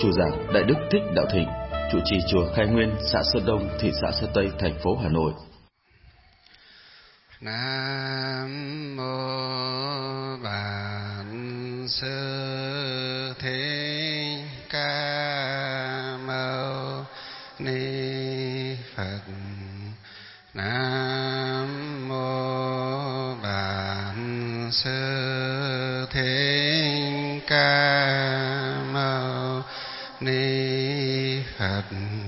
Chủ giảng Đại Đức Thích Đạo Thịnh, trụ trì chùa Khai Nguyên, xã Sơn Đông, thị xã Sơn Tây, thành phố Hà Nội. Nam mô Bản Sư Thích Ca Mâu Ni Phật. Nam mô Bản Sư Thích Ca Mâu Ni Phật.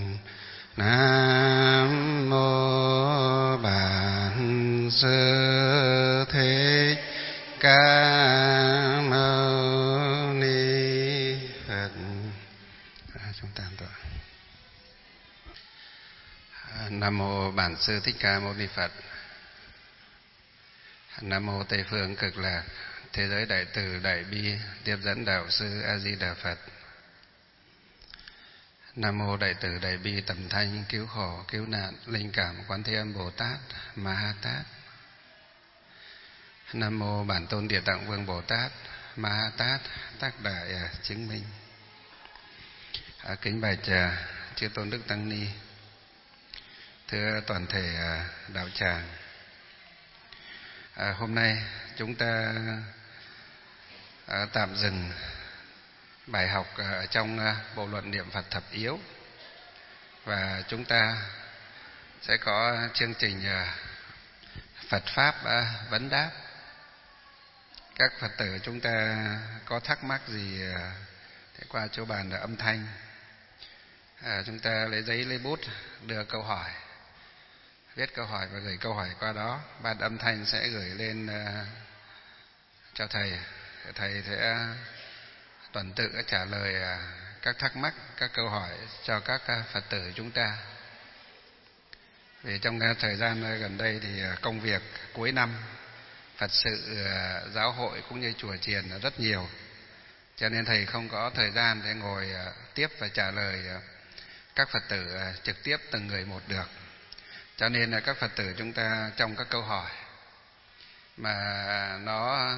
Nam mô Bản Sư Thích Ca Mâu Ni Phật. Chúng ta tọa. Nam mô Bản Sư Thích Ca Mâu Ni Phật. Nam mô Tây phương Cực Lạc Thế giới Đại Từ Đại Bi Tiếp dẫn Đạo sư A Di Đà Phật. Nam mô Đại Từ Đại Bi Tầm Thanh Cứu Khổ Cứu Nạn Linh Cảm Quán Thế Âm Bồ Tát Ma Ha Tát. Nam mô Bản Tôn Địa Tạng Vương Bồ Tát Ma Ha Tát Tác Đại Chứng Minh. Kính bạch chư tôn đức tăng ni, thưa toàn thể đạo tràng. Hôm nay chúng ta tạm dừng bài học trong bộ luận niệm Phật thập yếu, và chúng ta sẽ có chương trình Phật Pháp vấn đáp. Các Phật tử chúng ta có thắc mắc gì thì qua chỗ bàn âm thanh, chúng ta lấy giấy lấy bút đưa câu hỏi, viết câu hỏi và gửi câu hỏi qua đó. Ban âm thanh sẽ gửi lên cho thầy. Thầy sẽ tuần tự trả lời các thắc mắc, các câu hỏi cho các Phật tử chúng ta. Vì trong thời gian gần đây thì công việc cuối năm, Phật sự giáo hội cũng như chùa chiền rất nhiều, cho nên thầy không có thời gian để ngồi tiếp và trả lời các Phật tử trực tiếp từng người một được. Cho nên là các Phật tử chúng ta trong các câu hỏi mà nó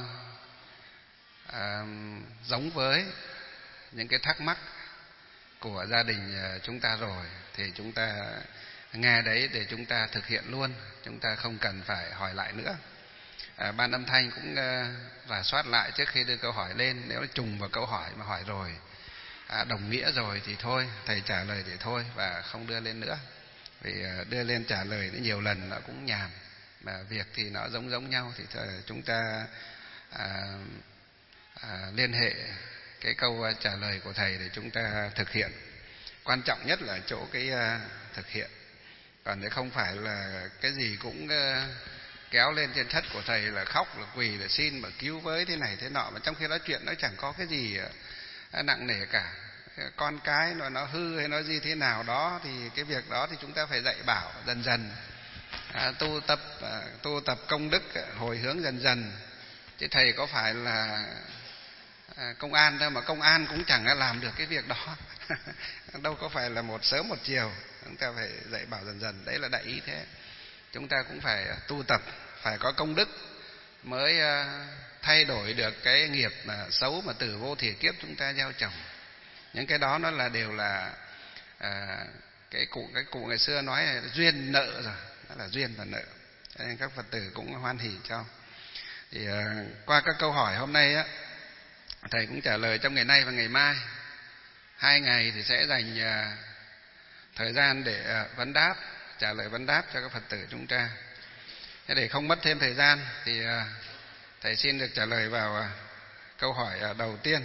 giống với những cái thắc mắc của gia đình chúng ta rồi thì chúng ta nghe đấy để chúng ta thực hiện luôn, chúng ta không cần phải hỏi lại nữa. Ban âm thanh cũng rà soát lại trước khi đưa câu hỏi lên. Nếu trùng vào câu hỏi mà hỏi rồi đồng nghĩa rồi thì thôi, thầy trả lời thì thôi và không đưa lên nữa. Vì đưa lên trả lời nhiều lần nó cũng nhàm, mà việc thì nó giống nhau thì chúng ta liên hệ cái câu trả lời của thầy để chúng ta thực hiện. Quan trọng nhất là chỗ cái thực hiện, còn nếu không phải là cái gì cũng kéo lên trên thất của thầy là khóc là quỳ là xin mà cứu với thế này thế nọ, mà trong khi nói chuyện nó chẳng có cái gì nặng nề cả. Con cái nó hư hay nó gì thế nào đó thì cái việc đó thì chúng ta phải dạy bảo dần dần, tu tập công đức hồi hướng dần dần. Chứ thầy có phải là công an đâu mà công an cũng chẳng làm được cái việc đó đâu có phải là một sớm một chiều. Chúng ta phải dạy bảo dần dần, đấy là đại ý thế. Chúng ta cũng phải tu tập, phải có công đức mới thay đổi được cái nghiệp xấu mà từ vô thỉa kiếp chúng ta gieo trồng. Những cái đó nó là đều là cái cụ ngày xưa nói là duyên nợ rồi, đó là duyên và nợ. Cho nên các Phật tử cũng hoan hỉ cho. Thì qua các câu hỏi hôm nay á, thầy cũng trả lời trong ngày nay và ngày mai. 2 ngày thì sẽ dành thời gian để vấn đáp, trả lời vấn đáp cho các Phật tử chúng ta. Thế để không mất thêm thời gian thì thầy xin được trả lời vào câu hỏi đầu tiên.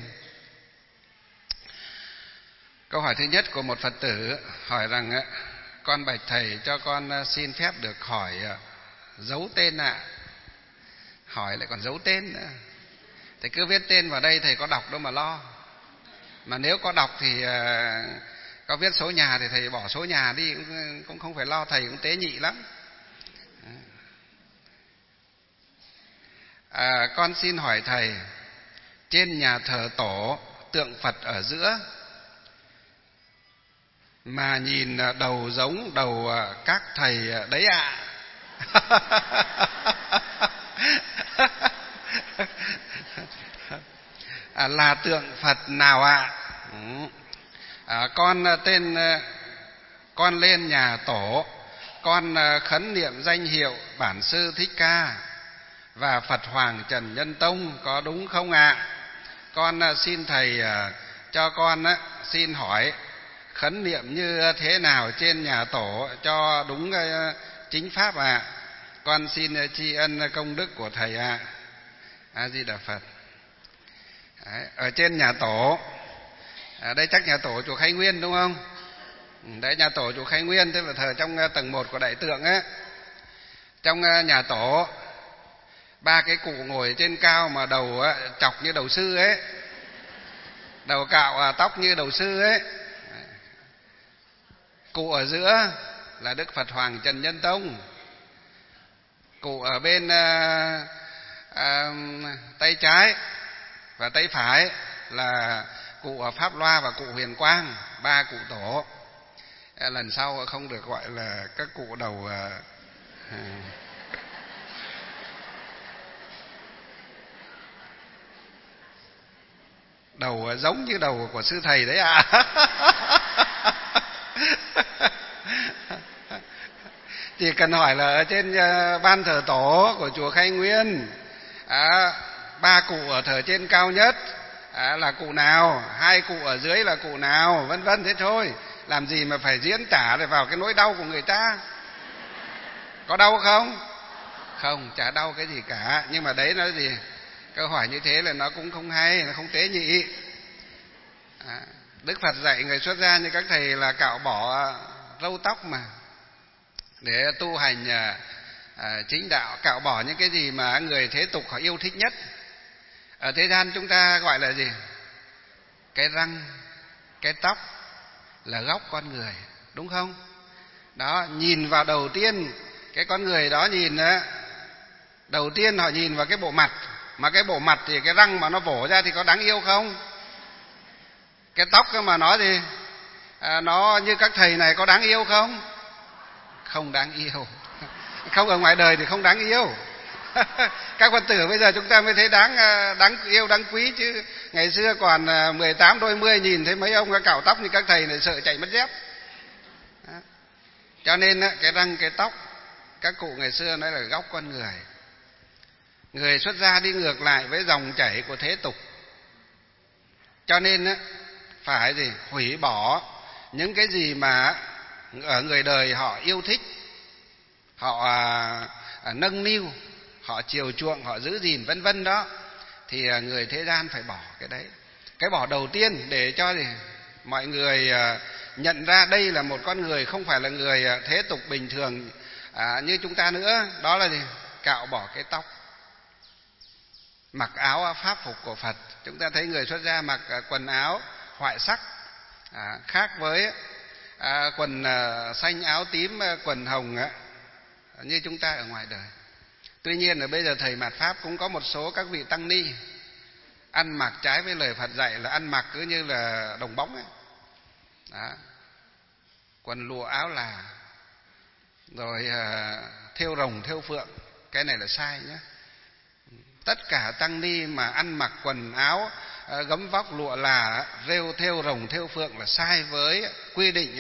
Câu hỏi thứ nhất của một Phật tử hỏi rằng: con bạch thầy, cho con xin phép được hỏi giấu tên ạ. Hỏi lại còn giấu tên nữa. Thầy cứ viết tên vào đây, thầy có đọc đâu mà lo. Mà nếu có đọc thì có viết số nhà thì thầy bỏ số nhà đi, cũng không phải lo, thầy cũng tế nhị lắm. Con xin hỏi thầy, trên nhà thờ tổ tượng Phật ở giữa mà nhìn đầu giống đầu các thầy đấy ạ. Là tượng Phật nào ạ? Con lên nhà tổ, con khấn niệm danh hiệu Bản Sư Thích Ca và Phật Hoàng Trần Nhân Tông, có đúng không ạ? Con xin thầy cho con xin hỏi khấn niệm như thế nào trên nhà tổ cho đúng chính pháp ạ? Con xin tri ân công đức của thầy ạ. A Di Đà Phật. Đấy, ở trên nhà tổ, đây chắc nhà tổ chùa Khai Nguyên đúng không? Đấy, nhà tổ chùa Khai Nguyên, tức là thờ trong tầng 1 của đại tượng ấy. Trong nhà tổ, 3 cái cụ ngồi trên cao mà đầu chọc như đầu sư ấy, đầu cạo tóc như đầu sư ấy. Cụ ở giữa là Đức Phật Hoàng Trần Nhân Tông. Cụ ở bên tay trái và tay phải là cụ Pháp Loa và cụ Huyền Quang, 3 cụ tổ. Lần sau không được gọi là các cụ đầu đầu giống như đầu của sư thầy đấy ạ. Chỉ cần hỏi là ở trên ban thờ tổ của chùa Khai Nguyên, 3 cụ ở thờ trên cao nhất là cụ nào, 2 cụ ở dưới là cụ nào, vân vân thế thôi. Làm gì mà phải diễn tả để vào cái nỗi đau của người ta. Có đau không? Không, chả đau cái gì cả. Nhưng mà đấy nó gì? Câu hỏi như thế là nó cũng không hay, nó không tế nhị. Đức Phật dạy người xuất gia như các thầy là cạo bỏ râu tóc mà, để tu hành chính đạo, cạo bỏ những cái gì mà người thế tục họ yêu thích nhất. Ở thế gian chúng ta gọi là gì? Cái răng, cái tóc là góc con người, đúng không? Đó, nhìn vào đầu tiên, cái con người đó nhìn đó, đầu tiên họ nhìn vào cái bộ mặt, mà cái bộ mặt thì cái răng mà nó vỗ ra thì có đáng yêu không? Cái tóc mà nó gì? Nó như các thầy này có đáng yêu không? Không đáng yêu. Không, ở ngoài đời thì không đáng yêu. Các Phật tử bây giờ chúng ta mới thấy đáng yêu, đáng quý, chứ ngày xưa còn 18 đôi mươi nhìn thấy mấy ông cạo tóc như các thầy này sợ chạy mất dép. Cho nên cái răng cái tóc, các cụ ngày xưa nói là góc con người. Người xuất gia đi ngược lại với dòng chảy của thế tục, cho nên phải gì? Hủy bỏ những cái gì mà ở người đời họ yêu thích, họ nâng niu, họ chiều chuộng, họ giữ gìn vân vân đó, thì người thế gian phải bỏ cái đấy. Cái bỏ đầu tiên để cho gì? Mọi người nhận ra đây là một con người không phải là người thế tục bình thường như chúng ta nữa. Đó là gì? Cạo bỏ cái tóc, mặc áo pháp phục của Phật. Chúng ta thấy người xuất gia mặc quần áo hoại sắc, khác với quần xanh áo tím, quần hồng như chúng ta ở ngoài đời. Tuy nhiên là bây giờ thầy mạt Pháp cũng có một số các vị tăng ni ăn mặc trái với lời Phật dạy, là ăn mặc cứ như là đồng bóng ấy. Đó. Quần lụa áo là, rồi thêu rồng thêu phượng, cái này là sai nhé. Tất cả tăng ni mà ăn mặc quần áo gấm vóc lụa là, rêu thêu rồng thêu phượng là sai với quy định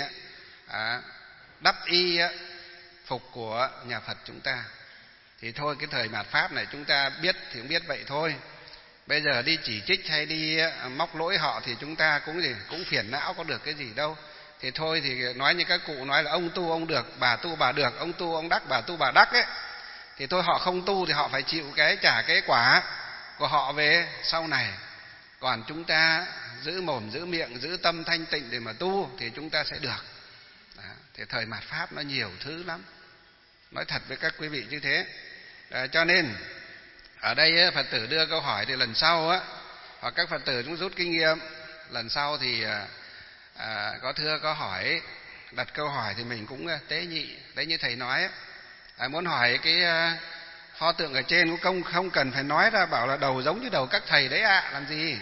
đắp y phục của nhà Phật chúng ta. Thì thôi, cái thời mạt Pháp này chúng ta biết thì cũng biết vậy thôi. Bây giờ đi chỉ trích hay đi móc lỗi họ thì chúng ta cũng phiền não, có được cái gì đâu. Thì thôi, thì nói như các cụ nói là ông tu ông được, bà tu bà được, ông tu ông đắc, bà tu bà đắc ấy. Thì thôi, họ không tu thì họ phải chịu trả cái quả của họ về sau này. Còn chúng ta giữ mồm giữ miệng, giữ tâm thanh tịnh để mà tu thì chúng ta sẽ được. Đó. Thì thời mạt Pháp nó nhiều thứ lắm, nói thật với các quý vị như thế. Cho nên ở đây Phật tử đưa câu hỏi thì lần sau hoặc các Phật tử cũng rút kinh nghiệm, lần sau thì có thưa có hỏi, đặt câu hỏi thì mình cũng tế nhị. Đấy, như thầy nói muốn hỏi cái pho tượng ở trên cũng không cần phải nói ra bảo là đầu giống như đầu các thầy đấy làm gì.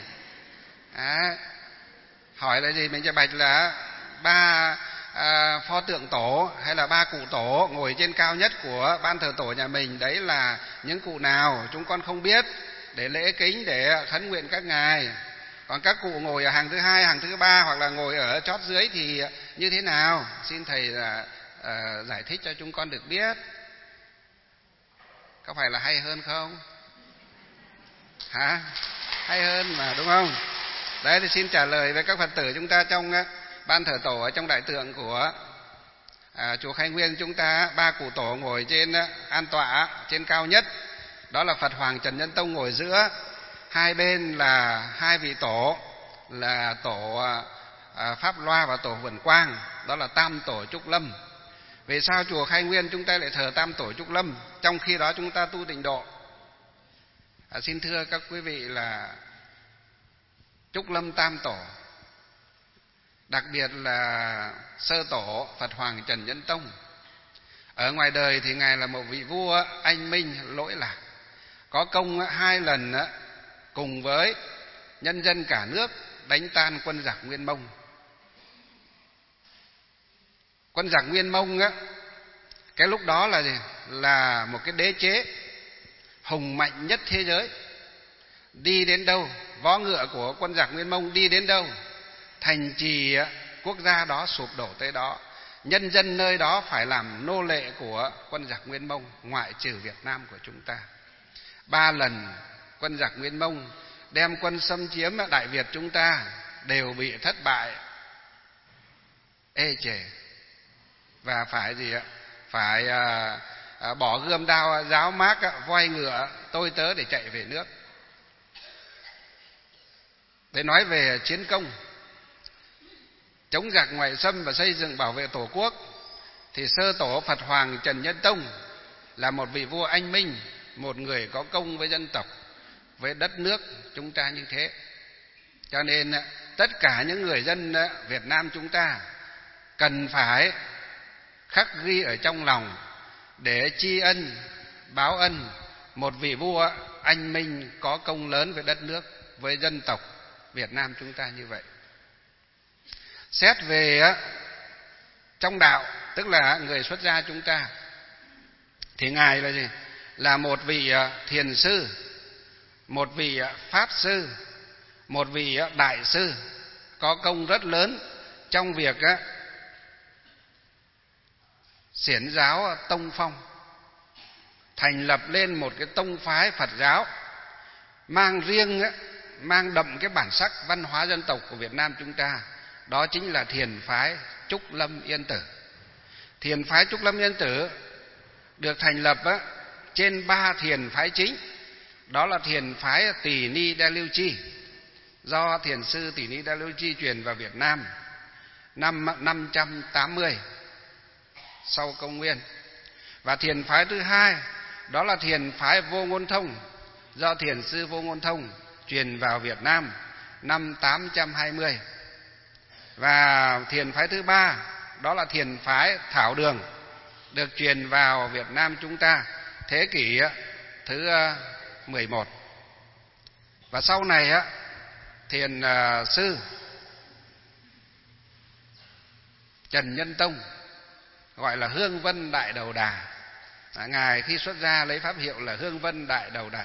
Hỏi là gì? Mìnhจะbạch là 3 pho tượng tổ hay là 3 cụ tổ ngồi trên cao nhất của ban thờ tổ nhà mình, đấy là những cụ nào chúng con không biết, để lễ kính, để khấn nguyện các ngài. Còn các cụ ngồi ở hàng thứ hai, hàng thứ ba hoặc là ngồi ở chót dưới thì như thế nào? Xin thầy là giải thích cho chúng con được biết. Có phải là hay hơn không? Hả? Hay hơn mà, đúng không? Đấy thì xin trả lời với các Phật tử chúng ta trong ban thờ tổ ở trong đại tượng của chùa Khai Nguyên chúng ta. Ba cụ tổ ngồi trên an tọa trên cao nhất, đó là Phật Hoàng Trần Nhân Tông ngồi giữa. Hai bên là hai vị tổ là tổ Pháp Loa và tổ Vườn Quang, đó là tam tổ Trúc Lâm. Vì sao chùa Khai Nguyên chúng ta lại thờ tam tổ Trúc Lâm, trong khi đó chúng ta tu Tịnh Độ? Xin thưa các quý vị là Trúc Lâm tam tổ, đặc biệt là sơ tổ Phật Hoàng Trần Nhân Tông. Ở ngoài đời thì ngài là một vị vua anh minh lỗi lạc, có công 2 lần cùng với nhân dân cả nước đánh tan quân giặc Nguyên Mông. Quân giặc Nguyên Mông cái lúc đó là gì? Là một cái đế chế hùng mạnh nhất thế giới. Đi đến đâu, vó ngựa của quân giặc Nguyên Mông đi đến đâu, thành trì quốc gia đó sụp đổ tới đó. Nhân dân nơi đó phải làm nô lệ của quân giặc Nguyên Mông, ngoại trừ Việt Nam của chúng ta. 3 lần quân giặc Nguyên Mông đem quân xâm chiếm Đại Việt chúng ta đều bị thất bại, ê chề, và phải gì ạ? Phải bỏ gươm đao giáo mác, voi ngựa tôi tớ để chạy về nước. Để nói về chiến công chống giặc ngoại xâm và xây dựng bảo vệ Tổ quốc thì sơ tổ Phật Hoàng Trần Nhân Tông là một vị vua anh minh, một người có công với dân tộc, với đất nước chúng ta như thế. Cho nên tất cả những người dân Việt Nam chúng ta cần phải khắc ghi ở trong lòng để tri ân báo ân một vị vua anh minh có công lớn với đất nước, với dân tộc Việt Nam chúng ta như vậy. Xét về trong đạo, tức là người xuất gia chúng ta, thì ngài là gì? Là một vị thiền sư, một vị pháp sư, một vị đại sư, có công rất lớn trong việc xiển giáo tông phong, thành lập lên một cái tông phái Phật giáo mang riêng, mang đậm cái bản sắc văn hóa dân tộc của Việt Nam chúng ta. Đó chính là thiền phái Trúc Lâm Yên Tử. Thiền phái Trúc Lâm Yên Tử được thành lập trên 3 thiền phái chính. Đó là thiền phái Tỳ Ni Đa Lưu Chi, do thiền sư Tỳ Ni Đa Lưu Chi truyền vào Việt Nam năm 580 sau công nguyên. Và thiền phái thứ hai đó là thiền phái Vô Ngôn Thông, do thiền sư Vô Ngôn Thông truyền vào Việt Nam năm 820. Và thiền phái thứ ba đó là thiền phái Thảo Đường, được truyền vào Việt Nam chúng ta thế kỷ thứ 11. Và sau này thiền sư Trần Nhân Tông, gọi là Hương Vân Đại Đầu Đà, ngài khi xuất gia lấy pháp hiệu là Hương Vân Đại Đầu Đà.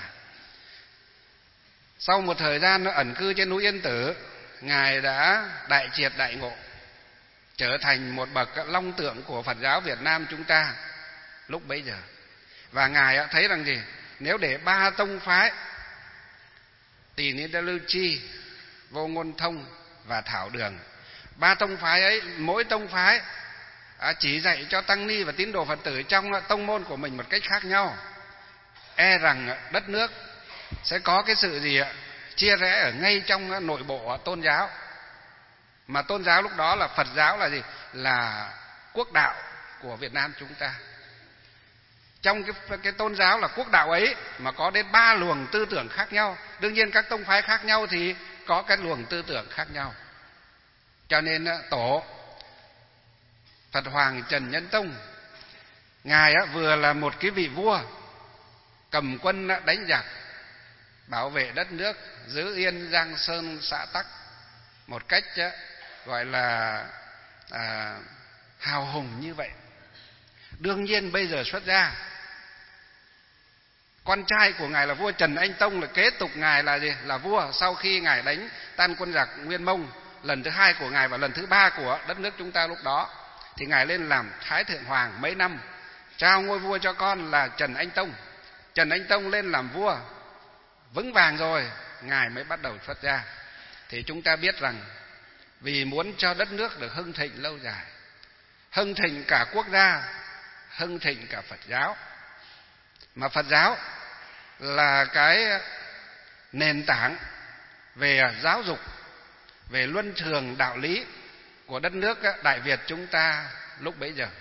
Sau một thời gian ẩn cư trên núi Yên Tử, ngài đã đại triệt đại ngộ, trở thành một bậc long tượng của Phật giáo Việt Nam chúng ta lúc bấy giờ. Và ngài thấy rằng gì? Nếu để 3 tông phái Tỳ Ni Đa Lưu Chi, Vô Ngôn Thông và Thảo Đường, 3 tông phái ấy, mỗi tông phái chỉ dạy cho tăng ni và tín đồ Phật tử trong tông môn của mình một cách khác nhau, e rằng đất nước sẽ có cái sự gì chia rẽ ở ngay trong nội bộ tôn giáo. Mà tôn giáo lúc đó là Phật giáo là gì? Là quốc đạo của Việt Nam chúng ta. Trong cái tôn giáo là quốc đạo ấy mà có đến 3 luồng tư tưởng khác nhau. Đương nhiên các tông phái khác nhau thì có các luồng tư tưởng khác nhau. Cho nên tổ Phật Hoàng Trần Nhân Tông, ngài vừa là một cái vị vua cầm quân đánh giặc, bảo vệ đất nước, giữ yên Giang Sơn xã Tắc một cách gọi là hào hùng như vậy. Đương nhiên bây giờ xuất gia Con trai của ngài là vua Trần Anh Tông là kế tục ngài là gì? Là vua sau khi ngài đánh tan quân giặc Nguyên Mông lần thứ 2 của ngài và lần thứ 3 của đất nước chúng ta lúc đó, thì ngài lên làm Thái Thượng Hoàng mấy năm, trao ngôi vua cho con là Trần Anh Tông. Trần Anh Tông lên làm vua vững vàng rồi, ngài mới bắt đầu xuất gia. Thì chúng ta biết rằng vì muốn cho đất nước được hưng thịnh lâu dài, hưng thịnh cả quốc gia, hưng thịnh cả Phật giáo, mà Phật giáo là cái nền tảng về giáo dục, về luân thường đạo lý của đất nước Đại Việt chúng ta lúc bấy giờ.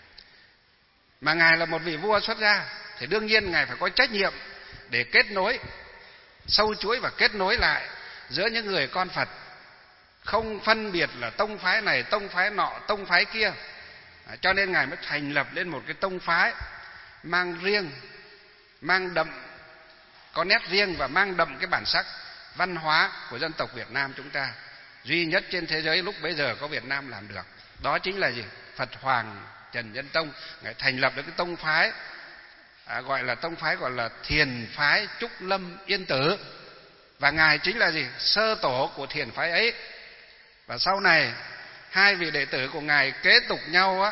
Mà ngài là một vị vua xuất gia thì đương nhiên ngài phải có trách nhiệm để kết nối, sâu chuỗi và kết nối lại giữa những người con Phật, không phân biệt là tông phái này, tông phái nọ, tông phái kia. Cho nên ngài mới thành lập lên một cái tông phái mang riêng, mang đậm, có nét riêng và mang đậm cái bản sắc văn hóa của dân tộc Việt Nam chúng ta, duy nhất trên thế giới lúc bấy giờ có Việt Nam làm được. Đó chính là gì? Phật Hoàng Trần Nhân Tông. Ngài thành lập được cái tông phái gọi là Thiền phái Trúc Lâm Yên Tử, và ngài chính là gì? Sơ tổ của thiền phái ấy. Và sau này hai vị đệ tử của ngài kế tục nhau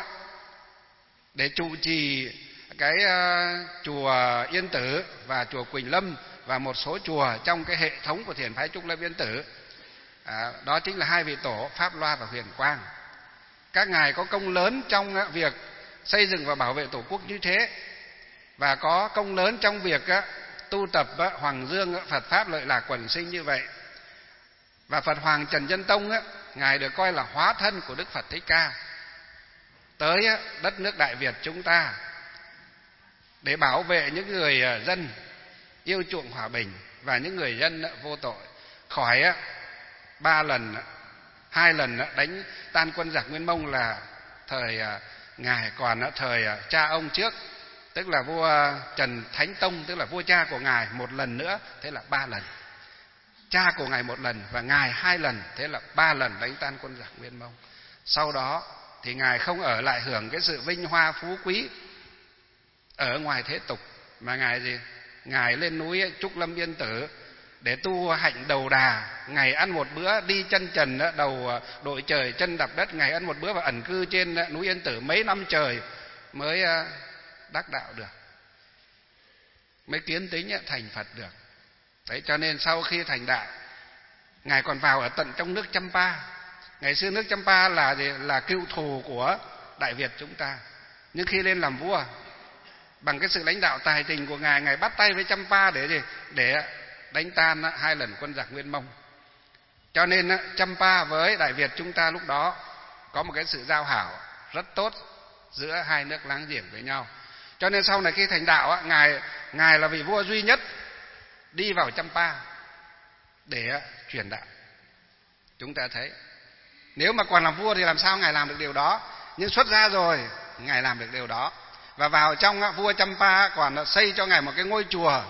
để trụ trì cái chùa Yên Tử và chùa Quỳnh Lâm và một số chùa trong cái hệ thống của thiền phái Trúc Lâm Yên Tử. Đó chính là hai vị tổ Pháp Loa và Huyền Quang. Các ngài có công lớn trong việc xây dựng và bảo vệ tổ quốc như thế, và có công lớn trong việc tu tập Hoàng Dương Phật Pháp Lợi Lạc Quẩn Sinh như vậy. Và Phật Hoàng Trần Nhân Tông ngài được coi là hóa thân của Đức Phật Thích Ca tới đất nước Đại Việt chúng ta để bảo vệ những người dân yêu chuộng hòa bình và những người dân vô tội khỏi 2 lần đánh tan quân giặc Nguyên Mông là thời ngài còn thời cha ông trước, tức là vua Trần Thánh Tông, tức là vua cha của ngài một lần nữa, thế là 3 lần. Cha của ngài 1 lần và ngài 2 lần, thế là 3 lần đánh tan quân giặc Nguyên Mông. Sau đó thì ngài không ở lại hưởng cái sự vinh hoa phú quý ở ngoài thế tục, mà ngài gì? Ngài lên núi Trúc Lâm Yên Tử để tu hạnh đầu đà, ngày ăn một bữa, đi chân trần đầu đội trời chân đạp đất, ngày ăn một bữa và ẩn cư trên núi Yên Tử mấy năm trời mới đắc đạo được, mới kiến tính thành Phật được. Đấy, cho nên sau khi thành đạo, ngài còn vào ở tận trong nước Champa. Ngày xưa nước Champa là gì? Là cựu thù của Đại Việt chúng ta. Nhưng khi lên làm vua, bằng cái sự lãnh đạo tài tình của ngài, ngài bắt tay với Champa để gì? Để đánh tan 2 lần quân giặc Nguyên Mông. Cho nên Champa với Đại Việt chúng ta lúc đó có một cái sự giao hảo rất tốt giữa hai nước láng giềng với nhau. Cho nên sau này khi thành đạo, ngài là vị vua duy nhất đi vào Champa để truyền đạo. Chúng ta thấy, nếu mà còn làm vua thì làm sao ngài làm được điều đó? Nhưng xuất gia rồi, ngài làm được điều đó. Và vào trong vua Champa còn xây cho ngài một cái ngôi chùa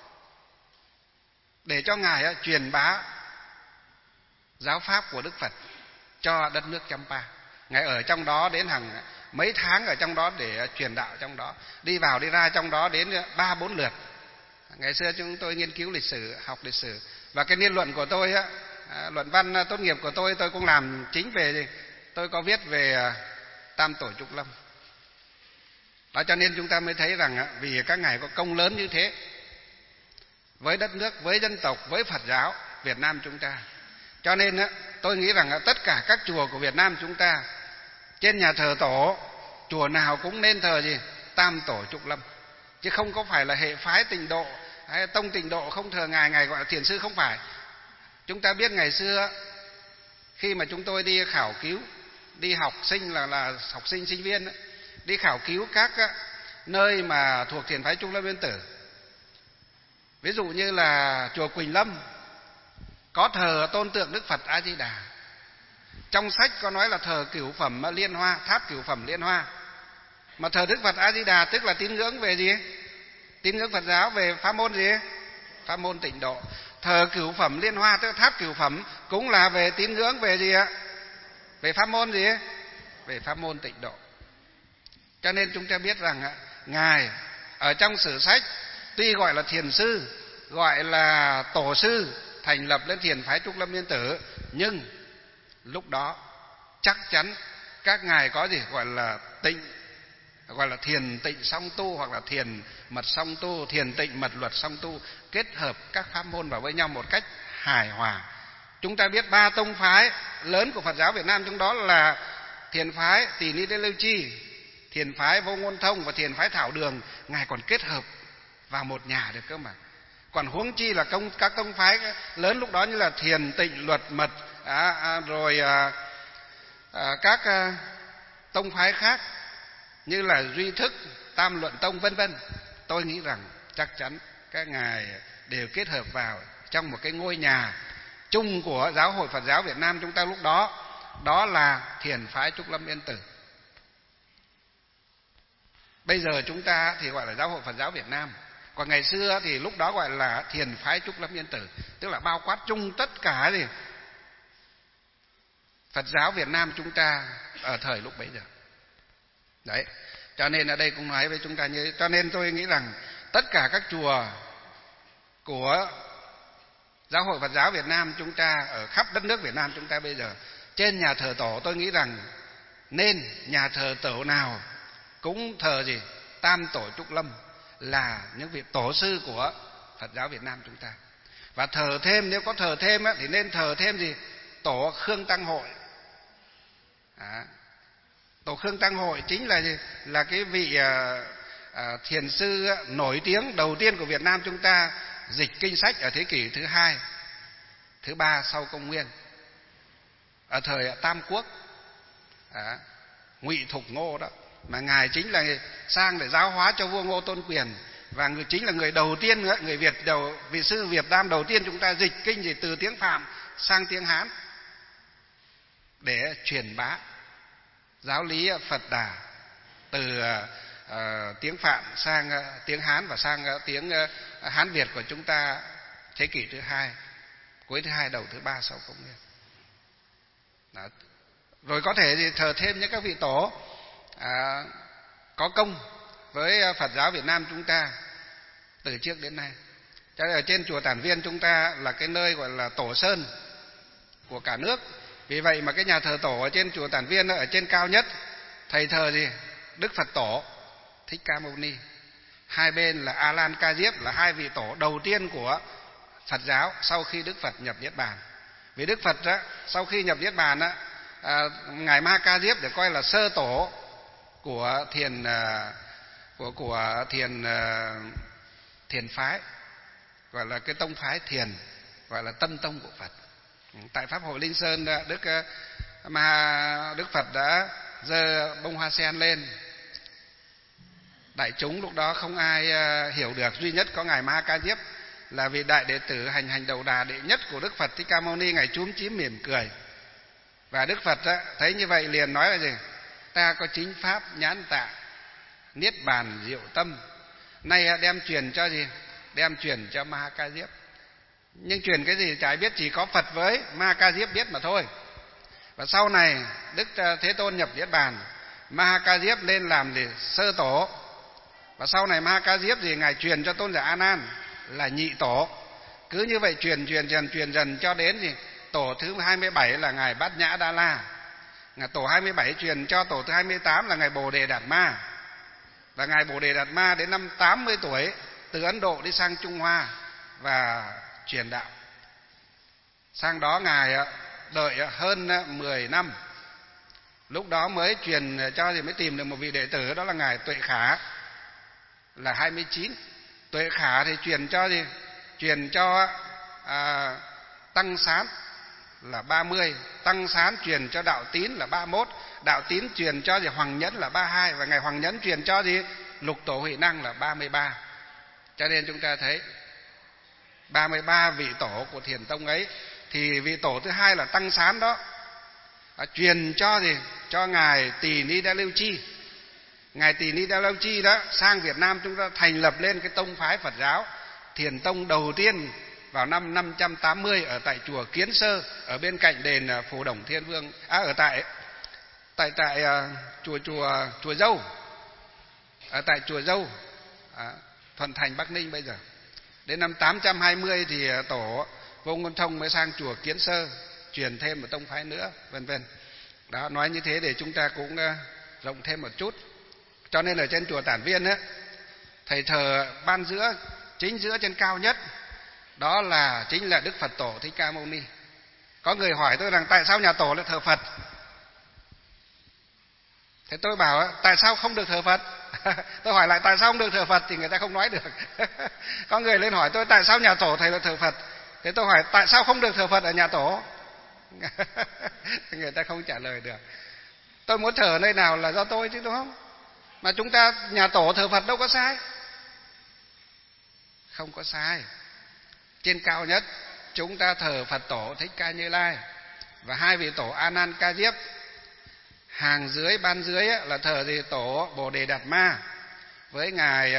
để cho ngài truyền bá giáo pháp của Đức Phật cho đất nước Champa. Ngài ở trong đó đến hàng mấy tháng ở trong đó để truyền đạo trong đó, đi vào đi ra trong đó đến 3-4 lượt. Ngày xưa chúng tôi nghiên cứu lịch sử, học lịch sử, và cái niên luận của tôi luận văn tốt nghiệp của tôi cũng làm chính về, tôi có viết về Tam Tổ Trúc Lâm. Đó, cho nên chúng ta mới thấy rằng vì các ngài có công lớn như thế với đất nước, với dân tộc, với Phật giáo Việt Nam chúng ta, cho nên tôi nghĩ rằng tất cả các chùa của Việt Nam chúng ta, trên nhà thờ tổ, chùa nào cũng nên thờ gì? Tam Tổ Trúc Lâm, chứ không có phải là hệ phái Tịnh Độ hay tông Tịnh Độ không thờ ngài gọi là thiền sư, không phải. Chúng ta biết ngày xưa khi mà chúng tôi đi khảo cứu, đi học sinh là học sinh sinh viên đi khảo cứu các nơi mà thuộc thiền phái Trúc Lâm Yên Tử, ví dụ như là chùa Quỳnh Lâm có thờ tôn tượng Đức Phật A Di Đà. Trong sách có nói là thờ cửu phẩm Liên Hoa, tháp cửu phẩm Liên Hoa. Mà thờ Đức Phật A Di Đà tức là tín ngưỡng về gì? Tín ngưỡng Phật giáo về pháp môn gì? Pháp môn Tịnh Độ. Thờ cửu phẩm Liên Hoa tức là tháp cửu phẩm cũng là về tín ngưỡng về gì ạ? Về pháp môn gì? Về pháp môn Tịnh Độ. Cho nên chúng ta biết rằng ngài ở trong sử sách tuy gọi là thiền sư, gọi là tổ sư, thành lập lên thiền phái Trúc Lâm Yên Tử, nhưng lúc đó chắc chắn các ngài có gì gọi là tịnh, gọi là thiền tịnh song tu, hoặc là thiền mật song tu, thiền tịnh mật luật song tu, kết hợp các pháp môn vào với nhau một cách hài hòa. Chúng ta biết 3 tông phái lớn của Phật giáo Việt Nam, trong đó là thiền phái Tỳ Ni Đế Lưu Chi, thiền phái Vô Ngôn Thông và thiền phái Thảo Đường, ngài còn kết hợp vào một nhà được cơ mà. Còn huống chi là các tông phái lớn lúc đó như là thiền tịnh luật mật, rồi các tông phái khác như là Duy Thức, Tam Luận Tông vân vân. Tôi nghĩ rằng chắc chắn các ngài đều kết hợp vào trong một cái ngôi nhà chung của Giáo hội Phật giáo Việt Nam chúng ta lúc đó, đó là thiền phái Trúc Lâm Yên Tử. Bây giờ chúng ta thì gọi là Giáo hội Phật giáo Việt Nam, còn ngày xưa thì lúc đó gọi là thiền phái Trúc Lâm Yên Tử, tức là bao quát chung tất cả gì Phật giáo Việt Nam chúng ta ở thời lúc bấy giờ. Đấy, cho nên ở đây cũng nói với chúng ta như, cho nên tôi nghĩ rằng tất cả các chùa của Giáo hội Phật giáo Việt Nam chúng ta ở khắp đất nước Việt Nam chúng ta bây giờ, trên nhà thờ tổ tôi nghĩ rằng nên nhà thờ tổ nào cũng thờ gì Tam Tổ Trúc Lâm, là những vị tổ sư của Phật giáo Việt Nam chúng ta. Và thờ thêm, nếu có thờ thêm thì nên thờ thêm gì Tổ Khương Tăng Hội. Tổ Khương Tăng Hội chính là gì? Là cái vị thiền sư nổi tiếng đầu tiên của Việt Nam chúng ta dịch kinh sách ở thế kỷ thứ 2, thứ 3 sau công nguyên, ở thời Tam Quốc, Ngụy Thục Ngô đó, mà ngài chính là sang để giáo hóa cho vua Ngô Tôn Quyền, và chính là người đầu tiên, người Việt vị sư Việt Nam đầu tiên chúng ta dịch kinh gì từ tiếng Phạm sang tiếng Hán để truyền bá giáo lý Phật Đà từ tiếng Phạm sang tiếng Hán và sang tiếng Hán Việt của chúng ta thế kỷ thứ 2, cuối thứ 2 đầu thứ 3 sau công nguyên. Đó. Rồi có thể thì thờ thêm những các vị tổ có công với Phật giáo Việt Nam chúng ta từ trước đến nay. Cho nên ở trên chùa Tản Viên chúng ta là cái nơi gọi là tổ sơn của cả nước. Vì vậy mà cái nhà thờ tổ ở trên chùa Tản Viên ở trên cao nhất, thầy thờ gì Đức Phật Tổ Thích Ca Mâu Ni, hai bên là A Lan Ca Diếp, là hai vị tổ đầu tiên của Phật giáo sau khi Đức Phật nhập Niết Bàn. Vì Đức Phật sau khi nhập Niết Bàn ngài Ma Ca Diếp được coi là sơ tổ của thiền phái, gọi là cái tông phái thiền, gọi là tâm tông của Phật. Tại pháp hội Linh Sơn, Đức Phật đã giơ bông hoa sen lên. Đại chúng lúc đó không ai hiểu được, duy nhất có ngài Ma Ca Diếp là vị đại đệ tử hành đầu đà đệ nhất của Đức Phật Thích Ca Mâu Ni, ngài chúm chím mỉm cười. Và Đức Phật thấy như vậy liền nói là gì? Ta có chính pháp nhãn tạ, niết bàn diệu tâm, nay đem truyền cho gì? Đem truyền cho Ma Ca Diếp. Nhưng truyền cái gì chả ai biết, chỉ có Phật với Ma Ca Diếp biết mà thôi. Và sau này Đức Thế Tôn nhập Niết Bàn, Ma Ca Diếp lên làm gì? Sơ tổ. Và sau này Ma Ca Diếp gì? Ngài truyền cho Tôn giả A Nan là nhị tổ. Cứ như vậy truyền dần cho đến gì? Tổ thứ 27 là ngài Bát Nhã Đa La. Tổ 27 truyền cho tổ thứ 28 là ngài Bồ Đề Đạt Ma. Và ngài Bồ Đề Đạt Ma đến năm 80 tuổi từ Ấn Độ đi sang Trung Hoa và truyền đạo. Sang đó ngài đợi hơn 10 năm. Lúc đó mới truyền cho mới tìm được một vị đệ tử, đó là ngài Tuệ Khả là 29. Tuệ Khả thì truyền cho gì? Truyền cho Tăng Sán là 30, Tăng Sán truyền cho Đạo Tín là 31, Đạo Tín truyền cho gì? Hoàng Nhẫn là 32, và ngài Hoàng Nhẫn truyền cho gì? Lục Tổ Huệ Năng là 33. Cho nên chúng ta thấy 33 vị tổ của thiền tông ấy, thì vị tổ thứ hai là Tăng Sán đó truyền cho gì? Cho ngài Tỳ Ni Đa Lưu Chi. Ngài Tỳ Ni Đa Lưu Chi đó sang Việt Nam chúng ta thành lập lên cái tông phái Phật giáo thiền tông đầu tiên vào năm 580 ở tại chùa Kiến Sơ, ở bên cạnh đền Phù Đồng Thiên Vương, ở tại chùa Dâu, ở tại chùa Dâu. Thuận Thành, Bắc Ninh bây giờ. Đến năm 820 thì tổ Vô Ngôn Thông mới sang chùa Kiến Sơ truyền thêm một tông phái nữa, vân vân. Đó, nói như thế để chúng ta cũng rộng thêm một chút. Cho nên ở trên chùa Tản Viên á, thầy thờ ban giữa, chính giữa trên cao nhất, đó là chính là Đức Phật Tổ Thích Ca Mâu Ni. Có người hỏi tôi rằng tại sao nhà tổ lại thờ Phật? Thế tôi bảo tại sao không được thờ Phật? Tôi hỏi lại tại sao không được thờ Phật thì người ta không nói được. Có người lên hỏi tôi tại sao nhà tổ thầy lại thờ Phật? Thế tôi hỏi tại sao không được thờ Phật ở nhà tổ? Người ta không trả lời được. Tôi muốn thờ nơi nào là do tôi chứ, đúng không? Mà chúng ta nhà tổ thờ Phật đâu có sai. Không có sai. Trên cao nhất chúng ta thờ Phật Tổ Thích Ca Như Lai và hai vị tổ A Nan Ca Diếp. Hàng dưới, ban dưới là thờ gì? Tổ Bồ Đề Đạt Ma với ngài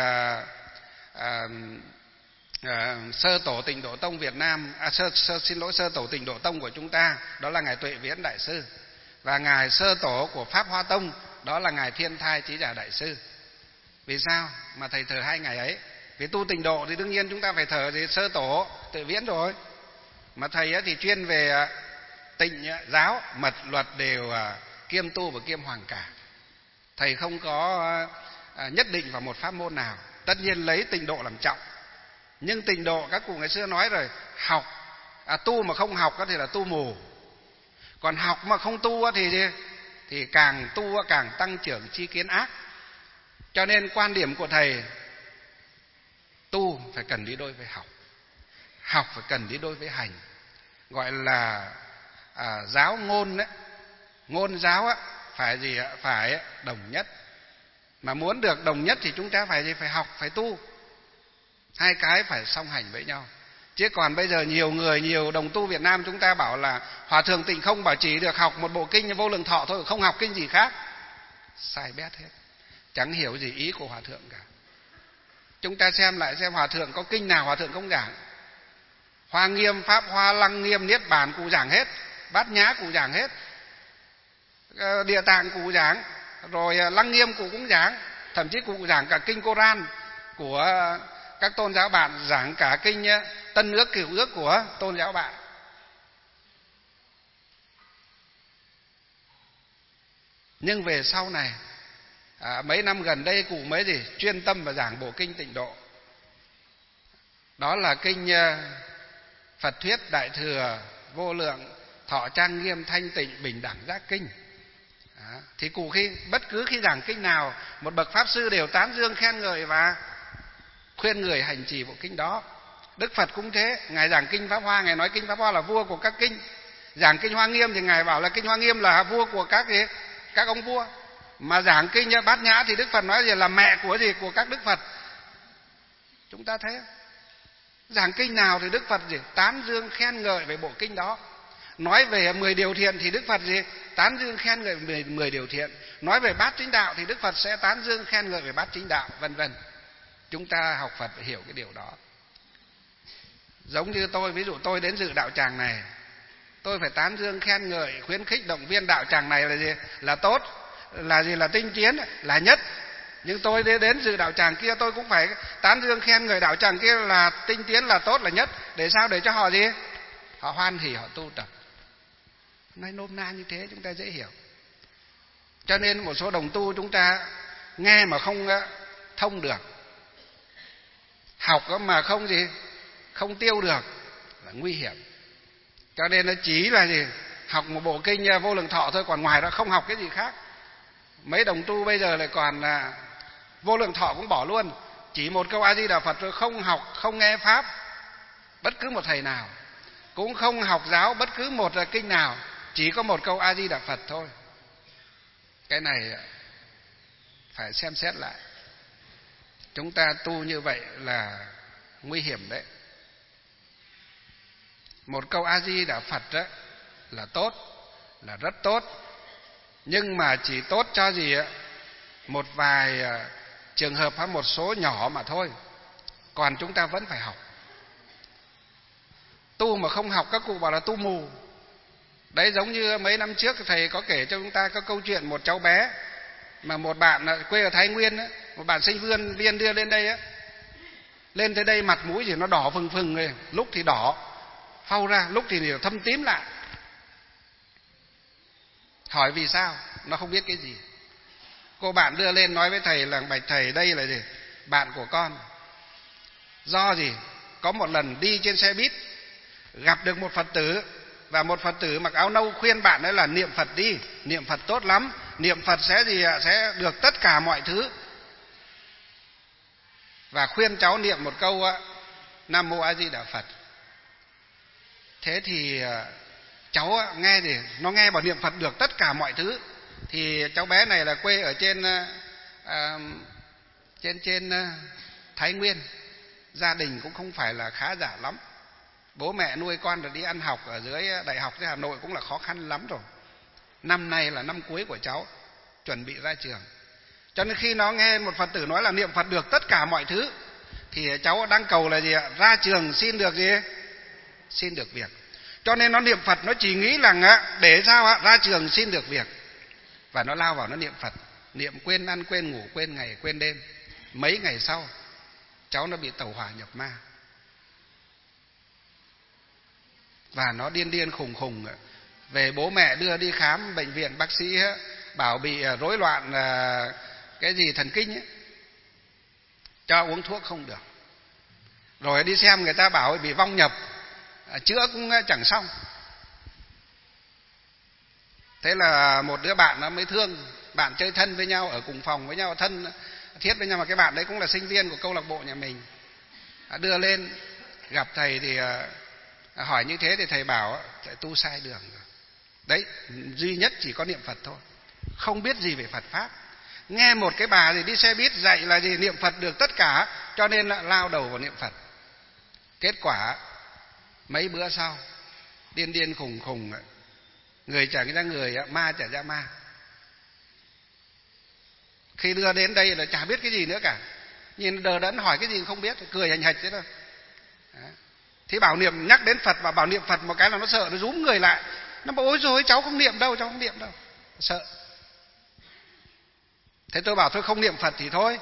sơ tổ Tịnh Độ Tông Việt Nam, sơ tổ Tịnh Độ Tông của chúng ta, đó là ngài Tuệ Viễn Đại Sư, và ngài sơ tổ của Pháp Hoa Tông, đó là ngài Thiên Thai Chí Giả Đại Sư. Vì sao mà thầy thờ hai ngài ấy? Vì tu Tịnh Độ thì đương nhiên chúng ta phải thờ gì? Sơ tổ Tuệ Viễn rồi. Mà thầy ấy thì chuyên về Tịnh giáo, mật luật đều kiêm tu và kiêm hoàng cả. Thầy không có nhất định vào một pháp môn nào. Tất nhiên lấy Tịnh Độ làm trọng, nhưng Tịnh Độ các cụ ngày xưa nói rồi, học tu mà không học thì là tu mù, còn học mà không tu thì càng tu càng tăng trưởng tri kiến ác. Cho nên quan điểm của thầy, tu phải cần đi đôi với học, học phải cần đi đôi với hành, gọi là giáo ngôn đấy. Ngôn giáo phải gì? Phải đồng nhất. Mà muốn được đồng nhất thì chúng ta phải gì? Phải học, phải tu. Hai cái phải song hành với nhau. Chứ còn bây giờ nhiều người, nhiều đồng tu Việt Nam chúng ta bảo là Hòa Thượng Tịnh Không bảo chỉ được học một bộ kinh Vô Lượng Thọ thôi, không học kinh gì khác. Sai bét hết, chẳng hiểu gì ý của Hòa Thượng cả. Chúng ta xem lại xem Hòa Thượng có kinh nào Hòa Thượng không giảng. Hoa Nghiêm, Pháp Hoa, Lăng Nghiêm, Niết Bàn cụ giảng hết, Bát Nhã cụ giảng hết, Địa Tạng cụ giảng, rồi Lăng Nghiêm cụ cũng giảng, thậm chí cụ giảng cả kinh Koran của các tôn giáo bạn, giảng cả kinh Tân Ước, Cựu Ước của tôn giáo bạn. Nhưng về sau này, mấy năm gần đây cụ mới chuyên tâm vào giảng bộ kinh Tịnh Độ. Đó là kinh Phật Thuyết Đại Thừa Vô Lượng Thọ Trang Nghiêm Thanh Tịnh Bình Đẳng Giác Kinh. Thì cụ bất cứ khi giảng kinh nào, một bậc pháp sư đều tán dương khen ngợi và khuyên người hành trì bộ kinh đó. Đức Phật cũng thế, ngài giảng kinh Pháp Hoa, ngài nói kinh Pháp Hoa là vua của các kinh. Giảng kinh Hoa Nghiêm thì ngài bảo là kinh Hoa Nghiêm là vua của các ông vua. Mà giảng kinh Bát Nhã thì Đức Phật nói là mẹ của các Đức Phật. Chúng ta thấy giảng kinh nào thì Đức Phật tán dương khen ngợi về bộ kinh đó. Nói về 10 điều thiện thì Đức Phật tán dương khen ngợi về 10 điều thiện. Nói về bát chính đạo thì Đức Phật sẽ tán dương khen ngợi về bát chính đạo, vân vân. Chúng ta học Phật phải hiểu cái điều đó. Giống như tôi, ví dụ tôi đến dự đạo tràng này, tôi phải tán dương khen ngợi, khuyến khích động viên đạo tràng này là gì? Là tốt, là gì? Là tinh tiến, là nhất. Nhưng tôi đến dự đạo tràng kia, tôi cũng phải tán dương khen ngợi đạo tràng kia là tinh tiến, là tốt, là nhất. Để sao? Để cho họ gì? Họ hoan hỉ, họ tu tập. Nói nôm na như thế chúng ta dễ hiểu. Cho nên một số đồng tu chúng ta nghe mà không thông được, học mà không tiêu được là nguy hiểm. Cho nên nó chỉ là học một bộ kinh Vô Lượng Thọ thôi, còn ngoài đó không học cái gì khác. Mấy đồng tu bây giờ lại còn Vô Lượng Thọ cũng bỏ luôn, chỉ một câu A Di Đà Phật rồi, không học, không nghe pháp bất cứ một thầy nào, cũng không học giáo bất cứ một kinh nào, chỉ có một câu A Di Đà Phật thôi. Cái này phải xem xét lại. Chúng ta tu như vậy là nguy hiểm đấy. Một câu A Di Đà Phật đó là tốt, là rất tốt, nhưng mà chỉ tốt cho một vài trường hợp hay một số nhỏ mà thôi. Còn chúng ta vẫn phải học. Tu mà không học các cụ bảo là tu mù. Đấy, giống như mấy năm trước thầy có kể cho chúng ta có câu chuyện một cháu bé mà một bạn quê ở Thái Nguyên, một bạn sinh viên đưa lên đây, Lên tới đây mặt mũi thì nó đỏ phừng phừng rồi, lúc thì đỏ phau ra, lúc thì thâm tím lại. Hỏi vì sao? Nó không biết cái gì. Cô bạn đưa lên nói với thầy là: bạch thầy, đây là gì? Bạn của con. Do gì? Có một lần đi trên xe buýt, gặp được một Phật tử, và một Phật tử mặc áo nâu khuyên bạn ấy là niệm Phật đi, niệm Phật tốt lắm, niệm Phật sẽ gì ạ? Sẽ được tất cả mọi thứ. Và khuyên cháu niệm một câu Nam Mô A Di Đà Phật. Thế thì cháu nghe thì nó nghe bảo niệm Phật được tất cả mọi thứ. Thì cháu bé này là quê ở trên Thái Nguyên, gia đình cũng không phải là khá giả lắm. Bố mẹ nuôi con rồi đi ăn học ở dưới đại học dưới Hà Nội cũng là khó khăn lắm rồi. Năm nay là năm cuối của cháu, chuẩn bị ra trường. Cho nên khi nó nghe một Phật tử nói là niệm Phật được tất cả mọi thứ, thì cháu đang cầu là gì ạ? Ra trường xin được gì? Xin được việc. Cho nên nó niệm Phật, nó chỉ nghĩ là để sao ạ? Ra trường xin được việc. Và nó lao vào nó niệm Phật, niệm quên ăn quên ngủ, quên ngày quên đêm. Mấy ngày sau cháu nó bị tẩu hỏa nhập ma, và nó điên khùng khùng. Về bố mẹ đưa đi khám bệnh viện, bác sĩ bảo bị rối loạn cái gì thần kinh ấy, cho uống thuốc không được. Rồi đi xem người ta bảo bị vong nhập, chữa cũng chẳng xong. Thế là một đứa bạn nó mới thương, bạn chơi thân với nhau, ở cùng phòng với nhau, thân thiết với nhau, mà cái bạn đấy cũng là sinh viên của câu lạc bộ nhà mình. Đưa lên gặp thầy thì hỏi như thế, thì thầy bảo tu sai đường rồi. Đấy, duy nhất chỉ có niệm Phật thôi, không biết gì về Phật Pháp. Nghe một cái bà gì đi xe buýt dạy là gì niệm Phật được tất cả, cho nên là lao đầu vào niệm Phật. Kết quả mấy bữa sau điên khùng khùng, người trả ra người, ma trả ra ma. Khi đưa đến đây là chả biết cái gì nữa cả, nhìn đờ đẫn hỏi cái gì không biết, cười hành hạch thế thôi. Thì bảo niệm, nhắc đến Phật và bảo niệm Phật một cái là nó sợ, nó rúm người lại. Nó bảo ôi rồi cháu không niệm đâu, cháu không niệm đâu, sợ. Thế tôi bảo thôi không niệm Phật thì thôi.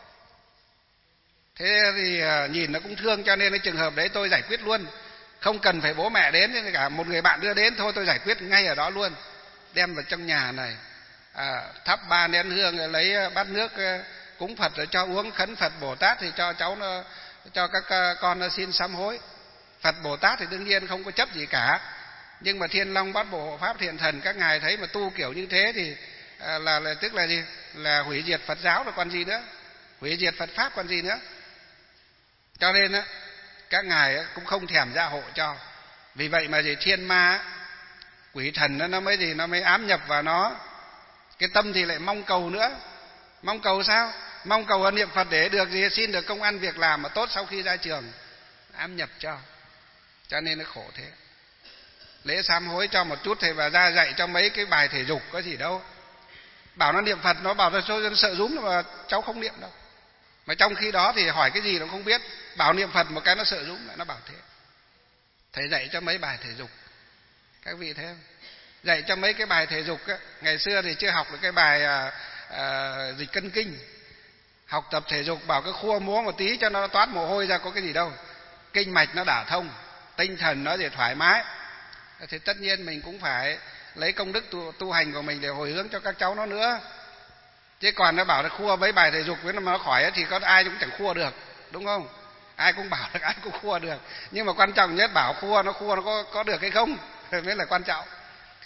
Thế thì nhìn nó cũng thương, cho nên cái trường hợp đấy tôi giải quyết luôn, không cần phải bố mẹ đến, cả một người bạn đưa đến thôi tôi giải quyết ngay ở đó luôn. Đem vào trong nhà này, thắp 3 nén hương, lấy bát nước cúng Phật rồi cho uống, khấn Phật Bồ Tát thì cho cháu nó, cho các con nó xin sám hối. Phật Bồ Tát thì đương nhiên không có chấp gì cả, nhưng mà Thiên Long Bát Bộ Hộ Pháp Thiện Thần các ngài thấy mà tu kiểu như thế thì là tức là gì? Là hủy diệt Phật giáo rồi còn gì nữa, hủy diệt Phật Pháp còn gì nữa. Cho nên các ngài cũng không thèm gia hộ cho. Vì vậy mà gì thiên ma, quỷ thần nó mới gì, nó mới ám nhập vào nó. Cái tâm thì lại mong cầu nữa. Mong cầu sao? Mong cầu niệm Phật để được gì? Xin được công ăn việc làm mà tốt sau khi ra trường, ám nhập cho. Cho nên nó khổ thế. Lễ sám hối cho một chút, thầy và ra dạy cho mấy cái bài thể dục có gì đâu. Bảo nó niệm Phật, nó bảo là sợ rúm, mà cháu không niệm đâu. Mà trong khi đó thì hỏi cái gì nó không biết, bảo niệm Phật một cái nó sợ rúm lại, nó bảo thế. Thầy dạy cho mấy bài thể dục, các vị thấy không? Dạy cho mấy cái bài thể dục á. Ngày xưa thì chưa học được cái bài dịch cân kinh, học tập thể dục bảo cái khua múa một tí cho nó toát mồ hôi ra, có cái gì đâu. Kinh mạch nó đả thông, tinh thần nó thì thoải mái. Thì tất nhiên mình cũng phải lấy công đức tu hành của mình để hồi hướng cho các cháu nó nữa. Chứ còn nó bảo là khua mấy bài thể dục với nó khỏi thì có ai cũng chẳng khua được, đúng không? Ai cũng bảo được, ai cũng khua được, nhưng mà quan trọng nhất bảo khua nó có được hay không mới là quan trọng.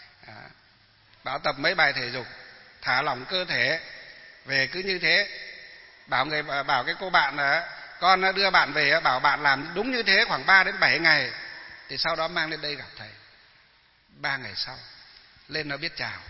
Bảo tập mấy bài thể dục, thả lỏng cơ thể, về cứ như thế. Bảo cái cô bạn là con đưa bạn về, bảo bạn làm đúng như thế khoảng 3 đến 7 ngày, thì sau đó mang lên đây gặp thầy. 3 ngày sau lên nó biết chào,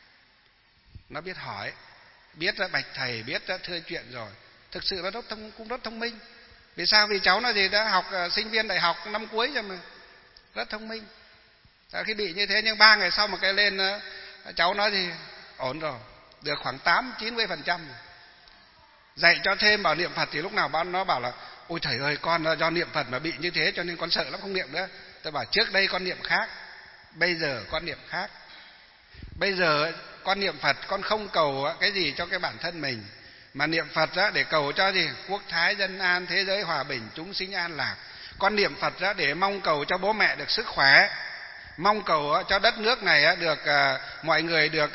nó biết hỏi, biết bạch thầy, biết thưa chuyện rồi. Thực sự nó cũng rất thông minh. Vì sao? Vì cháu nó gì đã học sinh viên đại học năm cuối rồi mà, rất thông minh. Sau khi bị như thế, nhưng 3 ngày sau một cái lên, cháu nói gì ổn rồi, được khoảng 80-90%. Dạy cho thêm bảo niệm Phật thì lúc nào nó bảo là ôi thầy ơi, con do niệm Phật mà bị như thế cho nên con sợ lắm không niệm nữa. Tôi bảo trước đây con niệm khác, bây giờ con niệm khác. Bây giờ con niệm Phật, con không cầu cái gì cho cái bản thân mình, Mà niệm Phật đó để cầu cho gì? Quốc thái dân an, thế giới hòa bình, chúng sinh an lạc. Con niệm Phật đó để mong cầu cho bố mẹ được sức khỏe, mong cầu cho đất nước này được mọi người được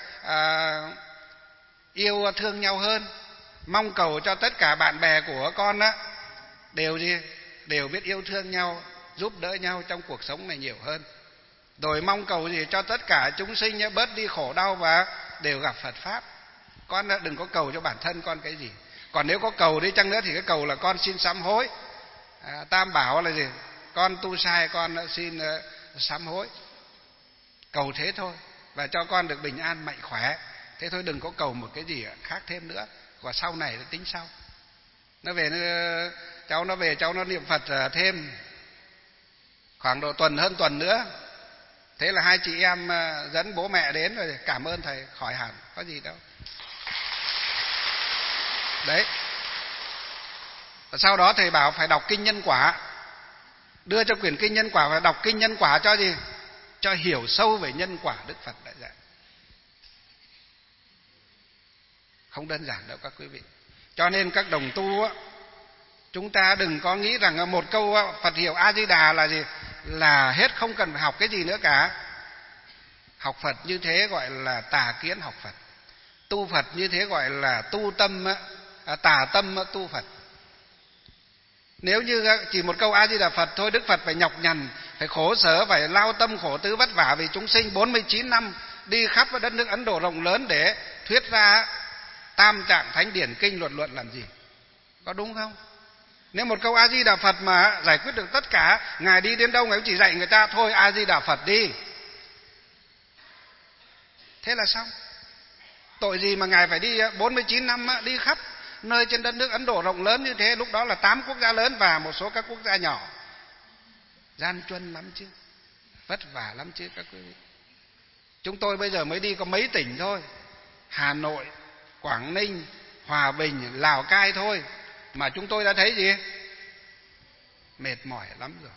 yêu thương nhau hơn, mong cầu cho tất cả bạn bè của con đều biết yêu thương nhau, giúp đỡ nhau trong cuộc sống này nhiều hơn. Rồi mong cầu gì? Cho tất cả chúng sinh bớt đi khổ đau và đều gặp Phật pháp. Con đừng có cầu cho bản thân con cái gì. Còn nếu có cầu đi chăng nữa thì cái cầu là con xin sám hối. Tam bảo là gì? Con tu sai con xin sám hối. Cầu thế thôi, và cho con được bình an mạnh khỏe. Thế thôi, đừng có cầu một cái gì khác thêm nữa. Và sau này nó tính sau. Nó về cháu nó niệm Phật thêm khoảng độ hơn tuần nữa. Thế là hai chị em dẫn bố mẹ đến rồi, cảm ơn thầy, khỏi hẳn, có gì đâu. Đấy. Sau đó thầy bảo phải đọc kinh nhân quả, đưa cho quyển kinh nhân quả, phải đọc kinh nhân quả cho gì? Cho hiểu sâu về nhân quả Đức Phật đã dạy. Không đơn giản đâu các quý vị. Cho nên các đồng tu chúng ta đừng có nghĩ rằng một câu Phật hiệu A Di Đà là gì? Là hết, không cần phải học cái gì nữa cả. Học Phật như thế gọi là tà kiến học Phật. Tu Phật như thế gọi là tu tâm, tà tâm tu Phật. Nếu như chỉ một câu A Di Đà Phật thôi, Đức Phật phải nhọc nhằn, phải khổ sở, phải lao tâm khổ tứ vất vả vì chúng sinh 49 năm đi khắp đất nước Ấn Độ rộng lớn để thuyết ra tam trạng thánh điển kinh luận làm gì? Có đúng không? Nếu một câu A Di Đà Phật mà giải quyết được tất cả, Ngài đi đến đâu Ngài cũng chỉ dạy người ta thôi A Di Đà Phật đi. Thế là xong. Tội gì mà Ngài phải đi 49 năm đi khắp nơi trên đất nước Ấn Độ rộng lớn như thế. Lúc đó là 8 quốc gia lớn và một số các quốc gia nhỏ. Gian truân lắm chứ, vất vả lắm chứ các quý vị. Chúng tôi bây giờ mới đi có mấy tỉnh thôi, Hà Nội, Quảng Ninh, Hòa Bình, Lào Cai thôi, mà chúng tôi đã thấy gì? Mệt mỏi lắm rồi.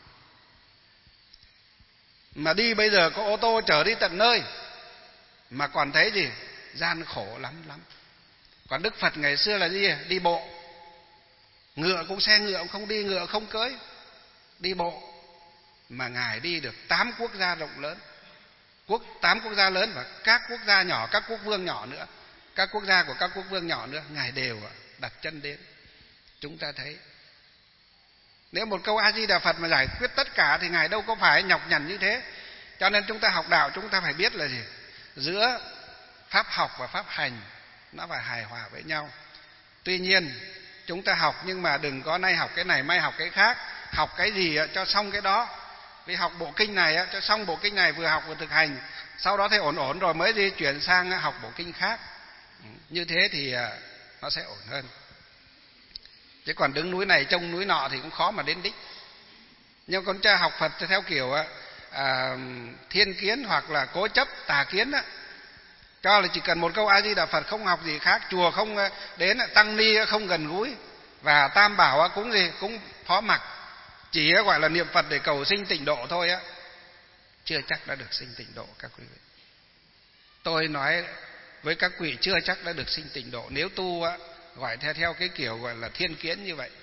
Mà đi bây giờ có ô tô chở đi tận nơi mà còn thấy gì? Gian khổ lắm. Còn Đức Phật ngày xưa là gì? Đi bộ. Ngựa cũng xe ngựa cũng không đi, ngựa không cưỡi, đi bộ. Mà Ngài đi được 8 quốc gia rộng lớn, 8 quốc gia lớn và các quốc gia nhỏ, các quốc vương nhỏ nữa, các quốc gia của các quốc vương nhỏ nữa, Ngài đều đặt chân đến. Chúng ta thấy nếu một câu A Di Đà Phật mà giải quyết tất cả thì Ngài đâu có phải nhọc nhằn như thế. Cho nên chúng ta học đạo chúng ta phải biết là gì? Giữa pháp học và pháp hành nó phải hài hòa với nhau. Tuy nhiên chúng ta học nhưng mà đừng có nay học cái này mai học cái khác. Học cái gì cho xong cái đó. Vì học bộ kinh này cho xong bộ kinh này, vừa học vừa thực hành, sau đó thấy ổn rồi mới đi chuyển sang học bộ kinh khác. Như thế thì nó sẽ ổn hơn. Chứ còn đứng núi này trông núi nọ thì cũng khó mà đến đích. Nhưng con cha học Phật theo kiểu thiên kiến hoặc là cố chấp tà kiến cho là chỉ cần một câu A Di Đà Phật, không học gì khác, chùa không đến, tăng ni không gần gũi, và tam bảo cũng gì cũng phó mặc, chỉ gọi là niệm Phật để cầu sinh tịnh độ thôi chưa chắc đã được sinh tịnh độ các quý vị. Tôi nói với các vị chưa chắc đã được sinh tịnh độ nếu tu gọi theo cái kiểu gọi là thiên kiến như vậy.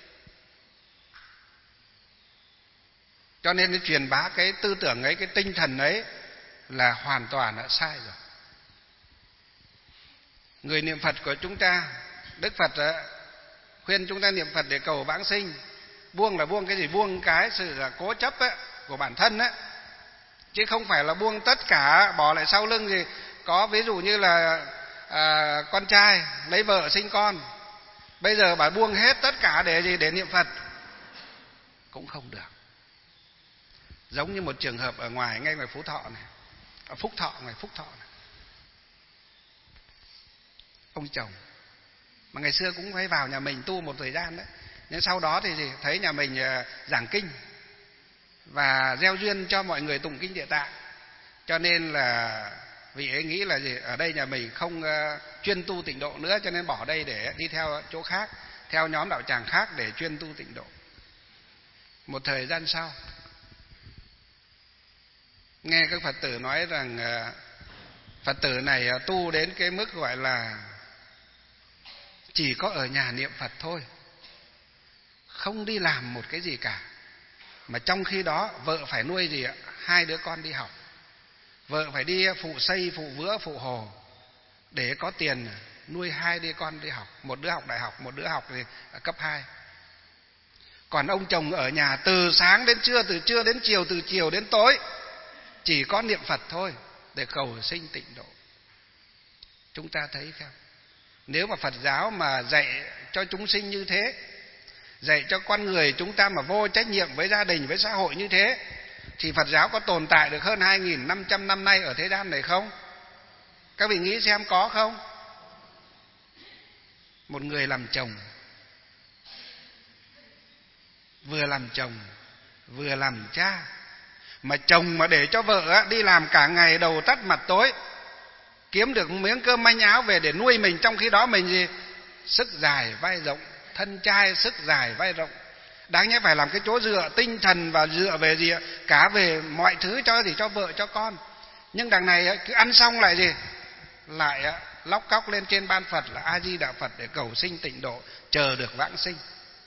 Cho nên truyền bá cái tư tưởng ấy, cái tinh thần ấy là hoàn toàn đã sai rồi. Người niệm Phật của chúng ta, Đức Phật khuyên chúng ta niệm Phật để cầu vãng sinh. Buông là buông cái gì? Buông cái sự là cố chấp của bản thân chứ không phải là buông tất cả bỏ lại sau lưng gì. Có ví dụ như là con trai lấy vợ sinh con, bây giờ bảo buông hết tất cả để gì? Để niệm Phật cũng không được. Giống như một trường hợp ở ngoài, ngay ngoài Phú Thọ này, ở Phúc Thọ, ngoài Phúc Thọ này. Ông chồng mà ngày xưa cũng phải vào nhà mình tu một thời gian đấy, nhưng sau đó thì gì? Thấy nhà mình giảng kinh và gieo duyên cho mọi người tụng kinh Địa Tạng, cho nên là vị ấy nghĩ là gì? Ở đây nhà mình không chuyên tu tịnh độ nữa, cho nên bỏ đây để đi theo chỗ khác, theo nhóm đạo tràng khác để chuyên tu tịnh độ. Một thời gian sau nghe các Phật tử nói rằng Phật tử này tu đến cái mức gọi là chỉ có ở nhà niệm Phật thôi, không đi làm một cái gì cả. Mà trong khi đó vợ phải nuôi gì ạ? 2 đứa con đi học. Vợ phải đi phụ xây, phụ vữa, phụ hồ để có tiền nuôi 2 đứa con đi học. Một đứa học đại học, một đứa học thì cấp 2. Còn ông chồng ở nhà từ sáng đến trưa, từ trưa đến chiều, từ chiều đến tối chỉ có niệm Phật thôi để cầu sinh tịnh độ. Chúng ta thấy không? Nếu mà Phật giáo mà dạy cho chúng sinh như thế, dạy cho con người chúng ta mà vô trách nhiệm với gia đình, với xã hội như thế, thì Phật giáo có tồn tại được hơn 2.500 năm nay ở thế gian này không? Các vị nghĩ xem có không? Một người làm chồng, vừa làm chồng vừa làm cha, mà chồng mà để cho vợ đi làm cả ngày đầu tắt mặt tối, kiếm được miếng cơm manh áo về để nuôi mình, trong khi đó mình gì? Sức dài vai rộng, thân trai sức dài vai rộng, đáng nhẽ phải làm cái chỗ dựa tinh thần và dựa về gì ạ? Cả về mọi thứ cho vợ cho con. Nhưng đằng này cứ ăn xong lại gì? Lại lóc cóc lên trên ban Phật là A Di Đà Phật để cầu sinh tịnh độ, chờ được vãng sinh.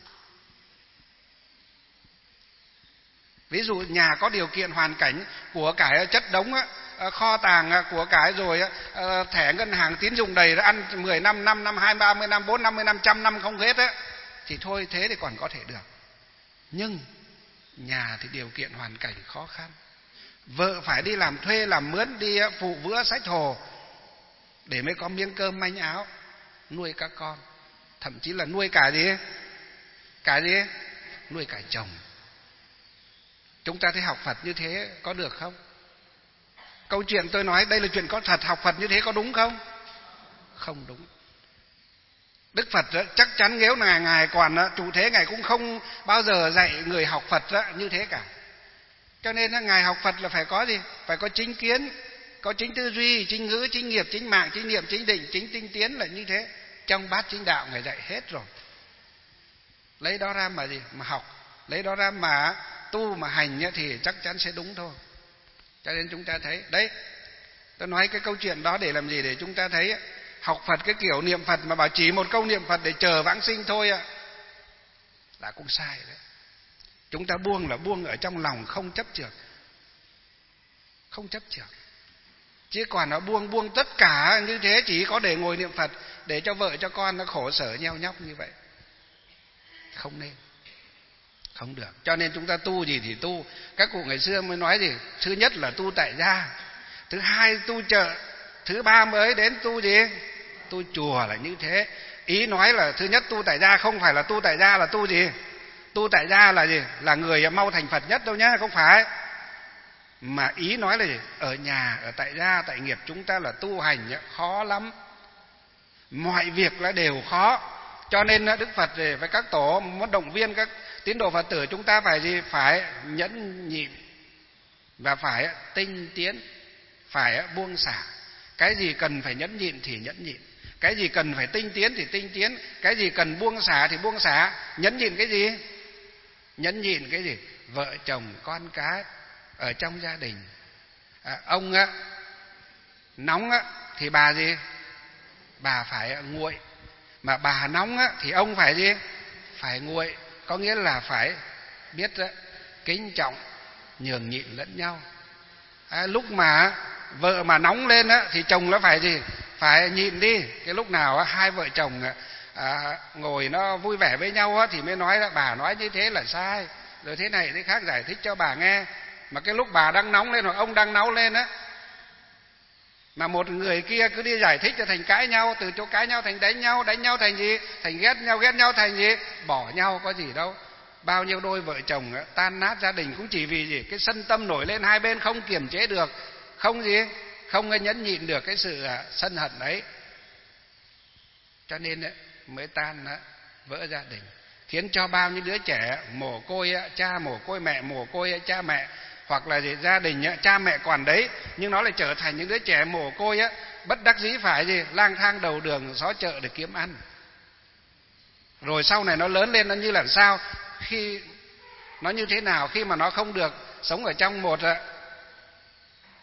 Ví dụ nhà có điều kiện hoàn cảnh của cải chất đống kho tàng của cải rồi, thẻ ngân hàng tín dụng đầy, ăn 10 năm, 5 năm, 20, 30 năm, 40, 50 năm, 100 năm không hết thì thôi, thế thì còn có thể được. Nhưng nhà thì điều kiện hoàn cảnh khó khăn, vợ phải đi làm thuê làm mướn, đi phụ vữa xách hồ để mới có miếng cơm manh áo nuôi các con, thậm chí là nuôi cả gì? Nuôi cả chồng. Chúng ta thấy học Phật như thế có được không? Câu chuyện tôi nói đây là chuyện có thật, học Phật như thế có đúng không? Không đúng. Đức Phật chắc chắn nếu là Ngài còn trụ thế, Ngài cũng không bao giờ dạy người học Phật như thế cả. Cho nên Ngài học Phật là phải có gì? Phải có chính kiến, có chính tư duy, chính ngữ, chính nghiệp, chính mạng, chính niệm, chính định, chính tinh tiến là như thế. Trong bát chính đạo Ngài dạy hết rồi. Lấy đó ra mà gì? Mà học, lấy đó ra mà tu mà hành thì chắc chắn sẽ đúng thôi. Cho nên chúng ta thấy đấy, tôi nói cái câu chuyện đó để làm gì? Để chúng ta thấy học Phật cái kiểu niệm Phật mà bảo chỉ một câu niệm Phật để chờ vãng sinh thôi là cũng sai đấy. Chúng ta buông là buông ở trong lòng, không chấp chược, không chấp chược. Chứ còn nó buông tất cả như thế chỉ có để ngồi niệm Phật, để cho vợ cho con nó khổ sở nheo nhóc như vậy, không nên, không được. Cho nên chúng ta tu gì thì tu. Các cụ ngày xưa mới nói gì? Thứ nhất là tu tại gia, thứ hai tu chợ, thứ ba mới đến tu gì? Tu chùa là như thế. Ý nói là thứ nhất tu tại gia không phải là tu tại gia là tu gì? Tu tại gia là gì? Là người mau thành Phật nhất đâu nhá, không phải. Mà ý nói là gì? Ở nhà, ở tại gia, tại nghiệp chúng ta là tu hành khó lắm. Mọi việc là đều khó. Cho nên Đức Phật với các tổ muốn động viên các tín đồ Phật tử chúng ta phải gì? Phải nhẫn nhịn và phải tinh tiến, phải buông xả. Cái gì cần phải nhẫn nhịn thì nhẫn nhịn, cái gì cần phải tinh tiến thì tinh tiến, cái gì cần buông xả thì buông xả. Nhẫn nhịn cái gì? Nhẫn nhịn cái gì? Vợ chồng con cái ở trong gia đình. Ông nóng thì bà gì? Bà phải nguội. Mà bà nóng thì ông phải gì? Phải nguội. Có nghĩa là phải biết kính trọng, nhường nhịn lẫn nhau. Lúc mà vợ mà nóng lên thì chồng nó phải gì? Phải nhịn đi. Cái lúc nào hai vợ chồng ngồi nó vui vẻ với nhau thì mới nói là bà nói như thế là sai, rồi thế này thế khác giải thích cho bà nghe. Mà cái lúc bà đang nóng lên hoặc ông đang nóng lên mà một người kia cứ đi giải thích cho thành cãi nhau, từ chỗ cãi nhau thành đánh nhau thành gì? Thành ghét nhau thành gì? Bỏ nhau, có gì đâu. Bao nhiêu đôi vợ chồng tan nát gia đình cũng chỉ vì gì? Cái sân tâm nổi lên hai bên không kiềm chế được, không gì? Không nhẫn nhịn được cái sự sân hận đấy. Cho nên mới tan vỡ gia đình, khiến cho bao nhiêu đứa trẻ mồ côi cha, mồ côi mẹ, mồ côi cha mẹ, hoặc là gì? Gia đình cha mẹ còn đấy nhưng nó lại trở thành những đứa trẻ mồ côi bất đắc dĩ phải gì? Lang thang đầu đường xó chợ để kiếm ăn. Rồi sau này nó lớn lên nó như làm sao? Khi nó như thế nào khi mà nó không được sống ở trong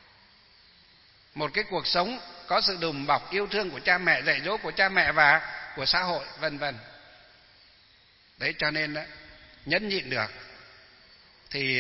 một cái cuộc sống có sự đùm bọc yêu thương của cha mẹ, dạy dỗ của cha mẹ, và của xã hội, vân vân. Đấy, cho nên nhẫn nhịn được thì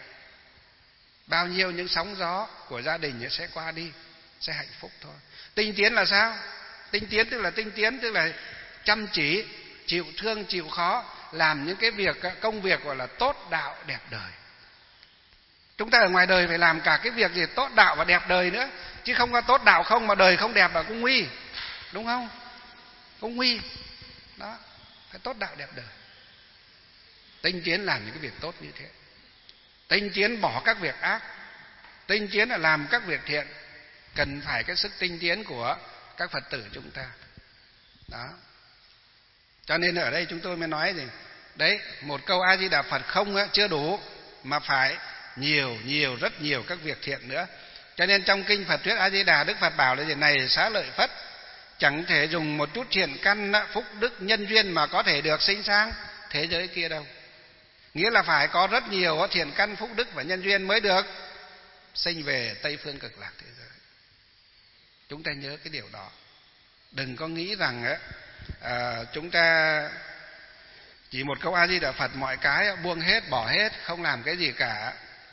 bao nhiêu những sóng gió của gia đình sẽ qua đi, sẽ hạnh phúc thôi. Tinh tiến là sao? Tinh tiến tức là chăm chỉ, chịu thương, chịu khó, làm những cái việc, công việc gọi là tốt đạo đẹp đời. Chúng ta ở ngoài đời phải làm cả cái việc gì tốt đạo và đẹp đời nữa, chứ không có tốt đạo không mà đời không đẹp là cũng nguy, đúng không? Cũng nguy. Đó, phải tốt đạo đẹp đời. Tinh tiến làm những cái việc tốt như thế. Tinh tiến bỏ các việc ác. Tinh tiến là làm các việc thiện. Cần phải cái sức tinh tiến của các Phật tử chúng ta. Đó. Cho nên ở đây chúng tôi mới nói gì? Đấy, một câu A Di Đà Phật không chưa đủ, mà phải nhiều, rất nhiều các việc thiện nữa. Cho nên trong kinh Phật thuyết A Di Đà, Đức Phật bảo là gì? Này xá lợi Phất, chẳng thể dùng một chút thiện căn, phúc đức, nhân duyên mà có thể được sinh sang thế giới kia đâu. Nghĩa là phải có rất nhiều thiện căn, phúc đức và nhân duyên mới được sinh về Tây Phương Cực Lạc thế giới. Chúng ta nhớ cái điều đó. Đừng có nghĩ rằng chúng ta chỉ một câu A Di Đà Phật mọi cái buông hết, bỏ hết, không làm cái gì cả,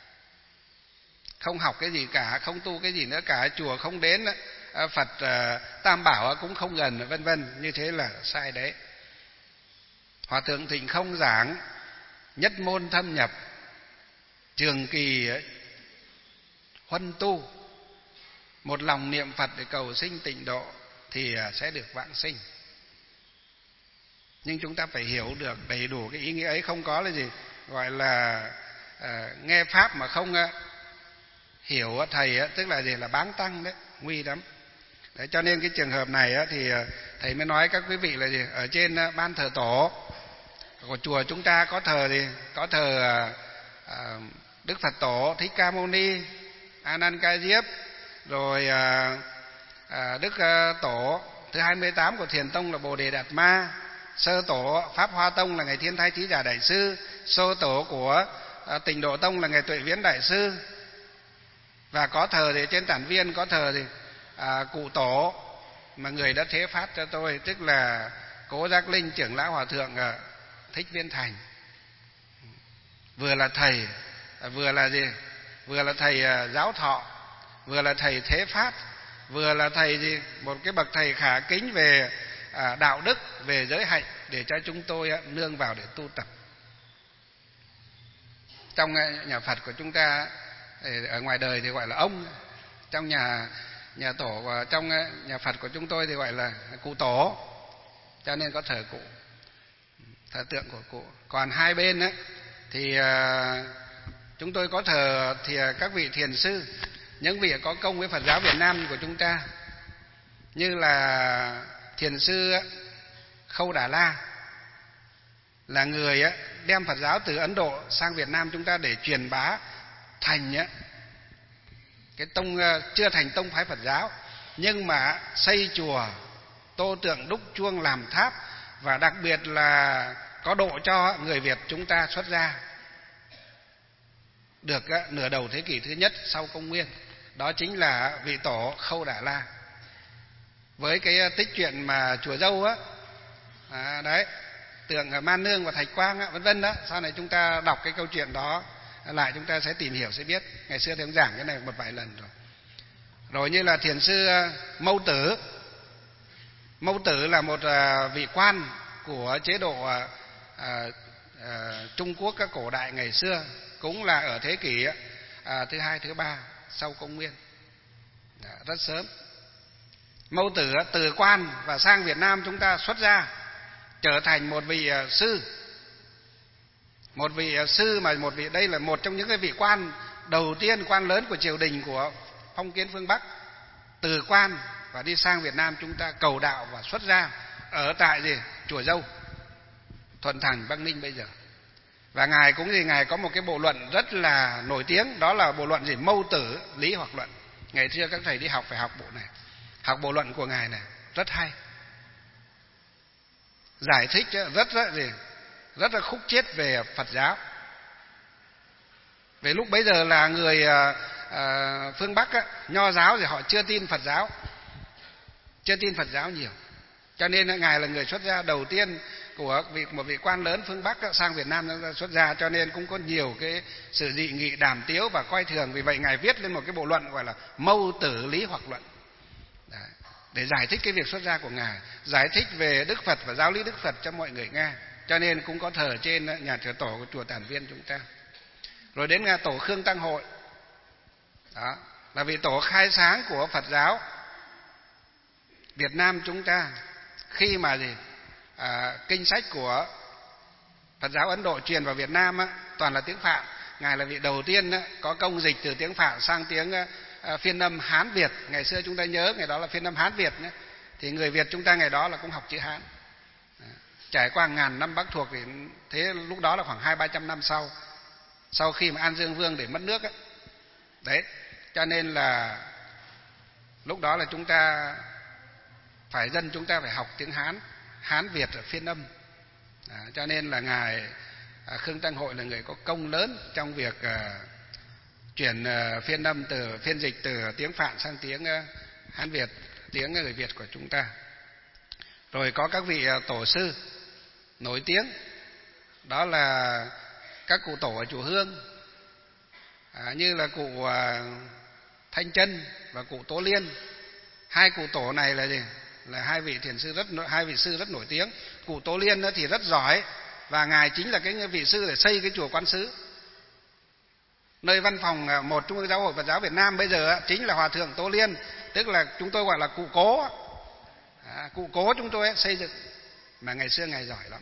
không học cái gì cả, không tu cái gì nữa cả, chùa không đến, Phật Tam Bảo cũng không gần, vân vân. Như thế là sai đấy. Hòa thượng Thịnh không giảng nhất môn thâm nhập, trường kỳ huân tu, một lòng niệm Phật để cầu sinh tịnh độ thì sẽ được vãng sinh. Nhưng chúng ta phải hiểu được đầy đủ cái ý nghĩa ấy. Không có là gì gọi là nghe pháp mà không hiểu thầy, tức là gì? Là báng tăng đấy, nguy lắm. Đấy, cho nên cái trường hợp này thì thầy mới nói các quý vị là gì? Ở trên ban thờ tổ của chùa chúng ta có thờ gì? Có thờ Đức Phật Tổ Thích Ca Mâu Ni, A Nan Ca Diếp, rồi Đức Tổ thứ 28 của Thiền Tông là Bồ Đề Đạt Ma, sơ tổ Pháp Hoa Tông là ngài Thiên Thái Trí Giả Đại Sư, sơ tổ của Tịnh Độ Tông là ngài Tuệ Viễn Đại Sư. Và có thờ thì trên Tản Viên có thờ thì cụ tổ mà người đã thế phát cho tôi, tức là Cố Giác Linh trưởng lão hòa thượng Thích Viên Thành. Vừa là thầy, vừa là gì? Vừa là thầy giáo thọ, vừa là thầy thế phát, vừa là thầy gì? Một cái bậc thầy khả kính về đạo đức, về giới hạnh để cho chúng tôi nương vào để tu tập. Trong nhà Phật của chúng ta ở ngoài đời thì gọi là ông, trong nhà tổ, trong nhà Phật của chúng tôi thì gọi là cụ tổ, cho nên có thờ cụ, thờ tượng của cụ. Còn hai bên ấy, thì chúng tôi có thờ thì các vị thiền sư, những vị có công với Phật giáo Việt Nam của chúng ta, như là thiền sư Khâu Đà La, là người đem Phật giáo từ Ấn Độ sang Việt Nam chúng ta để truyền bá thành cái tông, chưa thành tông phái Phật giáo, nhưng mà xây chùa, tô tượng, đúc chuông, làm tháp, và đặc biệt là có độ cho người Việt chúng ta xuất gia được nửa đầu thế kỷ thứ nhất sau công nguyên. Đó chính là vị tổ Khâu Đà La. Với cái tích chuyện mà chùa Dâu đấy, tượng Man Nương và Thạch Quang vân vân đó, sau này chúng ta đọc cái câu chuyện đó lại, chúng ta sẽ tìm hiểu sẽ biết. Ngày xưa thì ông giảng cái này một vài lần rồi. Rồi như là thiền sư Mâu Tử. Mâu Tử là một vị quan của chế độ Trung Quốc các cổ đại ngày xưa, cũng là ở thế kỷ thứ hai, thứ ba sau công nguyên, rất sớm. Mâu Tử từ quan và sang Việt Nam chúng ta xuất gia, trở thành một vị sư. Một vị sư mà đây là một trong những cái vị quan đầu tiên, quan lớn của triều đình của phong kiến phương Bắc, từ quan và đi sang Việt Nam chúng ta cầu đạo và xuất gia ở tại gì? Chùa Dâu, Thuận Thành, Bắc Ninh bây giờ. Và ngài cũng gì? Ngài có một cái bộ luận rất là nổi tiếng, đó là bộ luận gì? Mâu Tử Lý Hoặc Luận. Ngày xưa các thầy đi học phải học bộ này, học bộ luận của ngài này, rất hay, giải thích rất là khúc chiết về Phật giáo. Về lúc bấy giờ là người phương Bắc Nho giáo thì họ chưa tin Phật giáo, chưa tin Phật giáo nhiều, Cho nên ngài là người xuất gia đầu tiên của một vị quan lớn phương Bắc sang Việt Nam xuất gia, cho nên cũng có nhiều cái sự dị nghị đàm tiếu và coi thường. Vì vậy ngài viết lên một cái bộ luận gọi là Mâu Tử Lý Hoặc Luận. Đấy, để giải thích cái việc xuất gia của ngài, giải thích về Đức Phật và giáo lý Đức Phật cho mọi người nghe. Cho nên cũng có thờ trên nhà thờ tổ của chùa Tản Viên chúng ta. Rồi đến tổ Khương Tăng Hội, đó là vị tổ khai sáng của Phật giáo Việt Nam chúng ta. Khi mà kinh sách của Phật giáo Ấn Độ truyền vào Việt Nam toàn là tiếng Phạn, ngài là vị đầu tiên có công dịch từ tiếng Phạn sang tiếng phiên âm Hán Việt. Ngày xưa chúng ta nhớ ngày đó là phiên âm Hán Việt nhé. Thì người Việt chúng ta ngày đó là cũng học chữ Hán. Trải qua ngàn năm Bắc thuộc, thì thế lúc đó là khoảng 200-300 năm sau khi mà An Dương Vương để mất nước ấy. Đấy, cho nên là lúc đó là chúng ta phải học tiếng Hán Việt ở phiên âm. Cho nên là ngài Khương Tăng Hội là người có công lớn trong việc chuyển phiên âm phiên dịch từ tiếng Phạn sang tiếng Hán Việt, tiếng người Việt của chúng ta. Rồi có các vị tổ sư nổi tiếng, đó là các cụ tổ ở chùa Hương, như là cụ Thanh Chân và cụ Tố Liên. Hai cụ tổ này là gì? Là hai vị sư rất nổi tiếng. Cụ Tố Liên thì rất giỏi, và ngài chính là cái vị sư để xây cái chùa Quán Sứ. Nơi văn phòng một Trung ương Giáo hội Phật giáo Việt Nam bây giờ chính là Hòa thượng Tố Liên, tức là chúng tôi gọi là cụ cố. Cụ cố chúng tôi xây dựng, mà ngày xưa ngài giỏi lắm,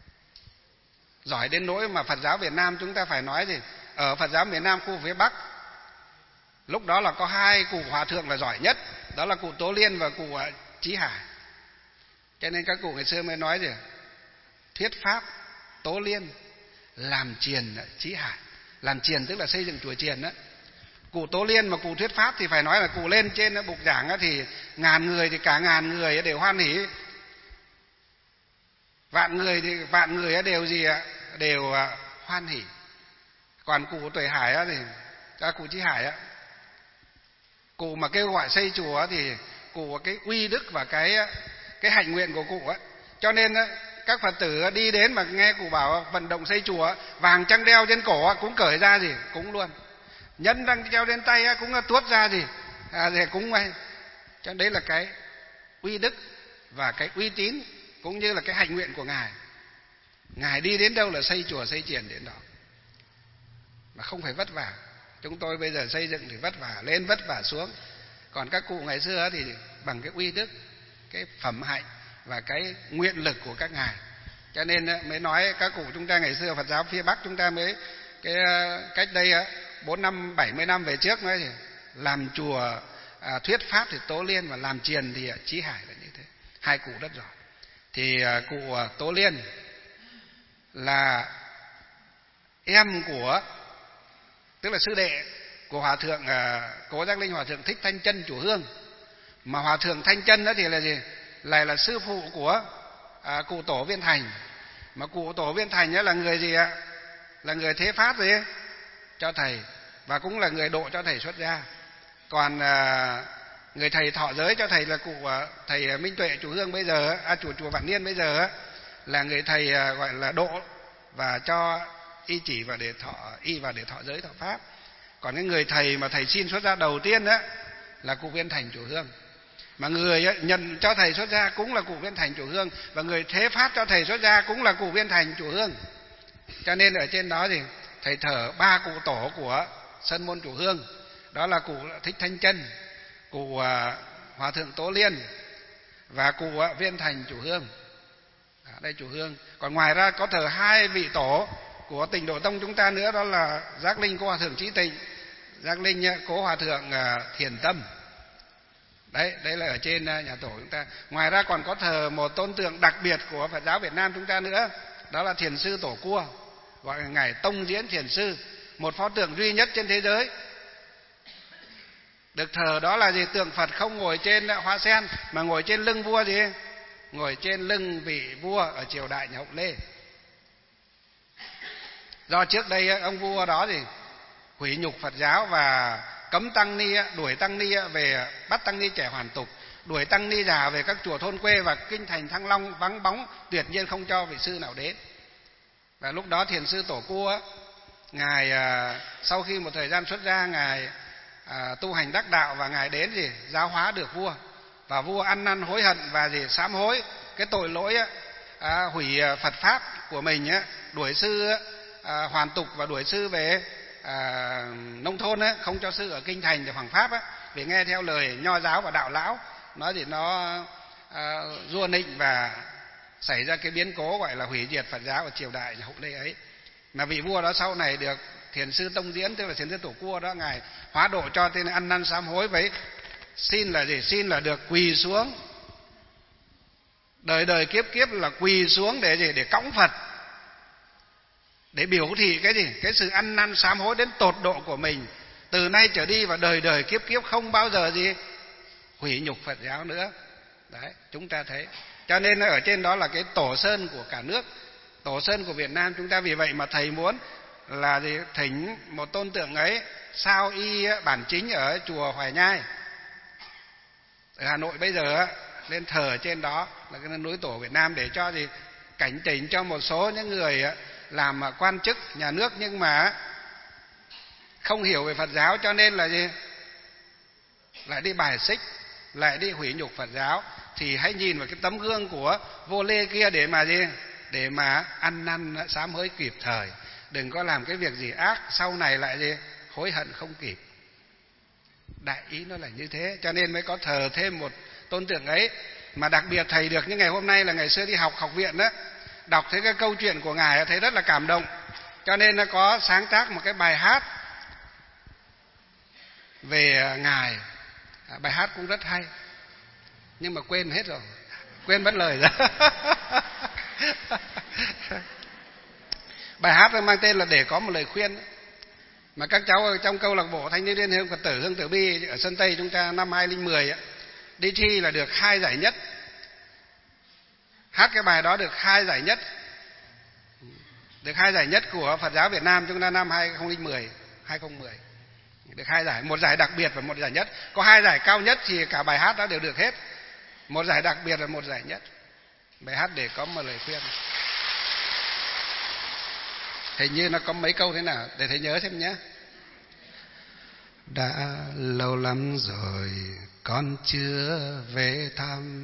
giỏi đến nỗi mà Phật giáo Việt Nam chúng ta phải nói gì, ở Phật giáo miền Nam khu phía Bắc lúc đó là có hai cụ hòa thượng là giỏi nhất, đó là cụ Tố Liên và cụ Chí Hải. Cho nên các cụ ngày xưa mới nói gì, thuyết pháp Tố Liên, làm triền Chí Hải. Làm triền tức là xây dựng chùa triền đó. Cụ Tố Liên mà cụ thuyết pháp thì phải nói là cụ lên trên bục giảng thì ngàn người thì cả ngàn người đều hoan hỉ, vạn người thì vạn người đều gì ạ, đều hoan hỉ. Còn cụ Tuệ Hải thì cụ Chí Hải cụ mà kêu gọi xây chùa thì cụ cái uy đức và cái hạnh nguyện của cụ cho nên các Phật tử đi đến mà nghe cụ bảo vận động xây chùa, vàng trăng đeo trên cổ cũng cởi ra gì cũng luôn, nhân răng treo trên tay cũng tuốt ra gì thì cũng ngay. Cho đấy là cái uy đức và cái uy tín cũng như là cái hạnh nguyện của ngài. Ngài đi đến đâu là xây chùa xây triền đến đó, mà không phải vất vả. Chúng tôi bây giờ xây dựng thì vất vả lên vất vả xuống, còn các cụ ngày xưa thì bằng cái uy đức, cái phẩm hạnh và cái nguyện lực của các ngài. Cho nên mới nói các cụ chúng ta ngày xưa Phật giáo phía Bắc chúng ta mới cái cách đây 40-50 năm về trước nói thì làm chùa thuyết pháp thì Tố Liên, và làm triền thì Chí Hải là như thế. Hai cụ rất giỏi. Thì cụ Tố Liên là em của, tức là sư đệ của Hòa thượng Cố Giác Linh Hòa thượng Thích Thanh Chân chùa Hương. Mà Hòa thượng Thanh Chân đó thì là gì? Lại là sư phụ của cụ tổ Viên Thành. Mà cụ tổ Viên Thành là người gì ạ? Là người thế pháp gì cho thầy, và cũng là người độ cho thầy xuất gia. Còn người thầy thọ giới cho thầy là cụ thầy Minh Tuệ chùa Hương bây giờ, chùa Vạn Niên bây giờ là người thầy gọi là độ và cho y chỉ và để thọ giới thọ pháp. Còn cái người thầy mà thầy xin xuất gia đầu tiên là cụ Viên Thành chùa Hương. Mà người nhận cho thầy xuất gia cũng là cụ Viên Thành chùa Hương, và người thế pháp cho thầy xuất gia cũng là cụ Viên Thành chùa Hương. Cho nên ở trên đó thì thầy thờ ba cụ tổ của Sơn Môn chùa Hương, đó là cụ Thích Thanh Chân, cụ Hòa thượng Tố Liên và cụ Viên Thành chùa Hương. Đây chùa Hương. Còn ngoài ra có thờ hai vị tổ của Tịnh Độ Tông chúng ta nữa, đó là Giác Linh Cố Hòa thượng Trí Tịnh, Giác Linh Cố Hòa thượng Thiền Tâm. Đấy là ở trên nhà tổ chúng ta. Ngoài ra còn có thờ một tôn tượng đặc biệt của Phật giáo Việt Nam chúng ta nữa, đó là Thiền sư Tổ Cua, gọi là ngài Tông Diễn Thiền sư, một pho tượng duy nhất trên thế giới được thờ. Đó là gì? Tượng Phật không ngồi trên hoa sen mà ngồi trên lưng vua gì? Ngồi trên lưng vị vua ở triều đại nhà Hậu Lê. Do trước đây ông vua đó thì hủy nhục Phật giáo và cấm tăng ni, đuổi tăng ni về, bắt tăng ni trẻ hoàn tục, đuổi tăng ni già về các chùa thôn quê và kinh thành Thăng Long vắng bóng, tuyệt nhiên không cho vị sư nào đến. Và lúc đó thiền sư Tổ Cua ngài sau khi một thời gian xuất gia, ngài tu hành đắc đạo và ngài đến giáo hóa được vua, và vua ăn năn hối hận và sám hối cái tội lỗi hủy Phật pháp của mình, đuổi sư hoàn tục và đuổi sư về nông thôn, không cho sư ở kinh thành để hoằng pháp, vì nghe theo lời nho giáo và đạo lão nói nó rua nịnh và xảy ra cái biến cố gọi là hủy diệt Phật giáo ở triều đại Hậu Lê ấy. Mà vị vua đó sau này được thiền sư Tông Diễn, tức là thiền sư Tổ Cua đó, ngài hóa độ cho, tên là ăn năn sám hối với xin là xin là được quỳ xuống, đời đời kiếp kiếp là quỳ xuống để cõng Phật, để biểu thị cái sự ăn năn sám hối đến tột độ của mình, từ nay trở đi và đời đời kiếp kiếp không bao giờ hủy nhục Phật giáo nữa. Đấy, chúng ta thấy. Cho nên ở trên đó là cái tổ sơn của cả nước, tổ sơn của Việt Nam chúng ta. Vì vậy mà thầy muốn là thỉnh một tôn tượng ấy sao y bản chính ở chùa Hoài Nhai ở Hà Nội bây giờ, lên thờ trên đó là cái núi tổ Việt Nam, để cho cảnh tỉnh cho một số những người làm quan chức nhà nước nhưng mà không hiểu về Phật giáo, cho nên là lại đi bài xích, lại đi hủy nhục Phật giáo. Thì hãy nhìn vào cái tấm gương của Vua Lê kia để mà ăn năn sám hối kịp thời, đừng có làm cái việc gì ác sau này lại hối hận không kịp. Đại ý nó là như thế, cho nên mới có thờ thêm một tôn tượng ấy. Mà đặc biệt thầy được như ngày hôm nay là ngày xưa đi học học viện đó, đọc thấy cái câu chuyện của ngài thấy rất là cảm động, cho nên nó có sáng tác một cái bài hát về ngài. Bài hát cũng rất hay nhưng mà quên hết rồi, quên mất lời rồi. Bài hát mang tên là Để Có Một Lời Khuyên, mà các cháu ở trong câu lạc bộ Thanh niên Liên hiệp Phật tử Hương Tử Bi ở Sơn Tây chúng ta năm 2010 đi thi là được 2 giải nhất. Hát cái bài đó được 2 giải nhất, được 2 giải nhất của Phật giáo Việt Nam chúng ta năm 2010 được 2 giải, một giải đặc biệt và một giải nhất. Có 2 giải cao nhất thì cả bài hát đó đều được hết, một giải đặc biệt và một giải nhất. Bài hát Để Có Một Lời Khuyên, hình như nó có mấy câu thế nào để thầy nhớ xem nhé. Đã lâu lắm rồi con chưa về thăm,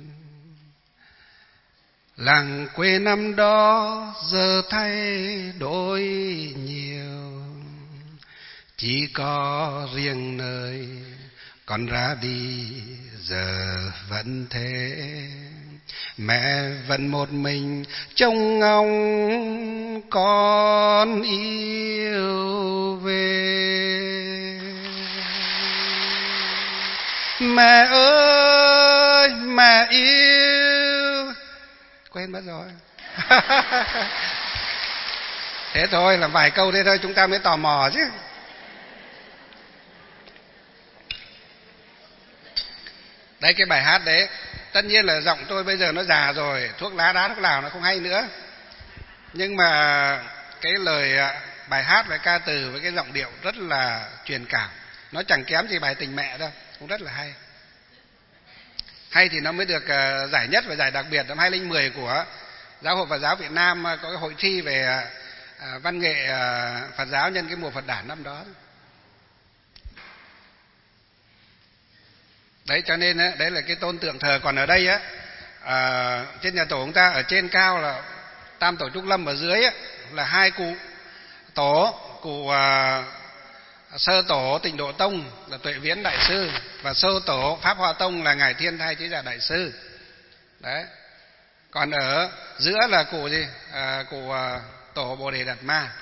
làng quê năm đó giờ thay đổi nhiều, chỉ có riêng nơi con ra đi giờ vẫn thế. Mẹ vẫn một mình trông ngóng con yêu về. Mẹ ơi mẹ yêu, quên mất rồi. Thế thôi, là vài câu thế thôi chúng ta mới tò mò chứ. Đấy, cái bài hát đấy, tất nhiên là giọng tôi bây giờ nó già rồi, thuốc lá đá thuốc lào nó không hay nữa, nhưng mà cái lời bài hát với ca từ với cái giọng điệu rất là truyền cảm, nó chẳng kém gì bài Tình Mẹ đâu, cũng rất là hay. Hay thì nó mới được giải nhất và giải đặc biệt năm 2010 của Giáo hội Phật giáo Việt Nam, có cái hội thi về văn nghệ Phật giáo nhân cái mùa Phật đản năm đó. Đấy, cho nên đấy là cái tôn tượng thờ. Còn ở đây trên nhà tổ chúng ta, ở trên cao là Tam Tổ Trúc Lâm, ở dưới là 2 cụ tổ, cụ Sơ Tổ Tịnh Độ Tông là Tuệ Viễn Đại Sư, và Sơ Tổ Pháp Hoa Tông là ngài Thiên Thai Chí Giả Đại Sư. Đấy. Còn ở giữa là cụ gì? Cụ Tổ Bồ Đề Đạt Ma.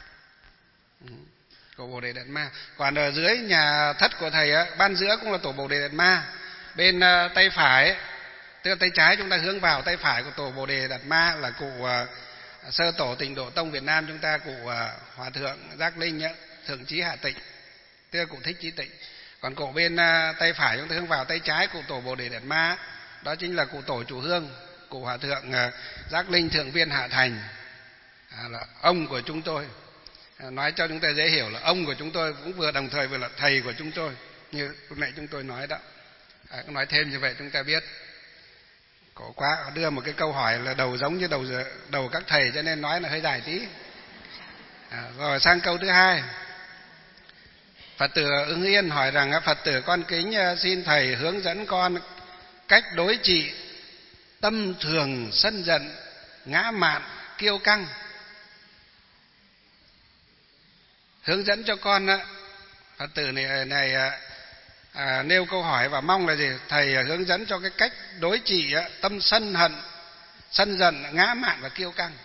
Tổ Bồ Đề Đạt Ma. Còn ở dưới nhà thất của thầy ban giữa cũng là Tổ Bồ Đề Đạt Ma. Bên tay phải, tức là tay trái chúng ta hướng vào, tay phải của Tổ Bồ Đề Đạt Ma là cụ Sơ Tổ Tịnh Độ Tông Việt Nam chúng ta, cụ Hòa Thượng Giác Linh Thượng Chí Hạ Tịnh, tức là cụ Thích Chí Tịnh. Còn cụ bên tay phải chúng ta hướng vào, tay trái cụ Tổ Bồ Đề Đạt Ma, đó chính là cụ Tổ Chủ Hương, cụ Hòa Thượng Giác Linh Thượng Viên Hạ Thành, là ông của chúng tôi. Nói cho chúng ta dễ hiểu là ông của chúng tôi cũng vừa đồng thời vừa là thầy của chúng tôi, như lúc nãy chúng tôi nói đó. Nói thêm như vậy chúng ta biết. Cổ quá, đưa một cái câu hỏi là đầu giống như đầu các thầy cho nên nói là hơi dài tí. Rồi sang câu thứ hai. Phật tử Ưng Yên hỏi rằng: Phật tử con kính xin thầy hướng dẫn con cách đối trị tâm thường sân giận, ngã mạn, kiêu căng. Hướng dẫn cho con. Phật tử này nêu câu hỏi và mong là gì? Thầy hướng dẫn cho cái cách đối trị tâm sân hận, sân giận, ngã mạn và kiêu căng.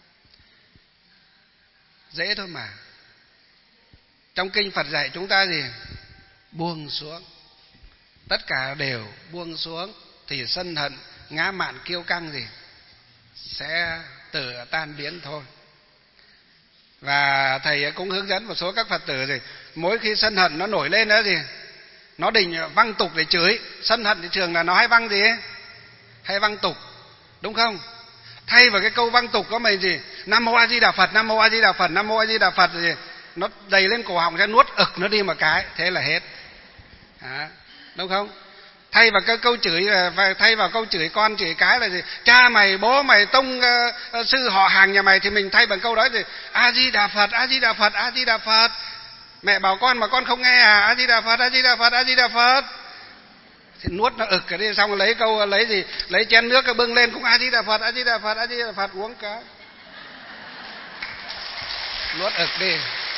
Dễ thôi mà. Trong kinh Phật dạy chúng ta gì? Buông xuống. Tất cả đều buông xuống thì sân hận, ngã mạn, kiêu căng gì? Sẽ tự tan biến thôi. Và thầy cũng hướng dẫn một số các Phật tử gì? Mỗi khi sân hận nó nổi lên đó gì? Nó định văng tục để chửi. Sân hận thì thường là nó hay văng gì? Hay văng tục. Đúng không? Thay vào cái câu văng tục của mình gì? Nam mô A Di Đà Phật, Nam mô A Di Đà Phật, Nam mô A Di Đà Phật gì? Nó đầy lên cổ họng ra, nuốt ực nó đi một cái, thế là hết. Đúng không? Thay vào cái câu chửi, thay vào câu chửi con chửi cái là gì? Cha mày, bố mày, tông sư họ hàng nhà mày, thì mình thay bằng câu đó gì? A Di Đà Phật, A Di Đà Phật, A Di Đà Phật. Mẹ bảo con mà con không nghe à? A Di Đà Phật, A Di Đà Phật, A Di Đà Phật. Thì nuốt nó ực cái đi, xong lấy câu lấy gì? Lấy chén nước cái bưng lên cũng A Di Đà Phật, A Di Đà Phật, A Di Đà Phật, uống cái. Nuốt ực đi.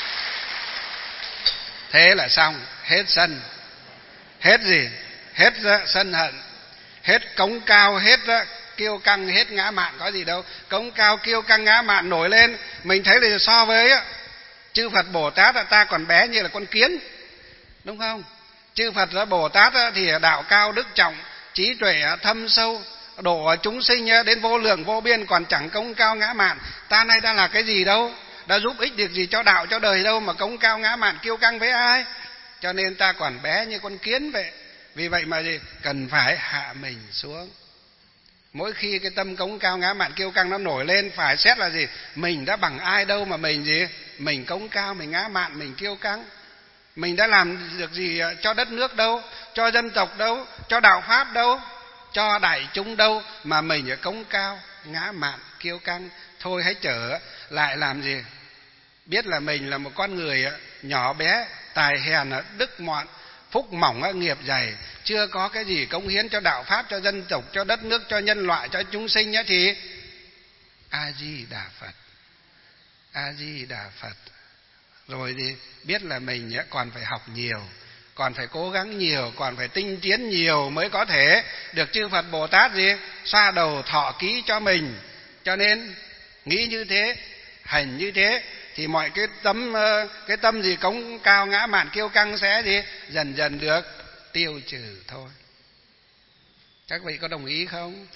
Thế là xong, hết sân. Hết gì? Hết sân hận, hết cống cao, hết kiêu căng, hết ngã mạn. Có gì đâu. Cống cao, kiêu căng, ngã mạn nổi lên, mình thấy là so với chư Phật Bồ Tát ta còn bé như là con kiến. Đúng không? Chư Phật Bồ Tát thì đạo cao đức trọng, trí tuệ thâm sâu, độ chúng sinh đến vô lượng vô biên, còn chẳng cống cao ngã mạn. Ta nay đã là cái gì đâu, đã giúp ích được gì cho đạo cho đời đâu mà cống cao ngã mạn kiêu căng với ai. Cho nên ta còn bé như con kiến vậy. Vì vậy mà gì? Cần phải hạ mình xuống. Mỗi khi cái tâm cống cao ngã mạn kiêu căng nó nổi lên, phải xét là gì? Mình đã bằng ai đâu mà mình gì? Mình cống cao, mình ngã mạn, mình kiêu căng. Mình đã làm được gì cho đất nước đâu, cho dân tộc đâu, cho đạo pháp đâu, cho đại chúng đâu mà mình cống cao, ngã mạn, kiêu căng. Thôi hãy trở lại làm gì? Biết là mình là một con người nhỏ bé, tài hèn, đức mọn, phúc mỏng, nghiệp dày, chưa có cái gì cống hiến cho đạo pháp, cho dân tộc, cho đất nước, cho nhân loại, cho chúng sinh nhé, thì A Di Đà Phật, A Di Đà Phật. Rồi thì biết là mình còn phải học nhiều, còn phải cố gắng nhiều, còn phải tinh tiến nhiều mới có thể được chư Phật Bồ Tát gì xoa đầu thọ ký cho mình. Cho nên nghĩ như thế, hành như thế thì mọi cái tâm gì cống cao ngã mạn kiêu căng sẽ gì dần dần được tiêu trừ thôi. Các vị có đồng ý không?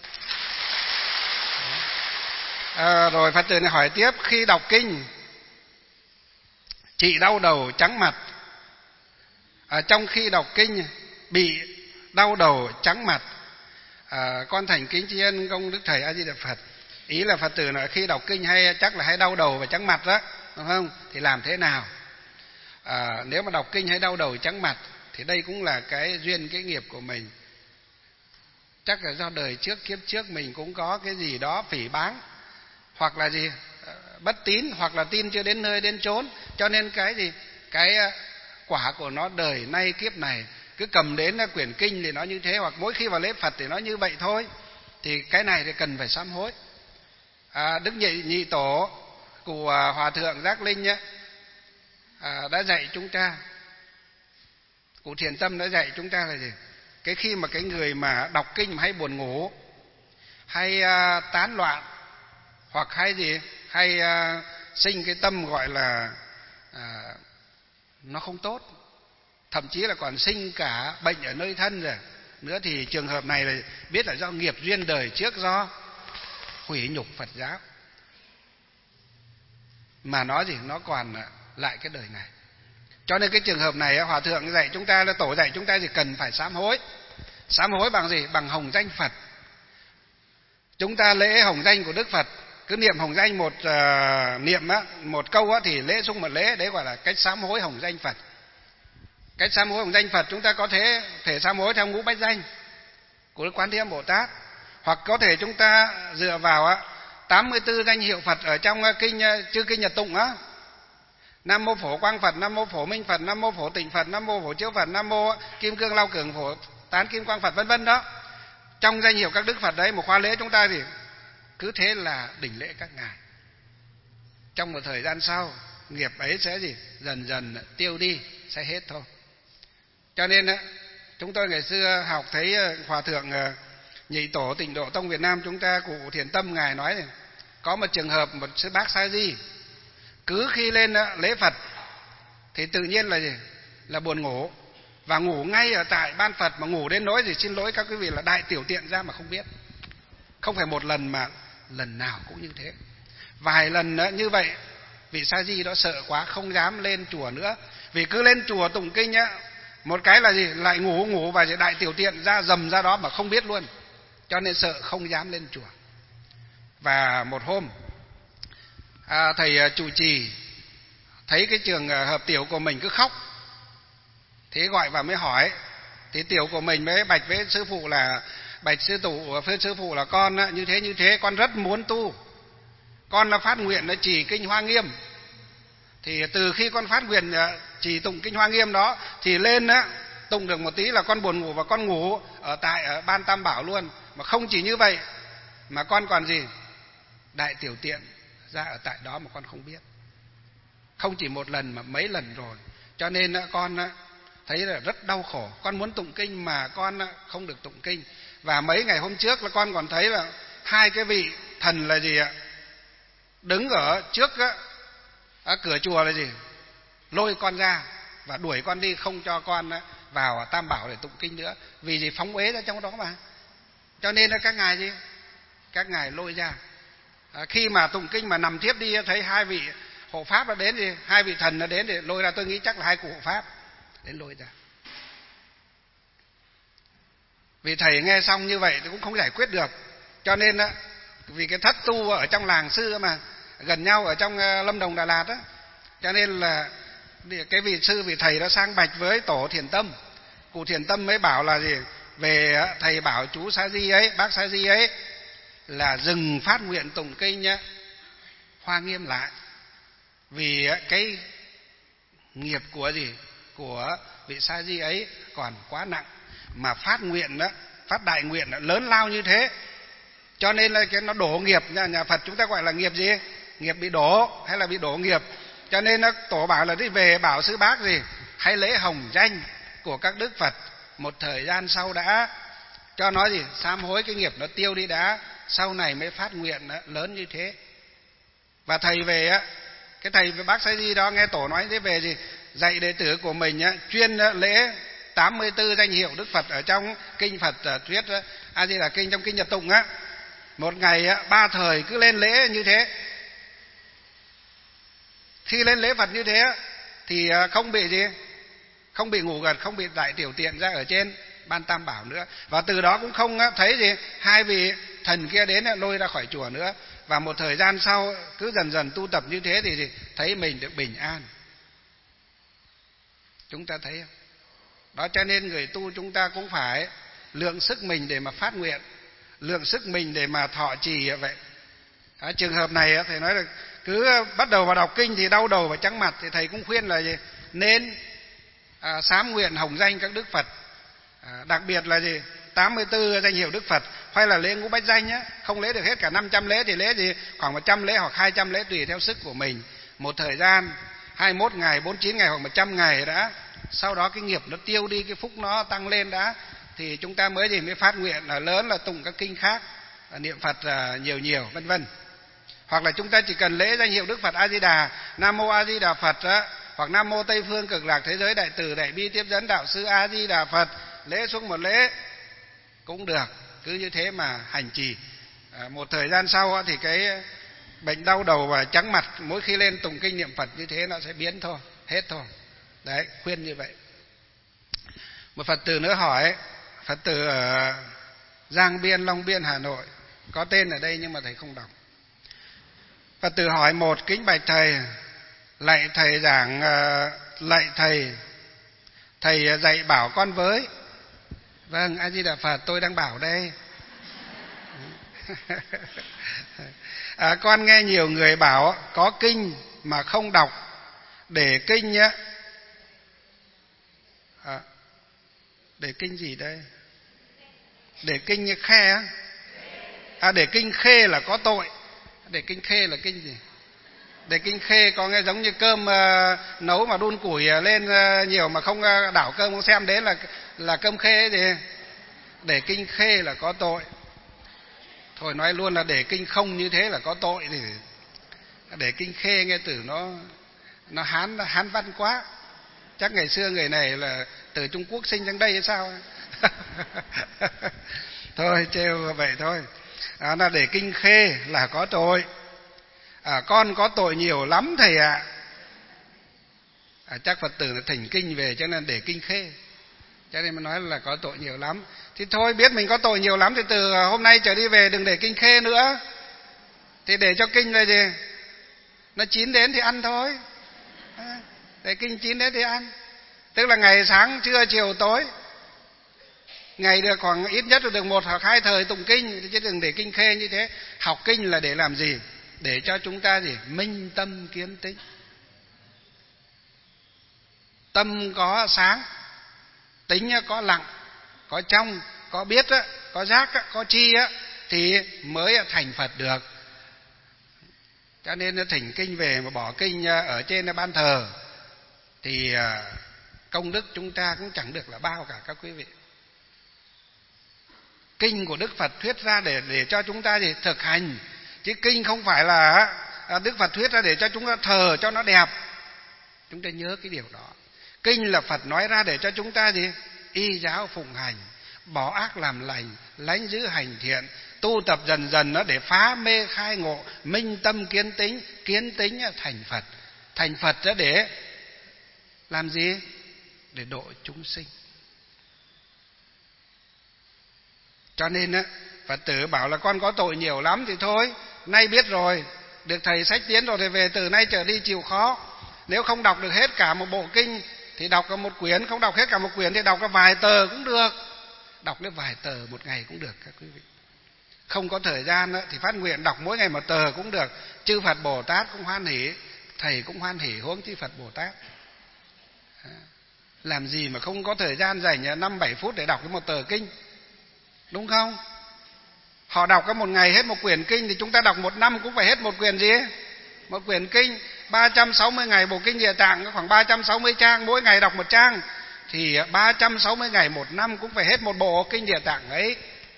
Rồi Phật tử này hỏi tiếp: khi đọc kinh chị đau đầu trắng mặt, trong khi đọc kinh bị đau đầu trắng mặt, con thành kính tri ân công đức thầy A Di Đà Phật. Ý là Phật tử nói khi đọc kinh hay chắc là hay đau đầu và trắng mặt đó, đúng không? Thì làm thế nào? Nếu mà đọc kinh hay đau đầu trắng mặt thì đây cũng là cái duyên cái nghiệp của mình. Chắc là do đời trước kiếp trước mình cũng có cái gì đó phỉ báng, hoặc là gì bất tín, hoặc là tin chưa đến nơi đến chốn, cho nên cái gì cái quả của nó đời nay kiếp này cứ cầm đến quyển kinh thì nó như thế, hoặc mỗi khi vào lễ Phật thì nó như vậy thôi. Thì cái này thì cần phải sám hối. Đức Nhị Tổ của Hòa Thượng Giác Linh đã dạy chúng ta, cụ Thiền Tâm đã dạy chúng ta là gì? Cái khi mà cái người mà đọc kinh mà hay buồn ngủ, hay tán loạn, hoặc hay gì hay sinh cái tâm gọi là nó không tốt, thậm chí là còn sinh cả bệnh ở nơi thân rồi nữa, thì trường hợp này là biết là do nghiệp duyên đời trước, do hủy nhục Phật giáo mà nó gì nó còn lại cái đời này. Cho nên cái trường hợp này Hòa Thượng dạy chúng ta, là Tổ dạy chúng ta thì cần phải sám hối. Sám hối bằng gì? Bằng hồng danh Phật. Chúng ta lễ hồng danh của Đức Phật, cứ niệm hồng danh một niệm một câu thì lễ xung một lễ, đấy gọi là cách sám hối hồng danh Phật. Cách sám hối bằng danh Phật chúng ta có thể sám hối theo ngũ bách danh của Quán Thế Âm Bồ Tát, hoặc có thể chúng ta dựa vào 84 danh hiệu Phật ở trong kinh chư kinh Nhật Tụng á. Nam mô Phổ Quang Phật, Nam mô Phổ Minh Phật, Nam mô Phổ Tịnh Phật, Nam mô Phổ Chiếu Phật, Nam mô Kim Cương Lao Cường Phổ Tán Kim Quang Phật, vân vân đó. Trong danh hiệu các đức Phật đấy, một khóa lễ chúng ta thì cứ thế là đỉnh lễ các ngài. Trong một thời gian sau, nghiệp ấy sẽ dần dần tiêu đi, sẽ hết thôi. Cho nên chúng tôi ngày xưa học thấy Hòa thượng Nhị Tổ Tịnh Độ Tông Việt Nam chúng ta, cụ Thiền Tâm ngài nói này, có một trường hợp một sư bác Sa Di cứ khi lên lễ Phật thì tự nhiên là buồn ngủ, và ngủ ngay ở tại ban Phật, mà ngủ đến nỗi xin lỗi các quý vị là đại tiểu tiện ra mà không biết. Không phải một lần mà lần nào cũng như thế. Vài lần như vậy, vị Sa Di đó sợ quá không dám lên chùa nữa, vì cứ lên chùa tụng kinh một cái là lại ngủ và đại tiểu tiện ra dầm ra đó mà không biết luôn, cho nên sợ không dám lên chùa. Và một hôm thầy trụ trì thấy cái trường hợp tiểu của mình cứ khóc, thế gọi vào mới hỏi, thì tiểu của mình mới bạch với sư phụ là, bạch sư phụ là con như thế con rất muốn tu, con là phát nguyện trì kinh Hoa Nghiêm. Thì từ khi con phát nguyện trì tụng kinh Hoa Nghiêm đó thì lên tụng được một tí là con buồn ngủ, và con ngủ ở tại ban Tam Bảo luôn. Mà không chỉ như vậy mà con còn đại tiểu tiện ra ở tại đó mà con không biết. Không chỉ một lần mà mấy lần rồi. Cho nên con thấy là rất đau khổ. Con muốn tụng kinh mà con không được tụng kinh. Và mấy ngày hôm trước là con còn thấy là hai cái vị thần là đứng ở trước cửa chùa là lôi con ra và đuổi con đi, không cho con vào Tam Bảo để tụng kinh nữa, vì phóng uế ra trong đó mà. Cho nên là các ngài lôi ra. Khi mà tụng kinh mà nằm thiếp đi, thấy hai vị hộ pháp đã đến, hai vị thần đã đến để lôi ra. Tôi nghĩ chắc là hai cụ hộ pháp đến lôi ra. Vì thầy nghe xong như vậy thì cũng không giải quyết được, cho nên vì cái thất tu ở trong làng xưa mà gần nhau ở trong Lâm Đồng Đà Lạt á, cho nên là cái vị sư vị thầy đã sang bạch với tổ Thiền Tâm. Cụ Thiền Tâm mới bảo là về thầy bảo chú Sa Di ấy, bác Sa Di ấy là dừng phát nguyện tụng kinh Hoa Nghiêm lại, vì cái nghiệp của vị Sa Di ấy còn quá nặng, mà phát nguyện phát đại nguyện lớn lao như thế, cho nên là nó đổ nghiệp. Nhà Phật chúng ta gọi là nghiệp nghiệp bị đổ hay là bị đổ nghiệp. Cho nên tổ bảo là đi về bảo sư bác hãy lấy hồng danh của các đức Phật một thời gian sau đã, cho nó sám hối cái nghiệp nó tiêu đi đã, sau này mới phát nguyện lớn như thế. Và thầy về cái thầy với bác Sa Di đó nghe tổ nói thế về dạy đệ tử của mình chuyên lễ 84 danh hiệu đức Phật ở trong kinh Phật thuyết A Di Đà Kinh, trong kinh Nhật Tụng một ngày 3 thời cứ lên lễ như thế. Khi lên lễ Phật như thế thì không bị ngủ gật, không bị đại tiểu tiện ra ở trên ban Tam Bảo nữa. Và từ đó cũng không thấy hai vị thần kia đến lôi ra khỏi chùa nữa. Và một thời gian sau cứ dần dần tu tập như thế thì thấy mình được bình an. Chúng ta thấy không? Đó, cho nên người tu chúng ta cũng phải lượng sức mình để mà phát nguyện, lượng sức mình để mà thọ trì vậy. Trường hợp này thầy nói là cứ bắt đầu vào đọc kinh thì đau đầu và trắng mặt, thì thầy cũng khuyên là nên sám nguyện hồng danh các đức Phật, đặc biệt là 84 danh hiệu đức Phật, hay là lễ ngũ bách danh không lễ được hết cả 500 lễ thì lễ khoảng 100 lễ hoặc 200 lễ tùy theo sức của mình. Một thời gian 21 ngày, 49 ngày hoặc 100 ngày đã, sau đó cái nghiệp nó tiêu đi, cái phúc nó tăng lên đã, thì chúng ta mới phát nguyện là lớn, là tụng các kinh khác, niệm Phật nhiều vân vân. Hoặc là chúng ta chỉ cần lễ danh hiệu Đức Phật A Di Đà, Nam mô A Di Đà Phật hoặc Nam mô Tây Phương Cực Lạc Thế Giới Đại Từ Đại Bi Tiếp Dẫn Đạo Sư A Di Đà Phật, lễ xuống một lễ cũng được. Cứ như thế mà hành trì. Một thời gian sau thì cái bệnh đau đầu và trắng mặt mỗi khi lên tụng kinh niệm Phật như thế nó sẽ biến thôi, hết thôi. Đấy, khuyên như vậy. Một Phật tử nữa hỏi, Phật tử ở Giang Biên, Long Biên, Hà Nội, có tên ở đây nhưng mà thầy không đọc. Phật tử hỏi: một, kính bạch thầy, lạy thầy Thầy dạy bảo con với. Vâng, A Di Đà Phật, tôi đang bảo đây. Con nghe nhiều người bảo có kinh mà không đọc, để kinh nhá. Để kinh gì đây? Để kinh khe á? Để kinh khê là có tội. Để kinh khê là kinh gì? Để kinh khê có nghe giống như cơm nấu mà đun củi lên nhiều mà không đảo cơm không xem đấy là cơm khê gì? Để kinh khê là có tội. Thôi nói luôn là để kinh không như thế là có tội thì để kinh khê nghe từ nó hán văn quá. Chắc ngày xưa người này là từ Trung Quốc sinh sang đây hay sao? Thôi trêu vậy thôi. Là để kinh khê là có tội. Con có tội nhiều lắm thầy ạ. Chắc Phật tử là thỉnh kinh về cho nên để kinh khê, cho nên mà nói là có tội nhiều lắm. Thì thôi biết mình có tội nhiều lắm thì từ hôm nay trở đi về đừng để kinh khê nữa. Thì để cho kinh là gì? Nó chín đến thì ăn thôi. Để kinh chín đến thì ăn. Tức là ngày sáng trưa chiều tối, ngày được khoảng ít nhất được 1 hoặc 2 thời tụng kinh, chứ đừng để kinh khê như thế. Học kinh là để làm gì? Để cho chúng ta gì? Minh tâm kiến tĩnh. Tâm có sáng, tính có lặng, có trong, có biết, có giác, có tri thì mới thành Phật được. Cho nên thỉnh kinh về mà bỏ kinh ở trên ban thờ thì công đức chúng ta cũng chẳng được là bao cả các quý vị. Kinh của Đức Phật thuyết ra để cho chúng ta gì? Thực hành. Chứ kinh không phải là Đức Phật thuyết ra để cho chúng ta thờ cho nó đẹp. Chúng ta nhớ cái điều đó. Kinh là Phật nói ra để cho chúng ta gì? Y giáo phụng hành, bỏ ác làm lành, lánh giữ hành thiện, tu tập dần dần nó để phá mê khai ngộ, minh tâm kiến tính thành Phật. Thành Phật để làm gì? Để độ chúng sinh. Cho nên Phật tử bảo là con có tội nhiều lắm thì thôi, nay biết rồi, được thầy sách tiến rồi thì về từ nay trở đi chịu khó. Nếu không đọc được hết cả một bộ kinh thì đọc một quyển, không đọc hết cả một quyển thì đọc vài tờ cũng được. Đọc đến vài tờ một ngày cũng được các quý vị. Không có thời gian thì phát nguyện đọc mỗi ngày 1 tờ cũng được. Chư Phật Bồ Tát cũng hoan hỷ, thầy cũng hoan hỷ, huống chi Phật Bồ Tát. Làm gì mà không có thời gian dành 5-7 phút để đọc cái 1 tờ kinh, đúng không? Họ đọc có 1 ngày hết 1 quyển kinh thì chúng ta đọc 1 năm cũng phải hết 1 quyển gì? 1 quyển kinh. 360 ngày bộ kinh Địa Tạng có khoảng 360 trang, mỗi ngày đọc 1 trang thì 360 ngày 1 năm cũng phải hết 1 bộ kinh Địa Tạng ấy.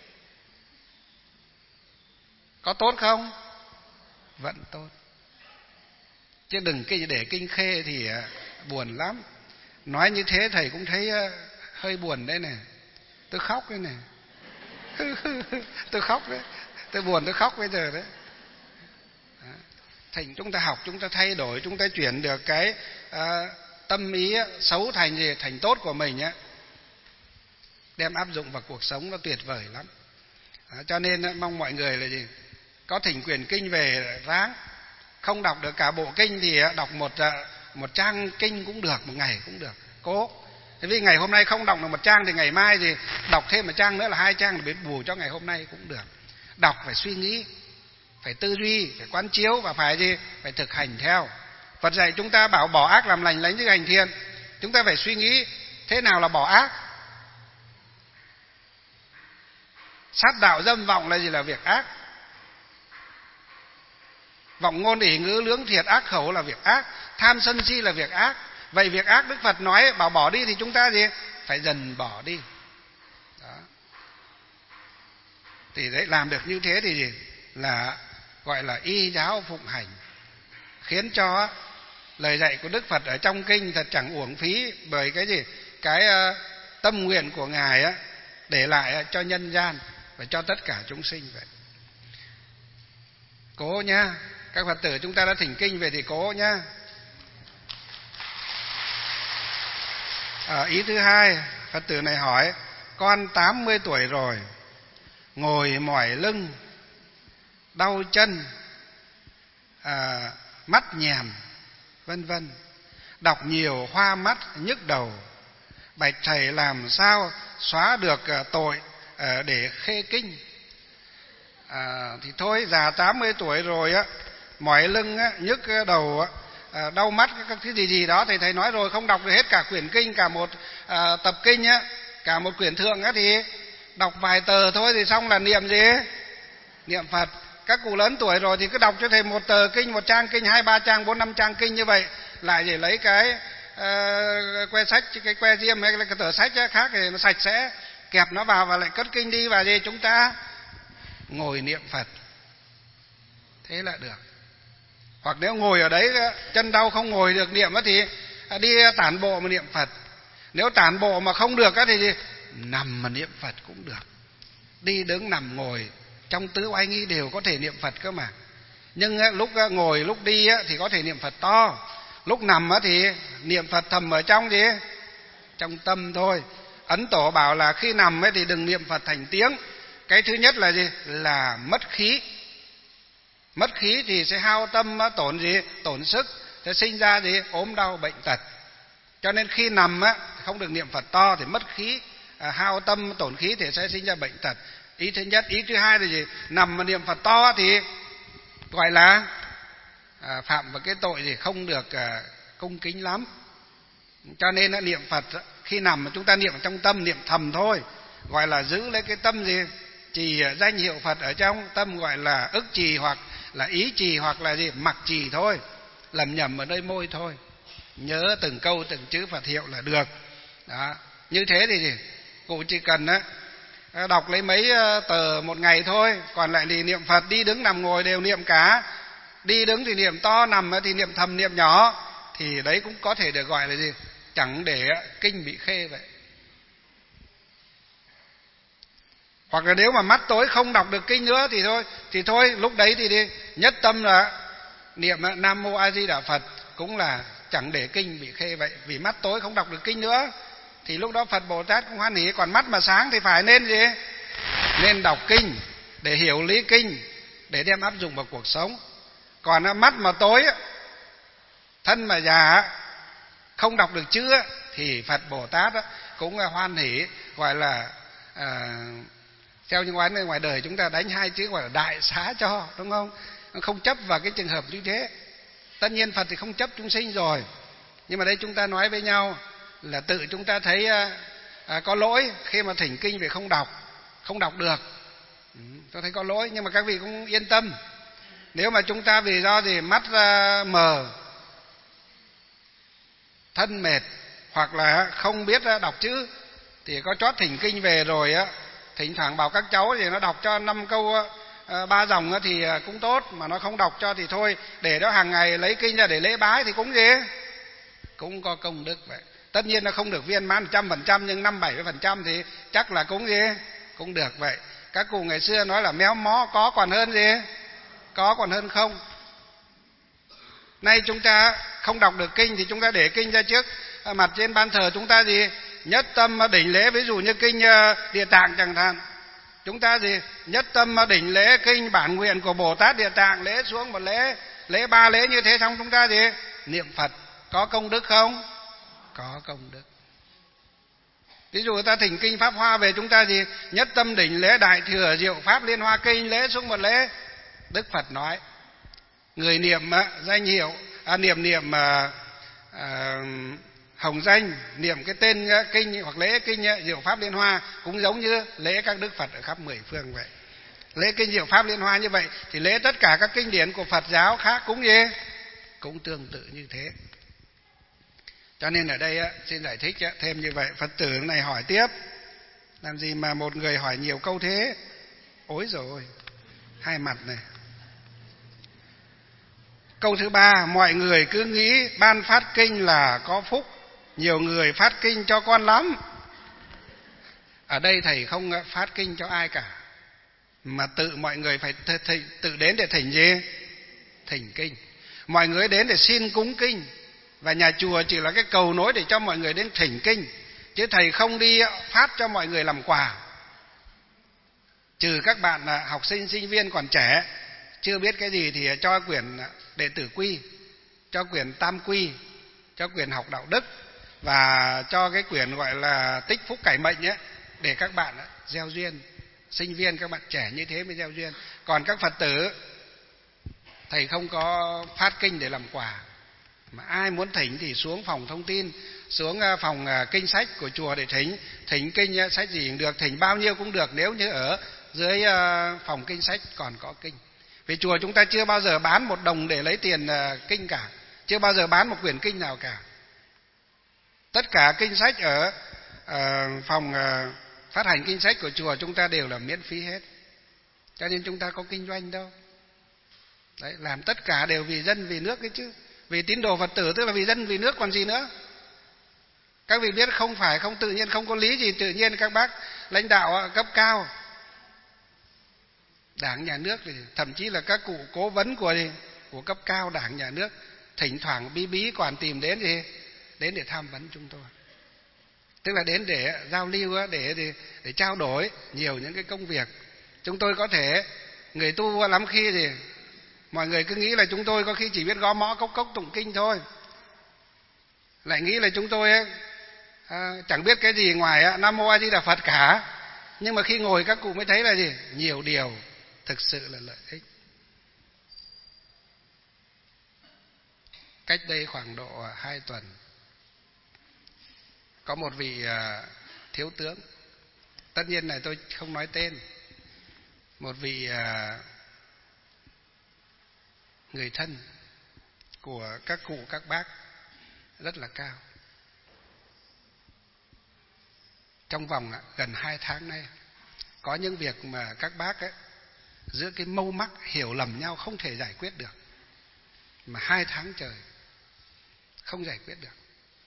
Có tốt không? Vẫn tốt. Chứ đừng để kinh khê thì buồn lắm. Nói như thế thầy cũng thấy hơi buồn đấy này. Tôi khóc đấy này. Tôi khóc đấy. Tôi buồn tôi khóc bây giờ đấy. Thành chúng ta học, chúng ta thay đổi, chúng ta chuyển được cái tâm ý xấu thành gì? Thành tốt của mình đem áp dụng vào cuộc sống nó tuyệt vời lắm. Cho nên mong mọi người là gì? Có thỉnh quyển kinh về ráng. Không đọc được cả bộ kinh thì đọc một trang kinh cũng được, 1 ngày cũng được. Cố. Thế vì ngày hôm nay không đọc được 1 trang thì ngày mai thì đọc thêm 1 trang nữa là 2 trang để bù cho ngày hôm nay cũng được. Đọc phải suy nghĩ, phải tư duy, phải quán chiếu và phải gì? Phải thực hành theo. Phật dạy chúng ta bảo bỏ ác làm lành, lánh giữ hành thiện. Chúng ta phải suy nghĩ thế nào là bỏ ác. Sát đạo dâm vọng là gì? Là việc ác. Vọng ngôn ỷ ngữ lưỡng thiệt ác khẩu là việc ác. Tham sân si là việc ác. Vậy việc ác Đức Phật nói bảo bỏ đi thì chúng ta gì? Phải dần bỏ đi. Đó. Thì đấy, làm được như thế thì gì? Là gọi là y giáo phụng hành, khiến cho lời dạy của Đức Phật ở trong kinh thật chẳng uổng phí. Bởi cái gì? Cái tâm nguyện của Ngài để lại cho nhân gian và cho tất cả chúng sinh vậy. Cố nhá. Các Phật tử chúng ta đã thỉnh kinh về thì cố nhá. Ý thứ hai, Phật tử này hỏi: con 80 tuổi rồi, ngồi mỏi lưng, đau chân, mắt nhèm, vân vân, đọc nhiều hoa mắt, nhức đầu, bạch thầy làm sao xóa được tội để khê kinh. Thì thôi, già 80 tuổi rồi á, mỏi lưng á, nhức đầu á, đau mắt các thứ gì đó, thì thầy nói rồi, không đọc được hết cả quyển kinh, cả một tập kinh á, cả một quyển thượng á, thì đọc vài tờ thôi thì xong là niệm gì? Niệm Phật. Các cụ lớn tuổi rồi thì cứ đọc cho thầy một tờ kinh, một trang kinh, 2, 3 trang, 4, 5 trang kinh như vậy, lại để lấy cái que sách, cái que diêm hay là cái tờ sách khác thì nó sạch sẽ, kẹp nó vào và lại cất kinh đi, và gì chúng ta ngồi niệm Phật, thế là được. Hoặc nếu ngồi ở đấy chân đau không ngồi được niệm thì đi tản bộ mà niệm Phật. Nếu tản bộ mà không được thì nằm mà niệm Phật cũng được. Đi đứng nằm ngồi trong tứ oai nghi đều có thể niệm Phật cơ mà. Nhưng lúc ngồi lúc đi thì có thể niệm Phật to, lúc nằm thì niệm Phật thầm ở trong gì? Trong tâm thôi. Ấn Tổ bảo là khi nằm thì đừng niệm Phật thành tiếng. Cái thứ nhất là gì? Là mất khí. Mất khí thì sẽ hao tâm, tổn gì? Tổn sức, sẽ sinh ra gì? Ốm đau bệnh tật. Cho nên khi nằm không được niệm Phật to thì mất khí, hao tâm tổn khí thì sẽ sinh ra bệnh tật. Ý thứ nhất. Ý thứ hai là gì? Nằm mà niệm Phật to thì gọi là phạm vào cái tội gì? Không được cung kính lắm. Cho nên niệm Phật khi nằm mà chúng ta niệm trong tâm, niệm thầm thôi, gọi là giữ lấy cái tâm gì? Trì danh hiệu Phật ở trong tâm, gọi là ức trì hoặc là ý trì hoặc là gì? Mặc trì thôi, lầm nhầm ở nơi môi thôi, nhớ từng câu từng chữ Phật hiệu là được. Đó. Như thế thì gì? Cụ chỉ cần đọc lấy mấy tờ một ngày thôi, còn lại thì niệm Phật, đi đứng nằm ngồi đều niệm cả. Đi đứng thì niệm to, nằm thì niệm thầm niệm nhỏ, thì đấy cũng có thể được gọi là gì? Chẳng để kinh bị khê vậy. Hoặc là nếu mà mắt tối không đọc được kinh nữa thì thôi lúc đấy thì đi nhất tâm là niệm Nam Mô A Di Đà Phật, cũng là chẳng để kinh bị khê vậy. Vì mắt tối không đọc được kinh nữa thì lúc đó Phật Bồ Tát cũng hoan hỉ. Còn mắt mà sáng thì phải nên gì? Nên đọc kinh để hiểu lý kinh, để đem áp dụng vào cuộc sống. Còn mắt mà tối, thân mà già, không đọc được chữ thì Phật Bồ Tát cũng hoan hỉ, gọi là theo những quán ngoài đời chúng ta đánh hai chữ gọi là đại xá cho, đúng không? Không chấp vào cái trường hợp như thế. Tất nhiên Phật thì không chấp chúng sinh rồi, nhưng mà đây chúng ta nói với nhau là tự chúng ta thấy có lỗi khi mà thỉnh kinh về không đọc được. Tôi thấy có lỗi, nhưng mà các vị cũng yên tâm. Nếu mà chúng ta vì do gì mắt mờ, thân mệt, hoặc là không biết đọc chữ, thì có chót thỉnh kinh về rồi thỉnh thoảng bảo các cháu thì nó đọc cho 5 câu 3 dòng thì cũng tốt, mà nó không đọc cho thì thôi, để đó hàng ngày lấy kinh ra để lễ bái thì cũng gì? Cũng có công đức vậy. Tất nhiên nó không được viên mãn 100%, nhưng 5-70% thì chắc là cũng gì? Cũng được vậy. Các cụ ngày xưa nói là méo mó có còn hơn gì? Có còn hơn không. Nay chúng ta không đọc được kinh thì chúng ta để kinh ra trước mặt trên ban thờ, chúng ta gì? Nhất tâm đỉnh lễ, ví dụ như kinh Địa Tạng chẳng hạn, chúng ta gì? Nhất tâm đỉnh lễ kinh bản nguyện của Bồ Tát Địa Tạng, lễ xuống một lễ, lễ 3 lễ như thế, xong chúng ta gì? Niệm Phật. Có công đức không? Có công đức. Ví dụ ta thỉnh kinh Pháp Hoa về, chúng ta gì? Nhất tâm đỉnh lễ Đại Thừa Diệu Pháp Liên Hoa Kinh, lễ xuống một lễ. Đức Phật nói người niệm danh hiệu, niệm hồng danh, niệm cái tên kinh hoặc lễ kinh Diệu Pháp Liên Hoa cũng giống như lễ các Đức Phật ở khắp 10 phương vậy. Lễ kinh Diệu Pháp Liên Hoa như vậy thì lễ tất cả các kinh điển của Phật giáo khác cũng gì? Cũng tương tự như thế. Cho nên ở đây xin giải thích thêm như vậy. Phật tử này hỏi tiếp, làm gì mà một người hỏi nhiều câu thế? Ối rồi, hai mặt này. Câu thứ 3, mọi người cứ nghĩ ban phát kinh là có phúc, nhiều người phát kinh cho con lắm. Ở đây thầy không phát kinh cho ai cả, mà tự mọi người phải tự đến để thỉnh gì? Thỉnh kinh. Mọi người đến để xin cúng kinh, và nhà chùa chỉ là cái cầu nối để cho mọi người đến thỉnh kinh, chứ thầy không đi phát cho mọi người làm quà. Trừ các bạn học sinh, sinh viên còn trẻ, chưa biết cái gì thì cho quyển Đệ Tử Quy, cho quyển Tam Quy, cho quyển Học Đạo Đức, và cho cái quyển gọi là Tích Phúc Cải Mệnh ấy, để các bạn gieo duyên. Sinh viên các bạn trẻ như thế mới gieo duyên. Còn các Phật tử, thầy không có phát kinh để làm quà, mà ai muốn thỉnh thì xuống phòng thông tin, xuống phòng kinh sách của chùa để thỉnh kinh sách gì cũng được, thỉnh bao nhiêu cũng được, nếu như ở dưới phòng kinh sách còn có kinh. Vì chùa chúng ta chưa bao giờ bán một đồng để lấy tiền kinh cả, chưa bao giờ bán một quyển kinh nào cả. Tất cả kinh sách ở phòng phát hành kinh sách của chùa chúng ta đều là miễn phí hết, cho nên chúng ta có kinh doanh đâu. Đấy, làm tất cả đều vì dân vì nước ấy chứ. Vì tín đồ Phật tử tức là vì dân vì nước còn gì nữa. Các vị biết không tự nhiên, không có lý gì tự nhiên các bác lãnh đạo cấp cao Đảng nhà nước, thậm chí là các cụ cố vấn của cấp cao Đảng nhà nước thỉnh thoảng bí còn tìm đến để tham vấn chúng tôi. Tức là đến để giao lưu, để trao đổi nhiều những cái công việc. Chúng tôi có thể, người tu lắm khi thì mọi người cứ nghĩ là chúng tôi có khi chỉ biết gõ mõ cốc tụng kinh thôi, lại nghĩ là chúng tôi chẳng biết cái gì ngoài Nam Mô A Di Đà Phật cả. Nhưng mà khi ngồi các cụ mới thấy là gì? Nhiều điều thực sự là lợi ích. Cách đây khoảng độ 2 tuần, có một vị thiếu tướng, tất nhiên là tôi không nói tên, một vị người thân của các cụ các bác rất là cao. Trong vòng gần 2 tháng nay, có những việc mà các bác ấy, giữa cái mâu mắc hiểu lầm nhau không thể giải quyết được, mà 2 tháng trời không giải quyết được.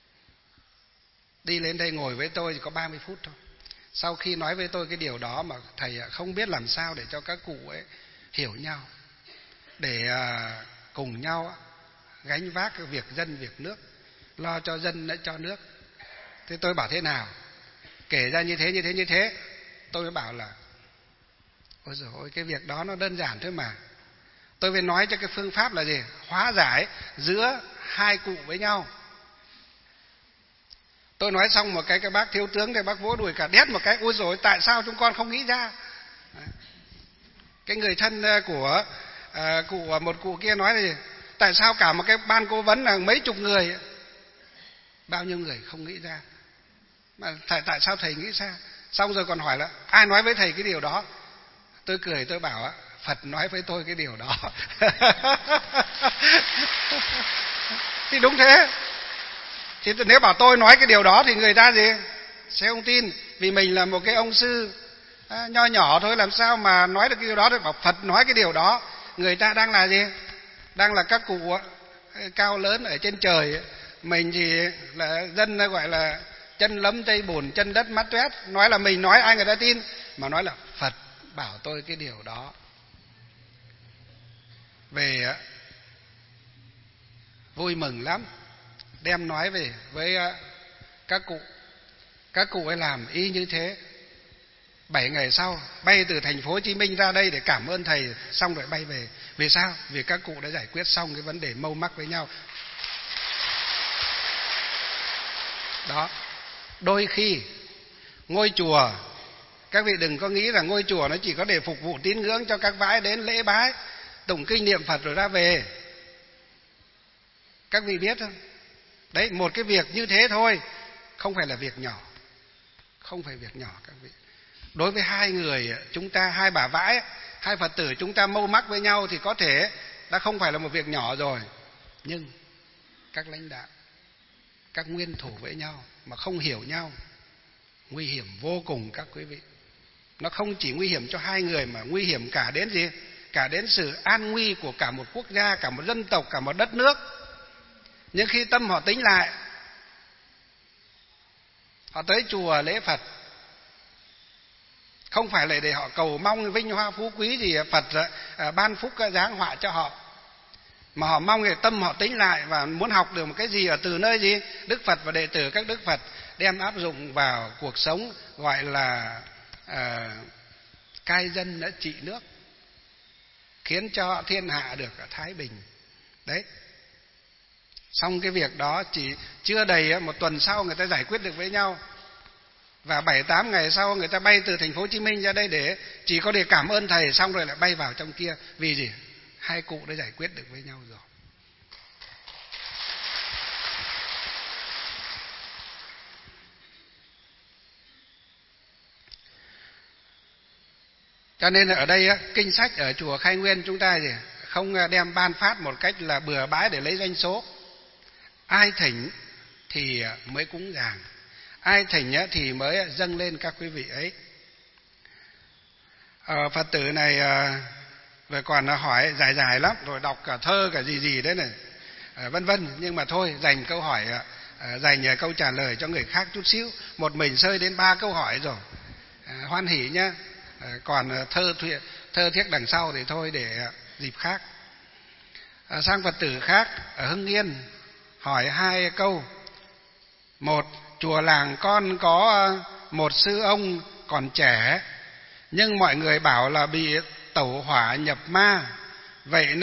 Đi lên đây ngồi với tôi chỉ có 30 phút thôi. Sau khi nói với tôi cái điều đó mà thầy không biết làm sao để cho các cụ ấy hiểu nhau, để cùng nhau gánh vác cái việc dân việc nước, lo cho dân để cho nước. Thế tôi bảo thế nào? Kể ra như thế, tôi mới bảo là ôi giời ơi, cái việc đó nó đơn giản thôi mà. Tôi phải nói cho cái phương pháp là gì? Hóa giải giữa hai cụ với nhau. Tôi nói xong một cái bác thiếu tướng thì bác vỗ đùi cả đét một cái, ôi giời ơi, tại sao chúng con không nghĩ ra? Cái người thân của một cụ kia nói là gì? Tại sao cả một cái ban cố vấn là mấy chục người, bao nhiêu người không nghĩ ra? Mà tại sao thầy nghĩ ra? Xong rồi còn hỏi là ai nói với thầy cái điều đó? Tôi cười tôi bảo Phật nói với tôi cái điều đó. Thì đúng thế. Thì nếu bảo tôi nói cái điều đó thì người ta gì? Sẽ không tin. Vì mình là một cái ông sư nho nhỏ thôi, làm sao mà nói được cái điều đó được? Bảo Phật nói cái điều đó. Người ta đang là gì? Đang là các cụ cao lớn ở trên trời. Mình thì là dân gọi là chân lấm tay bùn, chân đất mắt toét. Nói là mình nói ai người ta tin. Mà nói là Phật bảo tôi cái điều đó. Về vui mừng lắm, đem nói về với các cụ. Các cụ ấy làm y như thế. 7 ngày sau bay từ thành phố Hồ Chí Minh ra đây để cảm ơn thầy, xong rồi bay về. Vì sao? Vì các cụ đã giải quyết xong cái vấn đề mâu mắc với nhau. Đó. Đôi khi ngôi chùa, các vị đừng có nghĩ là ngôi chùa nó chỉ có để phục vụ tín ngưỡng cho các vãi đến lễ bái, tụng kinh niệm Phật rồi ra về. Các vị biết không? Đấy, một cái việc như thế thôi, không phải là việc nhỏ. Không phải việc nhỏ các vị. Đối với hai người chúng ta, hai bà vãi, hai Phật tử chúng ta mâu mắc với nhau thì có thể đã không phải là một việc nhỏ rồi. Nhưng các lãnh đạo, các nguyên thủ với nhau mà không hiểu nhau, nguy hiểm vô cùng các quý vị. Nó không chỉ nguy hiểm cho hai người mà nguy hiểm cả đến gì? Cả đến sự an nguy của cả một quốc gia, cả một dân tộc, cả một đất nước. Nhưng khi tâm họ tính lại, họ tới chùa lễ Phật, không phải là để họ cầu mong vinh hoa phú quý gì Phật ban phúc giáng họa cho họ, mà họ mong cái tâm họ tính lại và muốn học được một cái gì ở từ nơi gì? Đức Phật và đệ tử các Đức Phật đem áp dụng vào cuộc sống, gọi là cai dân đã trị nước, khiến cho thiên hạ được thái bình. Đấy. Xong cái việc đó chỉ chưa đầy một tuần sau người ta giải quyết được với nhau. Và 7-8 ngày sau người ta bay từ thành phố Hồ Chí Minh ra đây để chỉ có để cảm ơn thầy, xong rồi lại bay vào trong kia. Vì gì? Hai cụ đã giải quyết được với nhau rồi. Cho nên ở đây kinh sách ở chùa Khai Nguyên chúng ta gì không đem ban phát một cách là bừa bãi để lấy doanh số. Ai thỉnh thì mới cúng dường, ai thỉnh thì mới dâng lên các quý vị ấy. Phật tử này rồi còn hỏi dài lắm, rồi đọc cả thơ cả gì đấy này, vân vân. Nhưng mà thôi, dành câu hỏi, dành câu trả lời cho người khác chút xíu. Một mình sơi đến 3 câu hỏi rồi, hoan hỉ nhá. Còn thơ thiết đằng sau thì thôi để dịp khác. Sang Phật tử khác ở Hưng Yên hỏi 2 câu. Một, chùa làng con có một sư ông còn trẻ, nhưng mọi người bảo là bị tẩu hỏa nhập ma. Vậy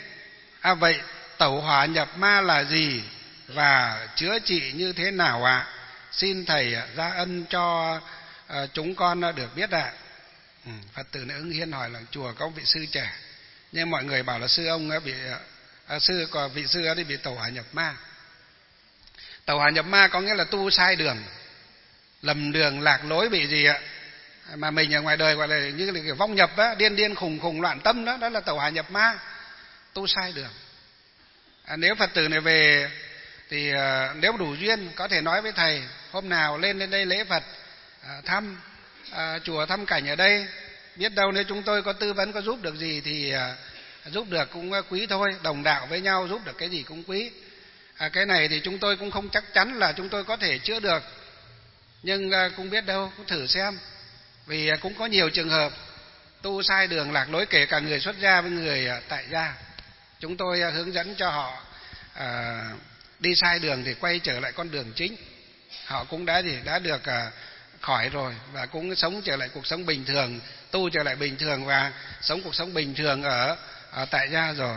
tẩu hỏa nhập ma là gì và chữa trị như thế nào ạ? Xin thầy ra ân cho chúng con được biết ạ. Phật tử này Hưng Yên hỏi là chùa có vị sư trẻ, nhưng mọi người bảo là sư ông bị vị sư ấy bị tẩu hỏa nhập ma. Tẩu hỏa nhập ma có nghĩa là tu sai đường, lầm đường lạc lối, bị gì ạ? Mà mình ở ngoài đời gọi là như là kiểu vong nhập á, điên khùng loạn tâm đó, đó là tẩu hỏa nhập ma, tu sai đường. Nếu Phật tử này về thì nếu đủ duyên có thể nói với thầy hôm nào lên đây lễ Phật, thăm chùa, thăm cảnh ở đây, biết đâu nếu chúng tôi có tư vấn, có giúp được gì thì giúp được cũng quý thôi. Đồng đạo với nhau giúp được cái gì cũng quý. Cái này thì chúng tôi cũng không chắc chắn là chúng tôi có thể chữa được, nhưng cũng biết đâu, cũng thử xem. Vì cũng có nhiều trường hợp tu sai đường lạc lối, kể cả người xuất gia với người tại gia. Chúng tôi hướng dẫn cho họ đi sai đường thì quay trở lại con đường chính. Họ cũng đã được khỏi rồi, và cũng sống trở lại cuộc sống bình thường, tu trở lại bình thường và sống cuộc sống bình thường ở tại gia rồi.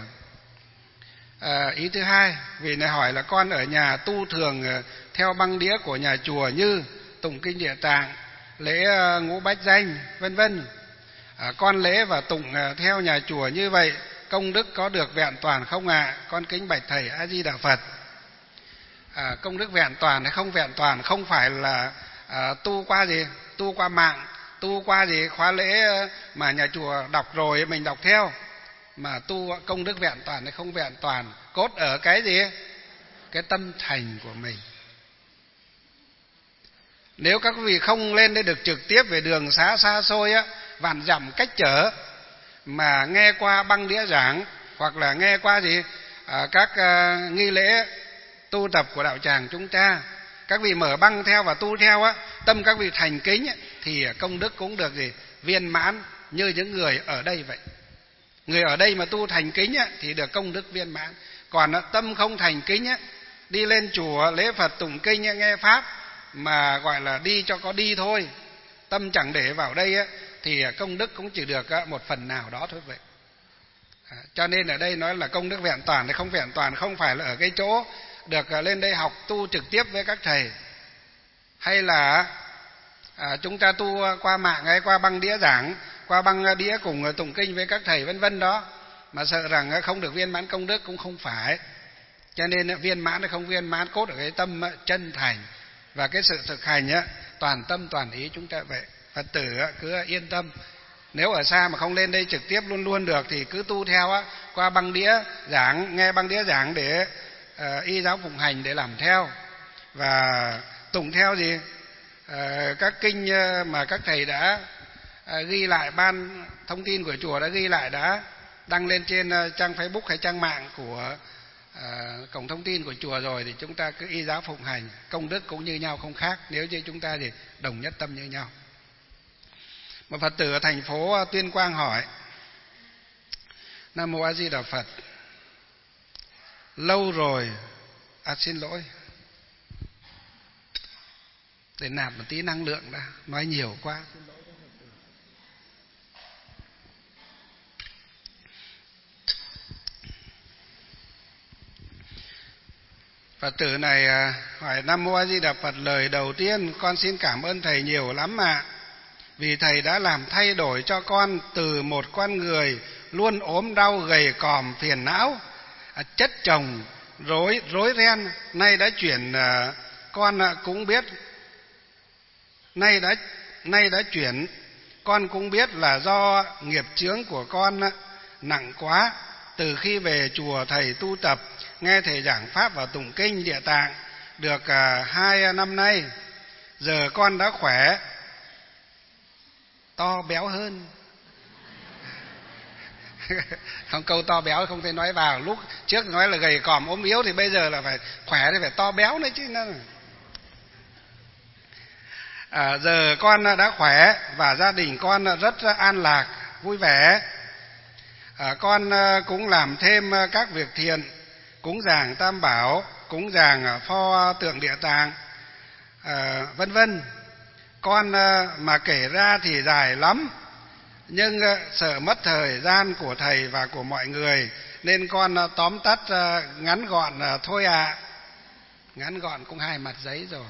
Ý thứ hai, vì này hỏi là con ở nhà tu thường theo băng đĩa của nhà chùa như tụng kinh Địa Tạng, lễ ngũ bách danh, vân vân. Con lễ và tụng theo nhà chùa như vậy, công đức có được vẹn toàn không ạ? Con kính bạch thầy A Di Đà Phật. Công đức vẹn toàn hay không vẹn toàn không phải là tu qua gì, tu qua mạng, tu qua gì khóa lễ mà nhà chùa đọc rồi mình đọc theo, mà tu công đức vẹn toàn hay không vẹn toàn cốt ở cái gì? Cái tâm thành của mình. Nếu các quý vị không lên đây được trực tiếp về đường xá xa xôi á, vạn dặm cách trở, mà nghe qua băng đĩa giảng hoặc là nghe qua gì các nghi lễ tu tập của đạo tràng chúng ta, các vị mở băng theo và tu theo á, tâm các vị thành kính á, thì công đức cũng được gì viên mãn như những người ở đây vậy. Người ở đây mà tu thành kính á, thì được công đức viên mãn. Còn tâm không thành kính á, đi lên chùa lễ Phật tụng kinh nghe pháp mà gọi là đi cho có đi thôi, tâm chẳng để vào đây á, thì công đức cũng chỉ được một phần nào đó thôi vậy. Cho nên ở đây nói là công đức vẹn toàn hay không vẹn toàn không phải là ở cái chỗ được lên đây học tu trực tiếp với các thầy, hay là chúng ta tu qua mạng hay qua băng đĩa giảng, qua băng đĩa cùng tụng kinh với các thầy vân vân đó, mà sợ rằng không được viên mãn công đức cũng không phải. Cho nên viên mãn hay không viên mãn cốt ở cái tâm chân thành và cái sự thực hành toàn tâm toàn ý chúng ta vậy. Phật tử cứ yên tâm, nếu ở xa mà không lên đây trực tiếp luôn được thì cứ tu theo qua băng đĩa giảng, nghe băng đĩa giảng để y giáo phụng hành để làm theo và tụng theo gì các kinh mà các thầy đã ghi lại, ban thông tin của chùa đã ghi lại, đã đăng lên trên trang Facebook hay trang mạng của cổng thông tin của chùa rồi, thì chúng ta cứ y giáo phụng hành, công đức cũng như nhau không khác, nếu như chúng ta thì đồng nhất tâm như nhau. Một Phật tử ở thành phố Tuyên Quang hỏi: Nam Mô A Di Đà Phật, lâu rồi xin lỗi, để nạp một tí năng lượng đã, nói nhiều quá. Phật tử này hỏi: Nam Mô A Di Đà Phật, lời đầu tiên con xin cảm ơn thầy nhiều lắm ạ. Vì thầy đã làm thay đổi cho con từ một con người luôn ốm đau gầy còm phiền não, chất chồng rối ren, nay đã chuyển con cũng biết nay đã chuyển con cũng biết là do nghiệp chướng của con nặng quá. Từ khi về chùa thầy tu tập, nghe thầy giảng pháp và tụng kinh Địa Tạng được 2 năm nay, giờ con đã khỏe, to béo hơn. Không, câu to béo không thể nói vào, lúc trước nói là gầy còm ốm yếu thì bây giờ là phải khỏe thì phải to béo nữa chứ. Giờ con đã khỏe và gia đình con rất an lạc, vui vẻ. Con cũng làm thêm các việc thiện, cúng dường Tam Bảo, cúng dường pho tượng Địa Tạng, vân vân. Con mà kể ra thì dài lắm, nhưng sợ mất thời gian của thầy và của mọi người nên con tóm tắt ngắn gọn thôi ạ. Ngắn gọn cũng 2 mặt giấy rồi.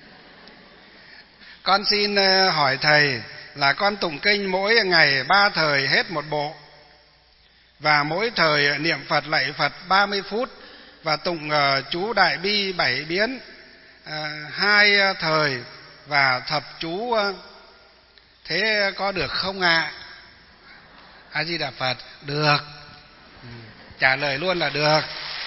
Con xin hỏi thầy là con tụng kinh mỗi ngày 3 thời hết một bộ, và mỗi thời niệm Phật lạy Phật 30 phút, và tụng chú Đại Bi 7 biến 2 thời và thập chú, thế có được không ạ? A Di Đà Phật. Được. Trả lời luôn là được.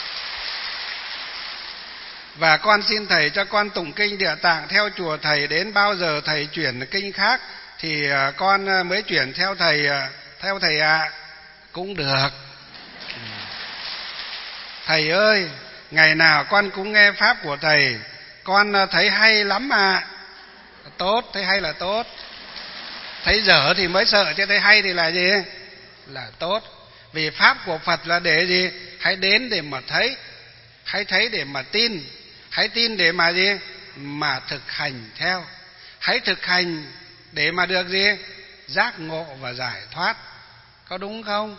Và con xin thầy cho con tụng kinh Địa Tạng theo chùa thầy, đến bao giờ thầy chuyển kinh khác thì con mới chuyển theo thầy ạ. Cũng được. Thầy ơi, ngày nào con cũng nghe pháp của thầy, con thấy hay lắm ạ. Tốt, thấy hay là tốt. Thấy dở thì mới sợ, chứ thấy hay thì là gì? Là tốt. Vì pháp của Phật là để gì? Hãy đến để mà thấy, hãy thấy để mà tin, hãy tin để mà gì? Mà thực hành theo. Hãy thực hành để mà được gì? Giác ngộ và giải thoát. Có đúng không?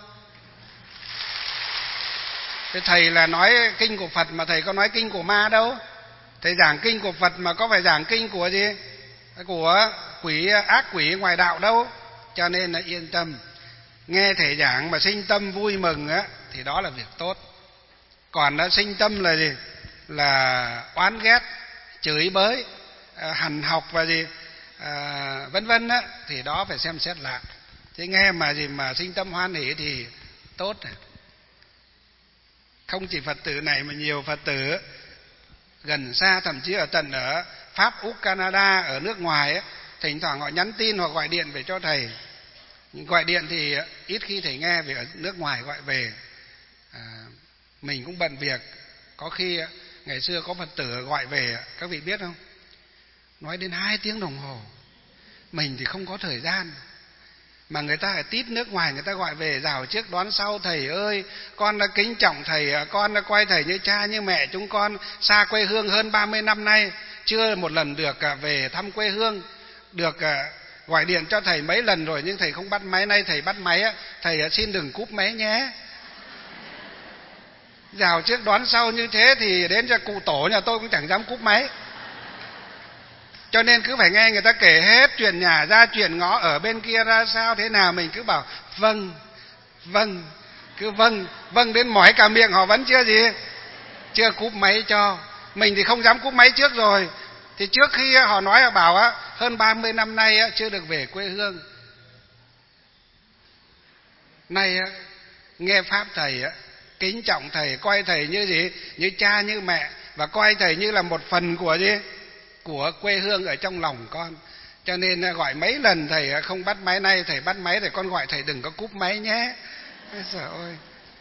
Thế thầy là nói kinh của Phật mà thầy có nói kinh của ma đâu. Thầy giảng kinh của Phật mà có phải giảng kinh của gì? Của quỷ, ác quỷ ngoài đạo đâu. Cho nên là yên tâm. Nghe thầy giảng mà sinh tâm vui mừng á, thì đó là việc tốt. Còn đã sinh tâm là gì? Là oán ghét, chửi bới, hằn học và gì vân vân á, thì đó phải xem xét lại. Chứ nghe mà gì mà sinh tâm hoan hỷ thì tốt. Không chỉ Phật tử này mà nhiều Phật tử gần xa, thậm chí ở tận ở Pháp, Úc, Canada, ở nước ngoài ấy, thỉnh thoảng họ nhắn tin hoặc gọi điện về cho thầy. Gọi điện thì ít khi thầy nghe, vì ở nước ngoài gọi về. Mình cũng bận việc. Có khi ngày xưa có Phật tử gọi về, các vị biết không? Nói đến 2 tiếng đồng hồ. Mình thì không có thời gian. Mà người ta ở tít nước ngoài, người ta gọi về rào trước đón sau: thầy ơi, con đã kính trọng thầy, con đã coi thầy như cha như mẹ chúng con, xa quê hương hơn 30 năm nay, chưa một lần được về thăm quê hương. Được gọi điện cho thầy mấy lần rồi nhưng thầy không bắt máy. Nay thầy bắt máy, thầy xin đừng cúp máy nhé. Rào trước đón sau như thế thì đến cho cụ tổ nhà tôi cũng chẳng dám cúp máy. Cho nên cứ phải nghe người ta kể hết chuyện nhà ra chuyện ngõ ở bên kia ra sao thế nào, mình cứ bảo vâng, vâng, cứ vâng đến mỏi cả miệng họ vẫn chưa cúp máy cho. Mình thì không dám cúp máy trước rồi. Thì trước khi họ nói, họ bảo hơn 30 năm nay chưa được về quê hương. Nay nghe pháp thầy, kính trọng thầy, coi thầy như gì? Như cha như mẹ, và coi thầy như là một phần của gì? Của quê hương ở trong lòng con. Cho nên gọi mấy lần thầy không bắt máy, nay thầy bắt máy thì con gọi thầy đừng có cúp máy nhé. Trời ơi.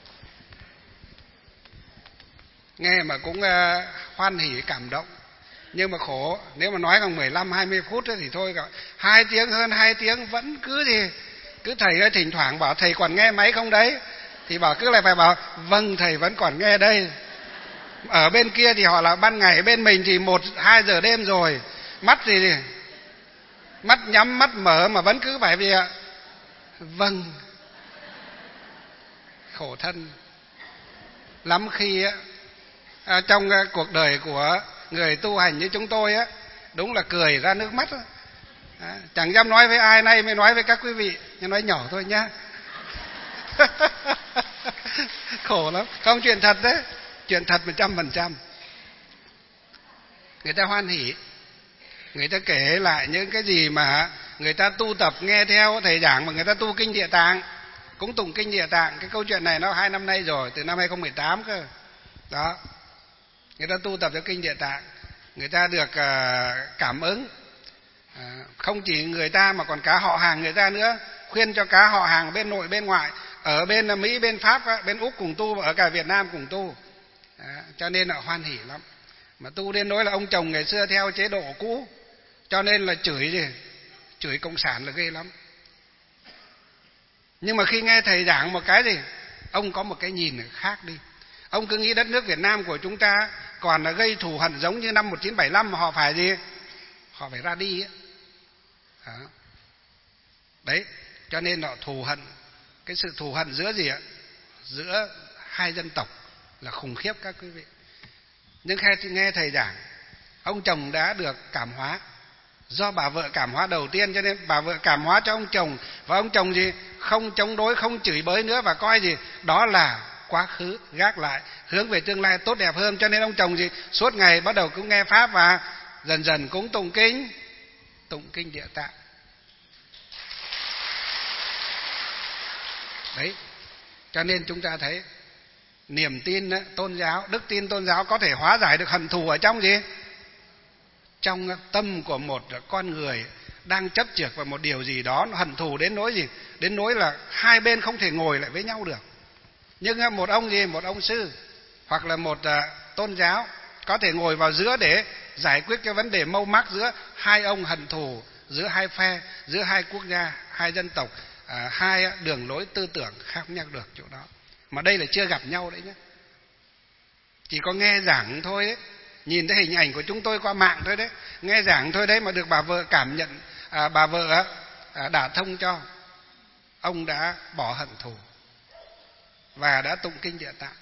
Nghe mà cũng hoan hỉ cảm động. Nhưng mà khổ, nếu mà nói còn 15-20 phút thì thôi, 2 tiếng hơn 2 tiếng vẫn cứ gì? Cứ thầy ơi, thỉnh thoảng bảo thầy còn nghe máy không đấy? Thì bảo cứ lại phải bảo vâng, thầy vẫn còn nghe đây. Ở bên kia thì họ là ban ngày, bên mình thì 1-2 giờ đêm rồi. Mắt thì mắt nhắm mắt mở mà vẫn cứ phải vì vâng. Khổ thân. Lắm khi trong cuộc đời của người tu hành như chúng tôi á, đúng là cười ra nước mắt. Chẳng dám nói với ai, nay mới nói với các quý vị, nhưng nói nhỏ thôi nhá. Khổ lắm, không, chuyện thật đấy, chuyện thật 100%. Người ta hoan hỉ, người ta kể lại những cái gì mà người ta tu tập nghe theo thầy giảng, mà người ta tu kinh Địa Tạng, cũng tụng kinh Địa Tạng. Cái câu chuyện này nó 2 năm nay rồi, từ năm 2018 cơ. Đó, người ta tu tập theo kinh Địa Tạng, người ta được cảm ứng. Không chỉ người ta mà còn cả họ hàng người ta nữa, khuyên cho cả họ hàng bên nội bên ngoại, ở bên Mỹ, bên Pháp, bên Úc cùng tu, và ở cả Việt Nam cùng tu. Cho nên là hoan hỉ lắm. Mà tu đến nỗi là ông chồng ngày xưa theo chế độ cũ, cho nên là chửi cộng sản là ghê lắm. Nhưng mà khi nghe thầy giảng một cái gì, ông có một cái nhìn khác đi. Ông cứ nghĩ đất nước Việt Nam của chúng ta còn là gây thù hận giống như năm 1975 mà họ phải gì? Họ phải ra đi ấy. Đấy, cho nên họ thù hận. Cái sự thù hận giữa gì ạ? Giữa hai dân tộc là khủng khiếp các quý vị. Nhưng khi nghe thầy giảng, ông chồng đã được cảm hóa. Do bà vợ cảm hóa đầu tiên, cho nên bà vợ cảm hóa cho ông chồng. Và ông chồng gì? Không chống đối, không chửi bới nữa, và coi gì? Đó là quá khứ, gác lại, hướng về tương lai tốt đẹp hơn. Cho nên ông chồng gì? Suốt ngày bắt đầu cũng nghe Pháp và dần dần cũng tụng kinh Địa Tạng. Đấy, cho nên chúng ta thấy niềm tin tôn giáo, đức tin tôn giáo có thể hóa giải được hận thù ở trong gì? Trong tâm của một con người đang chấp chược vào một điều gì đó, nó hận thù đến nỗi gì? Đến nỗi là hai bên không thể ngồi lại với nhau được. Nhưng một ông gì? Một ông sư hoặc là một tôn giáo có thể ngồi vào giữa để giải quyết cái vấn đề mâu mắc giữa hai ông hận thù, giữa hai phe, giữa hai quốc gia, hai dân tộc, hai đường lối tư tưởng khác nhau được chỗ đó. Mà đây là chưa gặp nhau đấy nhé, chỉ có nghe giảng thôi đấy, nhìn thấy hình ảnh của chúng tôi qua mạng thôi đấy, nghe giảng thôi đấy, mà được bà vợ cảm nhận, bà vợ đả thông cho ông đã bỏ hận thù và đã tụng kinh Địa Tạng.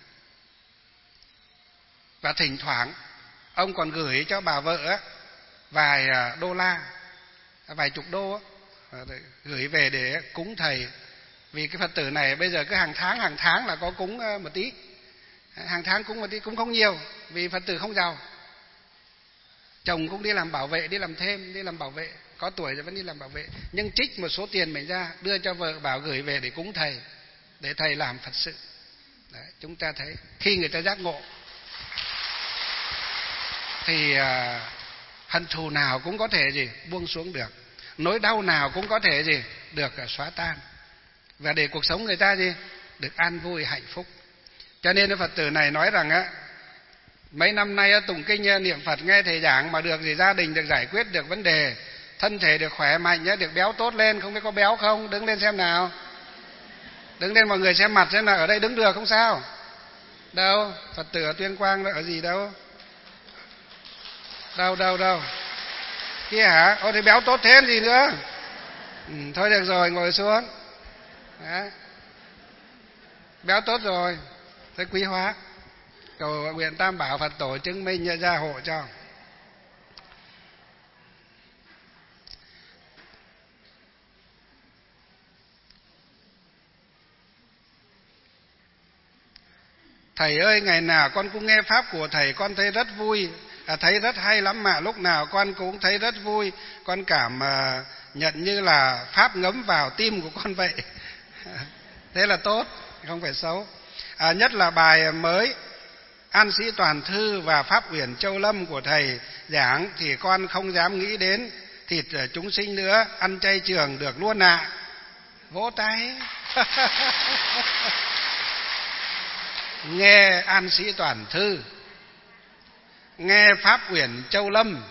Và thỉnh thoảng ông còn gửi cho bà vợ vài đô la, vài chục đô gửi về để cúng thầy. Vì cái Phật tử này bây giờ cứ hàng tháng là có cúng một tí, hàng tháng cúng một tí, cũng không nhiều vì Phật tử không giàu. Chồng cũng đi làm bảo vệ, đi làm thêm, đi làm bảo vệ, có tuổi rồi vẫn đi làm bảo vệ, nhưng trích một số tiền mình ra đưa cho vợ, bảo gửi về để cúng thầy, để thầy làm Phật sự. Đấy, chúng ta thấy khi người ta giác ngộ thì hận thù nào cũng có thể gì buông xuống được, nỗi đau nào cũng có thể gì được xóa tan, và để cuộc sống người ta gì được an vui hạnh phúc. Cho nên Phật tử này nói rằng mấy năm nay tụng kinh niệm Phật nghe thầy giảng mà được gì gia đình được giải quyết được vấn đề, thân thể được khỏe mạnh, được béo tốt lên. Không biết có béo không? Đứng lên xem nào, đứng lên mọi người xem mặt xem nào. Ở đây đứng được không sao? Đâu? Phật tử ở Tuyên Quang ở gì đâu? Đâu kia hả? Ô thì béo tốt thêm gì nữa. Thôi được rồi, ngồi xuống. Đó. Béo tốt rồi, thế quý hóa. Cầu nguyện Tam Bảo Phật Tổ chứng minh gia hộ cho. Thầy ơi, ngày nào con cũng nghe pháp của thầy, con thấy rất vui, thấy rất hay lắm, mà lúc nào con cũng thấy rất vui. Con cảm nhận như là pháp ngấm vào tim của con vậy. Thế là tốt, không phải xấu. Nhất là bài mới An Sĩ Toàn Thư và Pháp Uyển Châu Lâm của thầy giảng thì con không dám nghĩ đến thịt chúng sinh nữa, ăn chay trường được luôn ạ. Vỗ tay. Nghe An Sĩ Toàn Thư, nghe Pháp Uyển Châu Lâm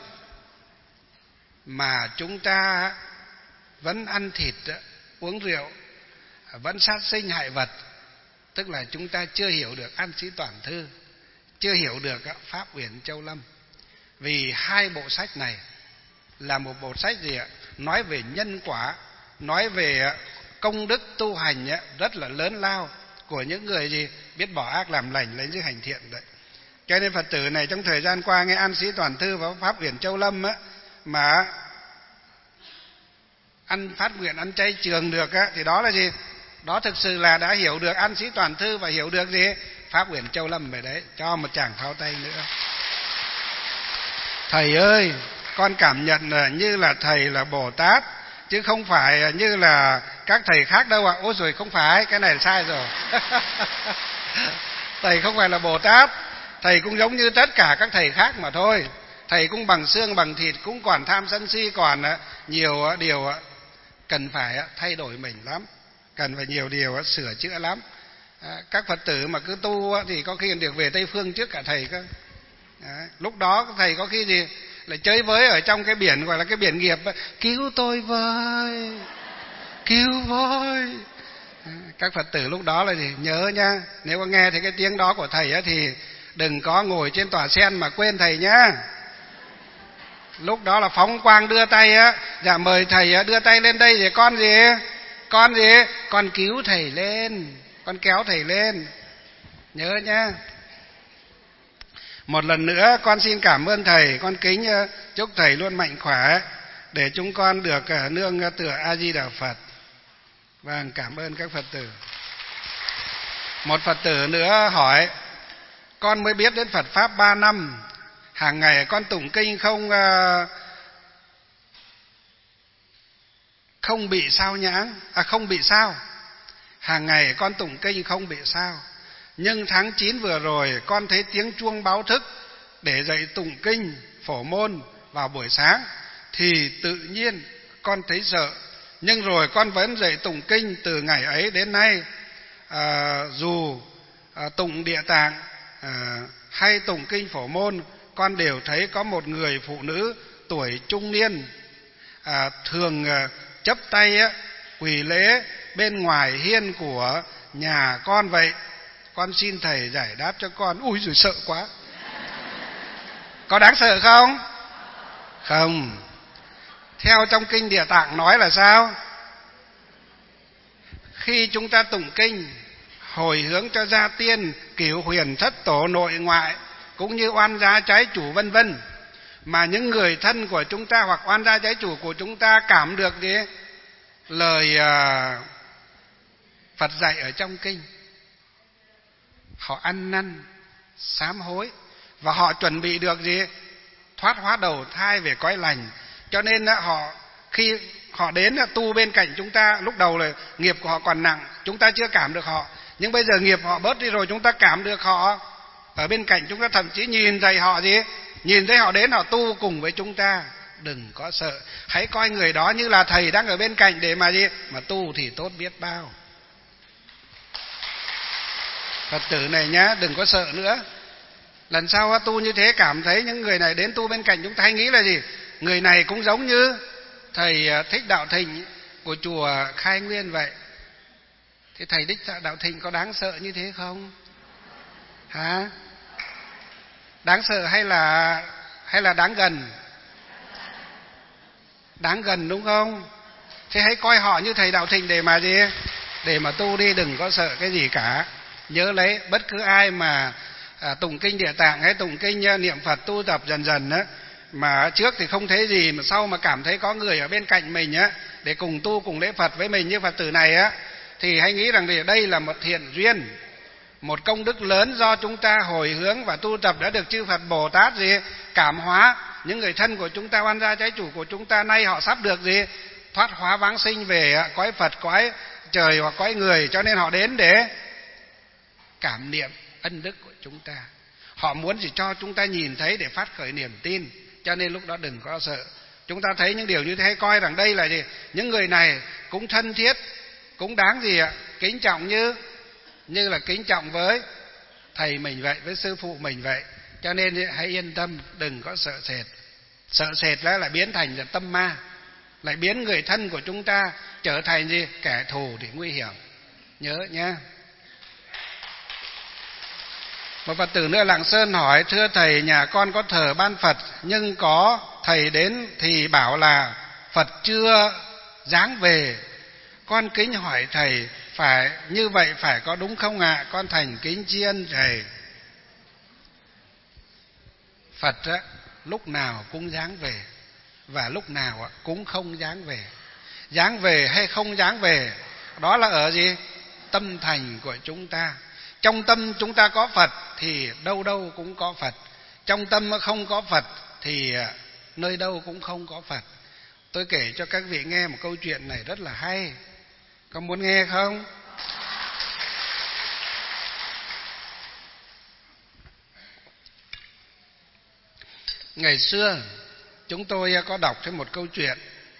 mà chúng ta vẫn ăn thịt, uống rượu, vẫn sát sinh hại vật, tức là chúng ta chưa hiểu được An Sĩ Toàn Thư, chưa hiểu được Pháp Uyển Châu Lâm. Vì hai bộ sách này là một bộ sách gì ạ? Nói về nhân quả, nói về công đức tu hành rất là lớn lao của những người gì biết bỏ ác làm lành, lấy những hành thiện đấy. Cho nên Phật tử này trong thời gian qua nghe An Sĩ Toàn Thư và Pháp Uyển Châu Lâm á, mà ăn phát nguyện ăn chay trường được á, thì đó là gì? Đó thực sự là đã hiểu được An Sĩ Toàn Thư và hiểu được gì? Pháp Uyển Châu Lâm về đấy. Cho một tràng pháo tay nữa. Thầy ơi, con cảm nhận là như là thầy là Bồ Tát, chứ không phải như là các thầy khác đâu ạ. Ôi rồi không phải, cái này là sai rồi. Thầy không phải là Bồ Tát, thầy cũng giống như tất cả các thầy khác mà thôi. Thầy cũng bằng xương bằng thịt, cũng còn tham sân si, còn nhiều điều cần phải thay đổi mình lắm, cần phải nhiều điều sửa chữa lắm. Các Phật tử mà cứ tu thì có khi được về Tây Phương trước cả thầy cơ. Lúc đó thầy có khi gì lại chơi với ở trong cái biển gọi là cái biển nghiệp, cứu tôi với, cứu với. Các Phật tử lúc đó là gì? Nhớ nha, nếu có nghe thấy cái tiếng đó của thầy thì đừng có ngồi trên tòa sen mà quên thầy nhá. Lúc đó là phóng quang đưa tay dạ mời thầy đưa tay lên đây thì con gì? Con cứu thầy lên, con kéo thầy lên. Nhớ nhá. Một lần nữa con xin cảm ơn thầy, con kính chúc thầy luôn mạnh khỏe để chúng con được nương tựa A Di Đà Phật. Vâng, cảm ơn các Phật tử. Một Phật tử nữa hỏi: con mới biết đến Phật pháp 3 năm, hàng ngày con tụng kinh không bị sao nhãng, không bị sao. Hàng ngày con tụng kinh không bị sao. Nhưng tháng 9 vừa rồi con thấy tiếng chuông báo thức để dậy tụng kinh phổ môn vào buổi sáng thì tự nhiên con thấy sợ. Nhưng rồi con vẫn dậy tụng kinh từ ngày ấy đến nay. Dù tụng Địa Tạng hay tụng kinh phổ môn, con đều thấy có một người phụ nữ tuổi trung niên thường chắp tay quỳ lễ bên ngoài hiên của nhà con vậy. Con xin thầy giải đáp cho con. Ui giời, sợ quá. Có đáng sợ không? Không. Theo trong kinh Địa Tạng nói là sao? Khi chúng ta tụng kinh hồi hướng cho gia tiên, cửu huyền thất tổ nội ngoại, cũng như oan gia trái chủ vân vân, mà những người thân của chúng ta hoặc oan gia trái chủ của chúng ta cảm được gì? Lời Phật dạy ở trong kinh, họ ăn năn sám hối và họ chuẩn bị được gì? Thoát hóa đầu thai về cõi lành. Cho nên khi họ đến tu bên cạnh chúng ta, lúc đầu là nghiệp của họ còn nặng, chúng ta chưa cảm được họ, nhưng bây giờ nghiệp họ bớt đi rồi, chúng ta cảm được họ ở bên cạnh chúng ta, thậm chí nhìn thấy họ gì? Nhìn thấy họ đến họ tu cùng với chúng ta. Đừng có sợ, hãy coi người đó như là thầy đang ở bên cạnh để mà gì? Mà tu thì tốt biết bao. Phật tử này nhá, đừng có sợ nữa. Lần sau tu như thế cảm thấy những người này đến tu bên cạnh chúng ta, hay nghĩ là gì? Người này cũng giống như thầy Thích Đạo Thịnh của chùa Khai Nguyên vậy. Thế thầy Thích Đạo Thịnh có đáng sợ như thế không? Hả? Đáng sợ hay là đáng gần? Đáng gần đúng không? Thế hãy coi họ như thầy Đạo Thịnh để mà gì? Để mà tu đi, đừng có sợ cái gì cả. Nhớ lấy, bất cứ ai mà tụng kinh Địa Tạng hay tụng kinh niệm Phật tu tập dần dần mà trước thì không thấy gì, mà sau mà cảm thấy có người ở bên cạnh mình để cùng tu cùng lễ Phật với mình như Phật tử này thì hãy nghĩ rằng đây là một thiện duyên, một công đức lớn do chúng ta hồi hướng và tu tập đã được chư Phật Bồ Tát gì? Cảm hóa. Những người thân của chúng ta, oan gia trái chủ của chúng ta, nay họ sắp được gì? Thoát hóa vãng sinh về cõi Phật, cõi trời hoặc cõi người, cho nên họ đến để cảm niệm ân đức của chúng ta. Họ muốn chỉ cho chúng ta nhìn thấy để phát khởi niềm tin, cho nên lúc đó đừng có sợ. Chúng ta thấy những điều như thế, coi rằng đây là gì? Những người này cũng thân thiết, cũng đáng gì ạ? Kính trọng như là kính trọng với thầy mình vậy, với sư phụ mình vậy. Cho nên hãy yên tâm, đừng có sợ sệt. Sợ sệt là lại biến thành tâm ma, lại biến người thân của chúng ta trở thành gì? Kẻ thù thì nguy hiểm. Nhớ nhá. Một Phật tử nữa Lạng Sơn hỏi: thưa thầy, nhà con có thờ ban Phật, nhưng có thầy đến thì bảo là Phật chưa giáng về. Con kính hỏi thầy, phải như vậy phải có đúng không ạ? Con thành kính tri ân thầy. Phật lúc nào cũng dáng về và lúc nào cũng không dáng về. Dáng về hay không dáng về, đó là ở gì? Tâm thành của chúng ta. Trong tâm chúng ta có Phật thì đâu đâu cũng có Phật. Trong tâm không có Phật thì nơi đâu cũng không có Phật. Tôi kể cho các vị nghe một câu chuyện này rất là hay. Có muốn nghe không? Ngày xưa chúng tôi có đọc thấy một câu chuyện.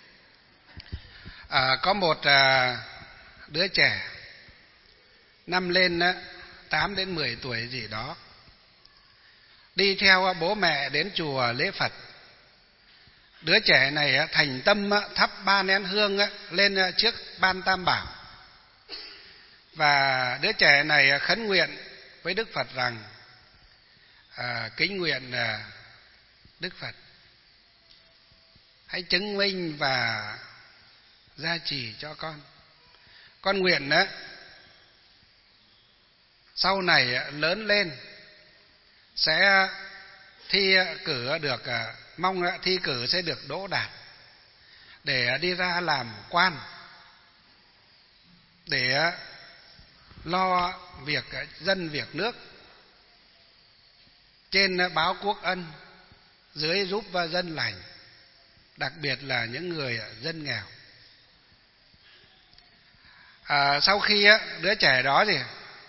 Có một đứa trẻ năm lên 8 đến 10 tuổi gì đó, đi theo bố mẹ đến chùa lễ Phật. Đứa trẻ này thành tâm thắp 3 nén hương lên trước ban Tam Bảo. Và đứa trẻ này khấn nguyện với Đức Phật rằng: kính nguyện Đức Phật hãy chứng minh và gia trì cho con. Con nguyện sau này lớn lên sẽ thi cử được, mong thi cử sẽ được đỗ đạt để đi ra làm quan, để lo việc dân việc nước, trên báo quốc ân, dưới giúp dân lành, đặc biệt là những người dân nghèo. Sau khi đứa trẻ đó thì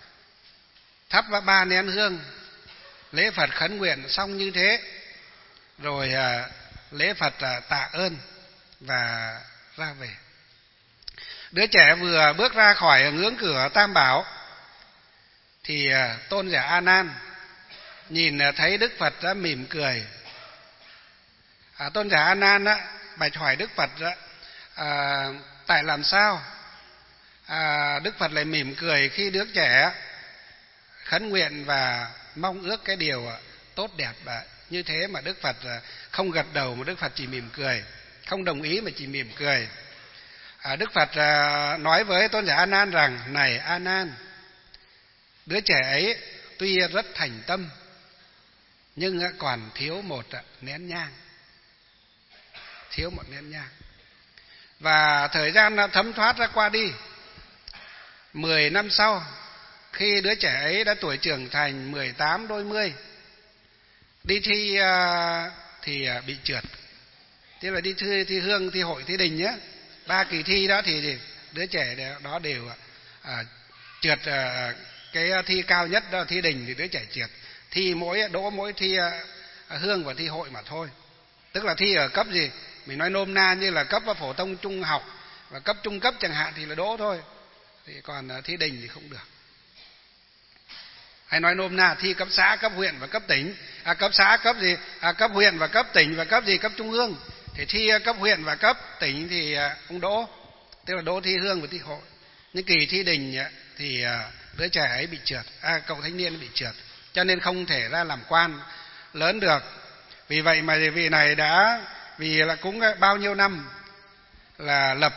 thắp 3 nén hương lễ Phật khấn nguyện xong như thế, rồi lễ Phật tạ ơn và ra về. Đứa trẻ vừa bước ra khỏi ngưỡng cửa Tam Bảo thì Tôn giả A Nan nhìn thấy Đức Phật đã mỉm cười. Tôn giả A Nan bạch hỏi Đức Phật: tại làm sao Đức Phật lại mỉm cười khi đứa trẻ khấn nguyện và mong ước cái điều tốt đẹp như thế mà Đức Phật không gật đầu, mà Đức Phật chỉ mỉm cười, không đồng ý mà chỉ mỉm cười. Đức Phật nói với Tôn giả A Nan rằng: này A Nan, đứa trẻ ấy tuy rất thành tâm nhưng còn thiếu một nén nhang. Thiếu một nén nhang. Và thời gian thấm thoát ra qua đi. 10 năm sau, khi đứa trẻ ấy đã tuổi trưởng thành 18 đôi mươi, đi thi thì bị trượt. Thế là đi thi hương, thi hội, thi đình nhé. 3 kỳ thi đó thì đứa trẻ đó đều trượt. Cái thi cao nhất đó là thi đình thì đứa trẻ trượt. Thi đỗ mỗi thi hương và thi hội mà thôi. Tức là thi ở cấp gì? Mình nói nôm na như là cấp phổ thông trung học và cấp trung cấp chẳng hạn thì là đỗ thôi. Thì còn thi đình thì không được. Hay nói nôm na thi cấp xã, cấp huyện và cấp tỉnh. Cấp xã cấp gì? Cấp huyện và cấp tỉnh và cấp gì? Cấp trung ương. Thì thi cấp huyện và cấp tỉnh thì không đỗ. Tức là đỗ thi hương và thi hội. Nhưng kỳ thi đình thì đứa trẻ ấy bị trượt, cậu thanh niên bị trượt, cho nên không thể ra làm quan lớn được. Vì vậy mà vị này vì là cũng bao nhiêu năm là lập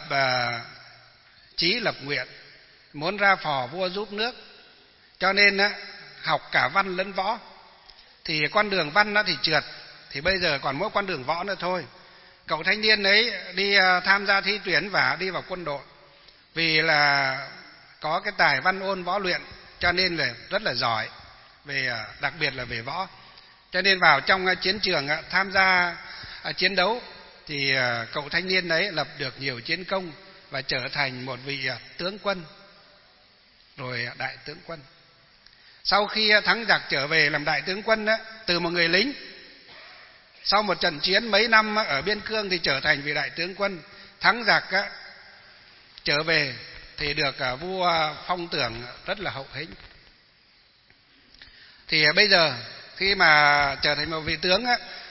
chí lập nguyện muốn ra phò vua giúp nước, cho nên học cả văn lẫn võ. Thì con đường văn thì trượt, thì bây giờ còn mỗi con đường võ nữa thôi. Cậu thanh niên ấy đi tham gia thi tuyển và đi vào quân đội, vì là có cái tài văn ôn võ luyện, cho nên là rất là giỏi, đặc biệt là về võ. Cho nên vào trong chiến trường tham gia chiến đấu thì cậu thanh niên đấy lập được nhiều chiến công và trở thành một vị tướng quân, rồi đại tướng quân. Sau khi thắng giặc trở về làm đại tướng quân từ một người lính, sau một trận chiến mấy năm ở biên cương thì trở thành vị đại tướng quân. Thắng giặc trở về thì được vua phong tưởng rất là hậu hĩnh. Thì bây giờ khi mà trở thành một vị tướng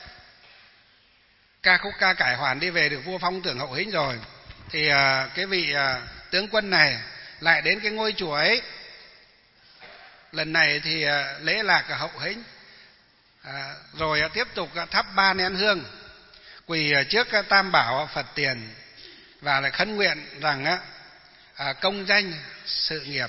ca khúc ca cải hoàn đi về được vua phong tưởng hậu hĩnh rồi, thì cái vị tướng quân này lại đến cái ngôi chùa ấy. Lần này thì lễ lạc hậu hĩnh, rồi tiếp tục thắp 3 nén hương, quỳ trước Tam Bảo Phật tiền và lại khấn nguyện rằng công danh sự nghiệp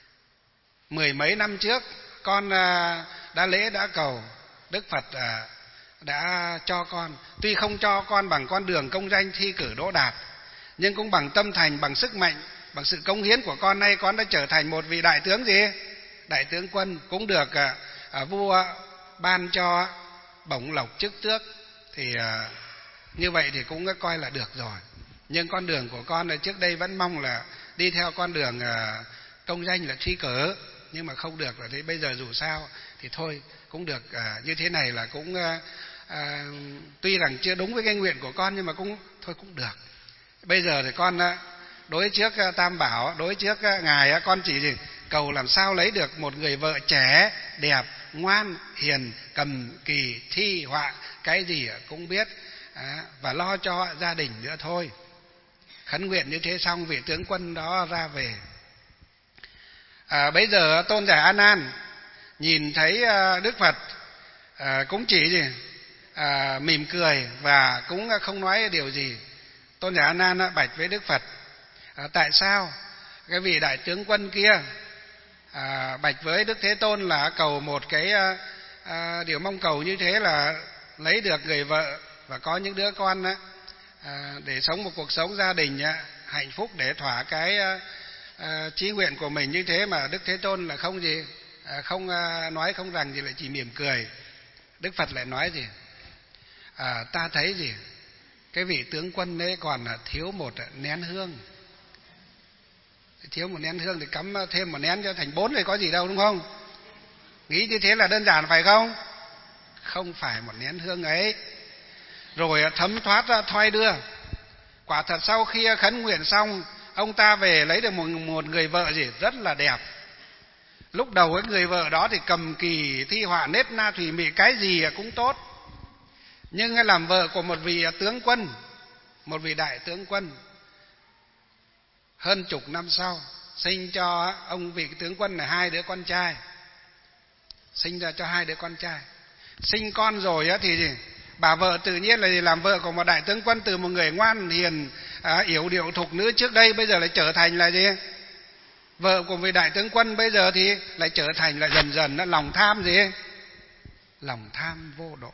10 mấy năm trước con đã lễ đã cầu Đức Phật đã cho con. Tuy không cho con bằng con đường công danh thi cử đỗ đạt, nhưng cũng bằng tâm thành, bằng sức mạnh, bằng sự cống hiến của con, nay con đã trở thành một vị đại tướng gì? Đại tướng quân, cũng được vua ban cho bổng lộc chức tước. Thì như vậy thì cũng coi là được rồi. Nhưng con đường của con là trước đây vẫn mong là đi theo con đường công danh là thi cử, nhưng mà không được. Là thế bây giờ dù sao thì thôi cũng được như thế này là cũng tuy rằng chưa đúng với cái nguyện của con, nhưng mà cũng thôi cũng được. Bây giờ thì con đối trước Tam Bảo, đối trước ngài, con chỉ gì cầu làm sao lấy được một người vợ trẻ đẹp, ngoan hiền, cầm kỳ thi họa, cái gì cũng biết, và lo cho gia đình nữa thôi. Khấn nguyện như thế xong, vị tướng quân đó ra về. Bây giờ Tôn giả A Nan nhìn thấy Đức Phật cũng chỉ gì mỉm cười và cũng không nói điều gì. Tôn giả A Nan bạch với Đức Phật: tại sao cái vị đại tướng quân kia bạch với Đức Thế Tôn là cầu một cái điều mong cầu như thế là lấy được người vợ và có những đứa con để sống một cuộc sống gia đình hạnh phúc, để thỏa cái chí nguyện của mình như thế, mà Đức Thế Tôn là không gì, không nói không rằng gì, lại chỉ mỉm cười. Đức Phật lại nói gì? Ta thấy gì? Cái vị tướng quân đấy còn thiếu một nén hương. Thiếu một nén hương thì cắm thêm một nén cho thành 4 thì có gì đâu, đúng không? Nghĩ như thế là đơn giản phải không? Không phải một nén hương ấy. Rồi thấm thoát ra thoi đưa. Quả thật sau khi khấn nguyện xong, ông ta về lấy được một người vợ gì rất là đẹp. Lúc đầu cái người vợ đó thì cầm kỳ thi họa, nết na thủy mị, cái gì cũng tốt. Nhưng làm vợ của một vị tướng quân, một vị đại tướng quân, hơn chục năm sau sinh cho ông vị tướng quân là 2 đứa con trai. Sinh ra cho 2 đứa con trai. Sinh con rồi thì gì? Bà vợ tự nhiên là làm vợ của một đại tướng quân, từ một người ngoan hiền yểu điệu thục nữ trước đây, bây giờ lại trở thành là gì? Vợ của vị đại tướng quân bây giờ thì lại trở thành là dần dần lòng tham gì? Lòng tham vô độ.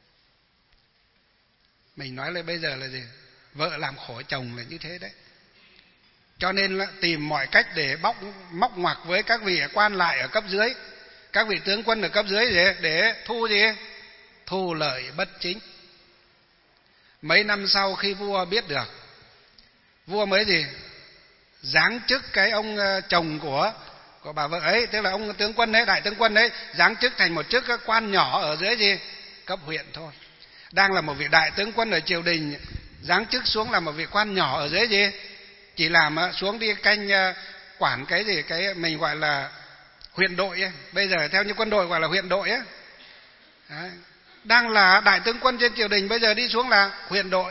Mình nói lại bây giờ là gì? Vợ làm khổ chồng là như thế đấy. Cho nên là tìm mọi cách để móc ngoặc với các vị quan lại ở cấp dưới, các vị tướng quân ở cấp dưới để thu gì? Thu lợi bất chính. Mấy năm sau khi vua biết được, vua mới gì? Giáng chức cái ông chồng của bà vợ ấy, tức là ông tướng quân ấy, đại tướng quân ấy, giáng chức thành một chức quan nhỏ ở dưới gì? Cấp huyện thôi. Đang là một vị đại tướng quân ở triều đình, giáng chức xuống là một vị quan nhỏ ở dưới gì? Chỉ làm xuống đi canh quản cái gì, cái mình gọi là huyện đội ấy. Bây giờ theo như quân đội gọi là huyện đội ấy. Đấy. Đang là đại tướng quân trên triều đình, bây giờ đi xuống là huyện đội.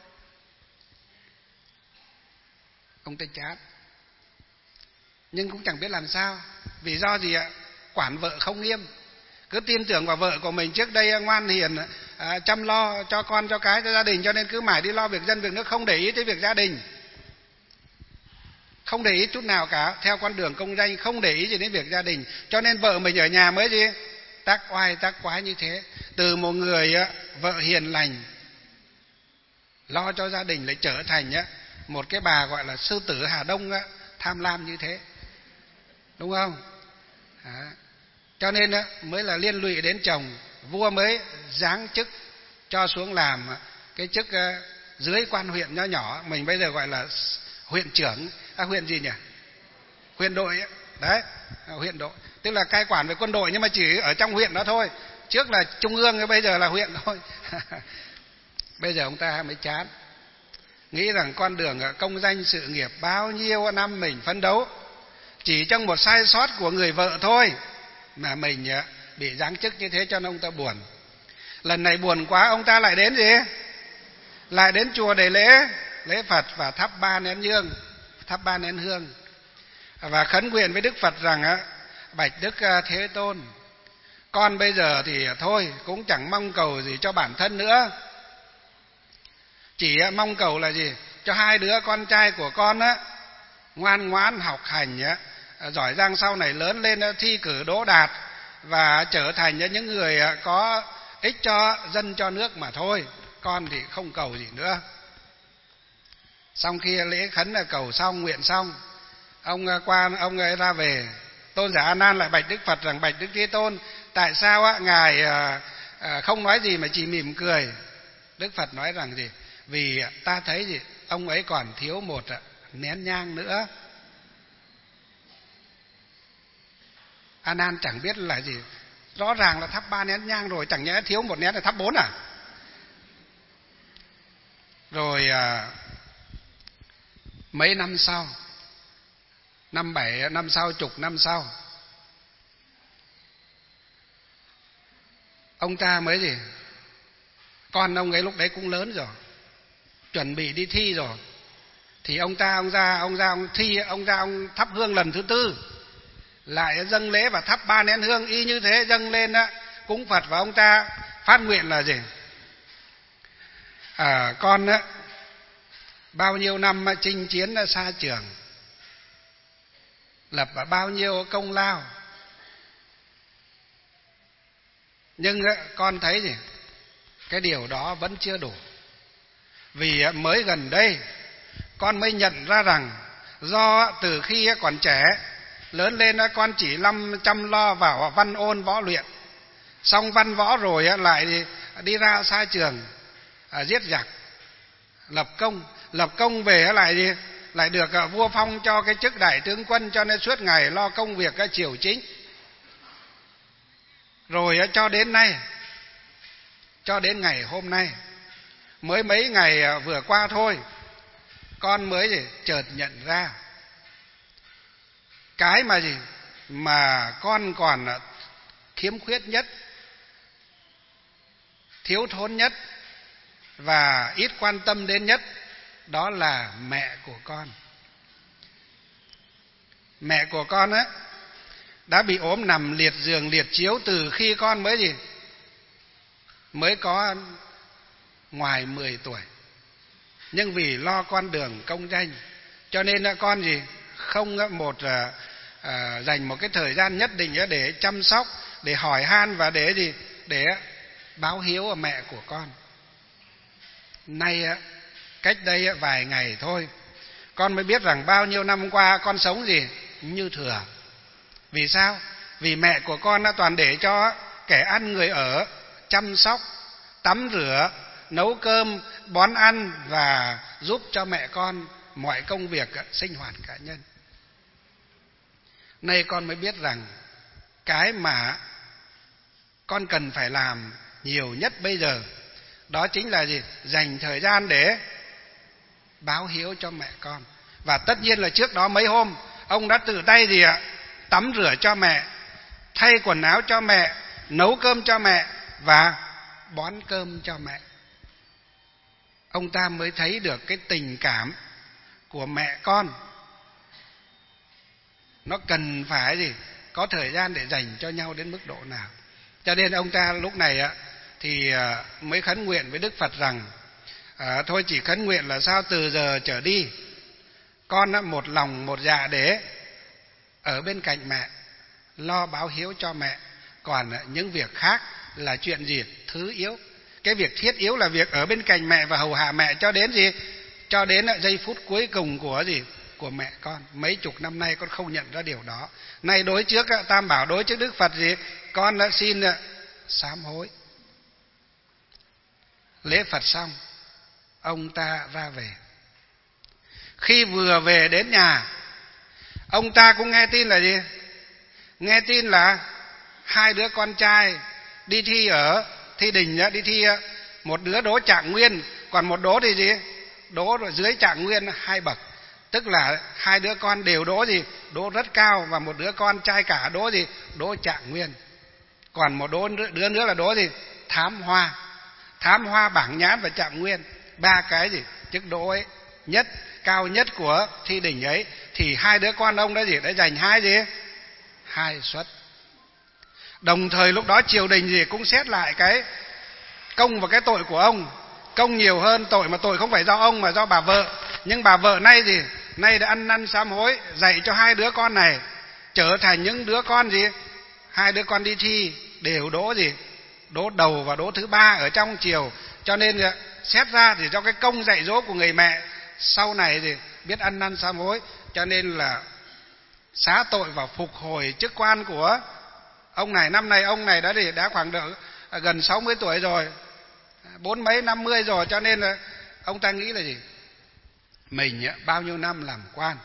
Ông ta chán, nhưng cũng chẳng biết làm sao. Vì do gì ạ? Quản vợ không nghiêm. Cứ tin tưởng vào vợ của mình trước đây ngoan hiền, chăm lo cho con cho cái cho gia đình, cho nên cứ mãi đi lo việc dân việc nước, không để ý tới việc gia đình, không để ý chút nào cả. Theo con đường công danh không để ý gì đến việc gia đình, cho nên vợ mình ở nhà mới gì? Tác oai tác quái như thế. Từ một người vợ hiền lành lo cho gia đình lại trở thành một cái bà gọi là sư tử Hà Đông tham lam như thế, đúng không? Cho nên mới là liên lụy đến chồng. Vua mới giáng chức cho xuống làm cái chức dưới quan huyện nho nhỏ. Mình bây giờ gọi là huyện trưởng, huyện gì nhỉ? Huyện đội ấy. Đấy, huyện đội, tức là cai quản về quân đội, nhưng mà chỉ ở trong huyện đó thôi. Trước là trung ương, bây giờ là huyện thôi. Bây giờ ông ta mới chán, nghĩ rằng con đường công danh sự nghiệp bao nhiêu năm mình phấn đấu, chỉ trong một sai sót của người vợ thôi mà mình bị giáng chức như thế, cho nên ông ta buồn. Lần này buồn quá, ông ta lại đến gì? Lại đến chùa để lễ Phật và thắp 3 nén hương và khấn nguyện với Đức Phật rằng bạch Đức Thế Tôn, con bây giờ thì thôi cũng chẳng mong cầu gì cho bản thân nữa, chỉ mong cầu là gì? Cho 2 đứa con trai của con ngoan ngoãn học hành, giỏi giang, sau này lớn lên thi cử đỗ đạt và trở thành những người có ích cho dân cho nước mà thôi, con thì không cầu gì nữa. Xong khi lễ khấn là cầu xong, nguyện xong, ông ấy ra về. Tôn giả A Nan lại bạch Đức Phật rằng: bạch Đức Thế Tôn, tại sao ngài không nói gì mà chỉ mỉm cười? Đức Phật nói rằng gì? Vì ta thấy gì, ông ấy còn thiếu một nén nhang nữa. A Nan chẳng biết là gì, rõ ràng là thắp 3 nén nhang rồi, chẳng nhẽ thiếu một nén là thắp 4 à? Rồi mấy năm sau, năm 7 năm sau, chục năm sau, ông ta mới gì, con ông ấy lúc đấy cũng lớn rồi, chuẩn bị đi thi rồi, thì ông thắp hương lần thứ 4, lại dâng lễ và thắp 3 nén hương y như thế, dâng lên cúng Phật. Và ông ta phát nguyện là gì? Con bao nhiêu năm chinh chiến xa trường, lập bao nhiêu công lao, nhưng con thấy gì, cái điều đó vẫn chưa đủ. Vì mới gần đây con mới nhận ra rằng do từ khi còn trẻ, lớn lên con chỉ chăm lo vào văn ôn võ luyện, xong văn võ rồi lại đi ra xa trường giết giặc, lập công về lại được vua phong cho cái chức đại tướng quân, cho nên suốt ngày lo công việc triều chính. Rồi cho đến ngày hôm nay, mới mấy ngày vừa qua thôi, con mới chợt nhận ra cái mà con còn khiếm khuyết nhất, thiếu thốn nhất và ít quan tâm đến nhất, đó là mẹ của con. Mẹ của con đã bị ốm nằm liệt giường liệt chiếu từ khi con mới có ngoài 10 tuổi. Nhưng vì lo con đường công danh, cho nên con không dành một cái thời gian nhất định để chăm sóc, để hỏi han và để báo hiếu ở mẹ của con. Nay cách đây vài ngày thôi, con mới biết rằng bao nhiêu năm qua con sống như thừa. Vì sao? Vì mẹ của con đã toàn để cho kẻ ăn người ở, chăm sóc, tắm rửa, nấu cơm, bón ăn và giúp cho mẹ con mọi công việc sinh hoạt cá nhân. Nay con mới biết rằng cái mà con cần phải làm nhiều nhất bây giờ, đó chính là dành thời gian để báo hiếu cho mẹ con. Và tất nhiên là trước đó mấy hôm ông đã tự tay tắm rửa cho mẹ, thay quần áo cho mẹ, nấu cơm cho mẹ và bón cơm cho mẹ. Ông ta mới thấy được cái tình cảm của mẹ con, nó cần phải có thời gian để dành cho nhau đến mức độ nào. Cho nên ông ta lúc này thì mới khấn nguyện với Đức Phật rằng thôi chỉ khấn nguyện là sao từ giờ trở đi con một lòng một dạ để ở bên cạnh mẹ, lo báo hiếu cho mẹ. Còn những việc khác là chuyện thứ yếu. Cái việc thiết yếu là việc ở bên cạnh mẹ và hầu hạ mẹ cho đến giây phút cuối cùng của mẹ con. Mấy chục năm nay con không nhận ra điều đó. Nay đối trước Tam Bảo, đối trước Đức Phật con đã xin sám hối. Lễ Phật xong, ông ta ra về. Khi vừa về đến nhà, ông ta cũng nghe tin là nghe tin là 2 đứa con trai đi thi ở thi đình, đi thi, một đứa đỗ Trạng Nguyên, còn một đỗ thì đỗ rồi dưới Trạng Nguyên 2 bậc, tức là 2 đứa con đều đỗ đỗ rất cao, và một đứa con trai cả đỗ đỗ Trạng Nguyên. Còn một đứa nữa là đỗ Thám Hoa, Bảng Nhãn và Trạng Nguyên. 3 cái chức đỗ ấy cao nhất của thi đình ấy, thì 2 đứa con ông đã dành 2 suất. Đồng thời lúc đó triều đình cũng xét lại cái công và cái tội của ông. Công nhiều hơn tội, mà tội không phải do ông mà do bà vợ. Nhưng bà vợ nay đã ăn năn sám hối, dạy cho 2 đứa con này trở thành những đứa con 2 đứa con đi thi đều đỗ đỗ đầu và đỗ thứ ba ở trong triều, cho nên xét ra thì do cái công dạy dỗ của người mẹ sau này thì biết ăn năn sám hối, cho nên là xá tội và phục hồi chức quan của ông này. Năm nay ông này đã khoảng gần 60 tuổi rồi, 40 50 rồi, cho nên là ông ta nghĩ là gì? Mình bao nhiêu năm làm quan,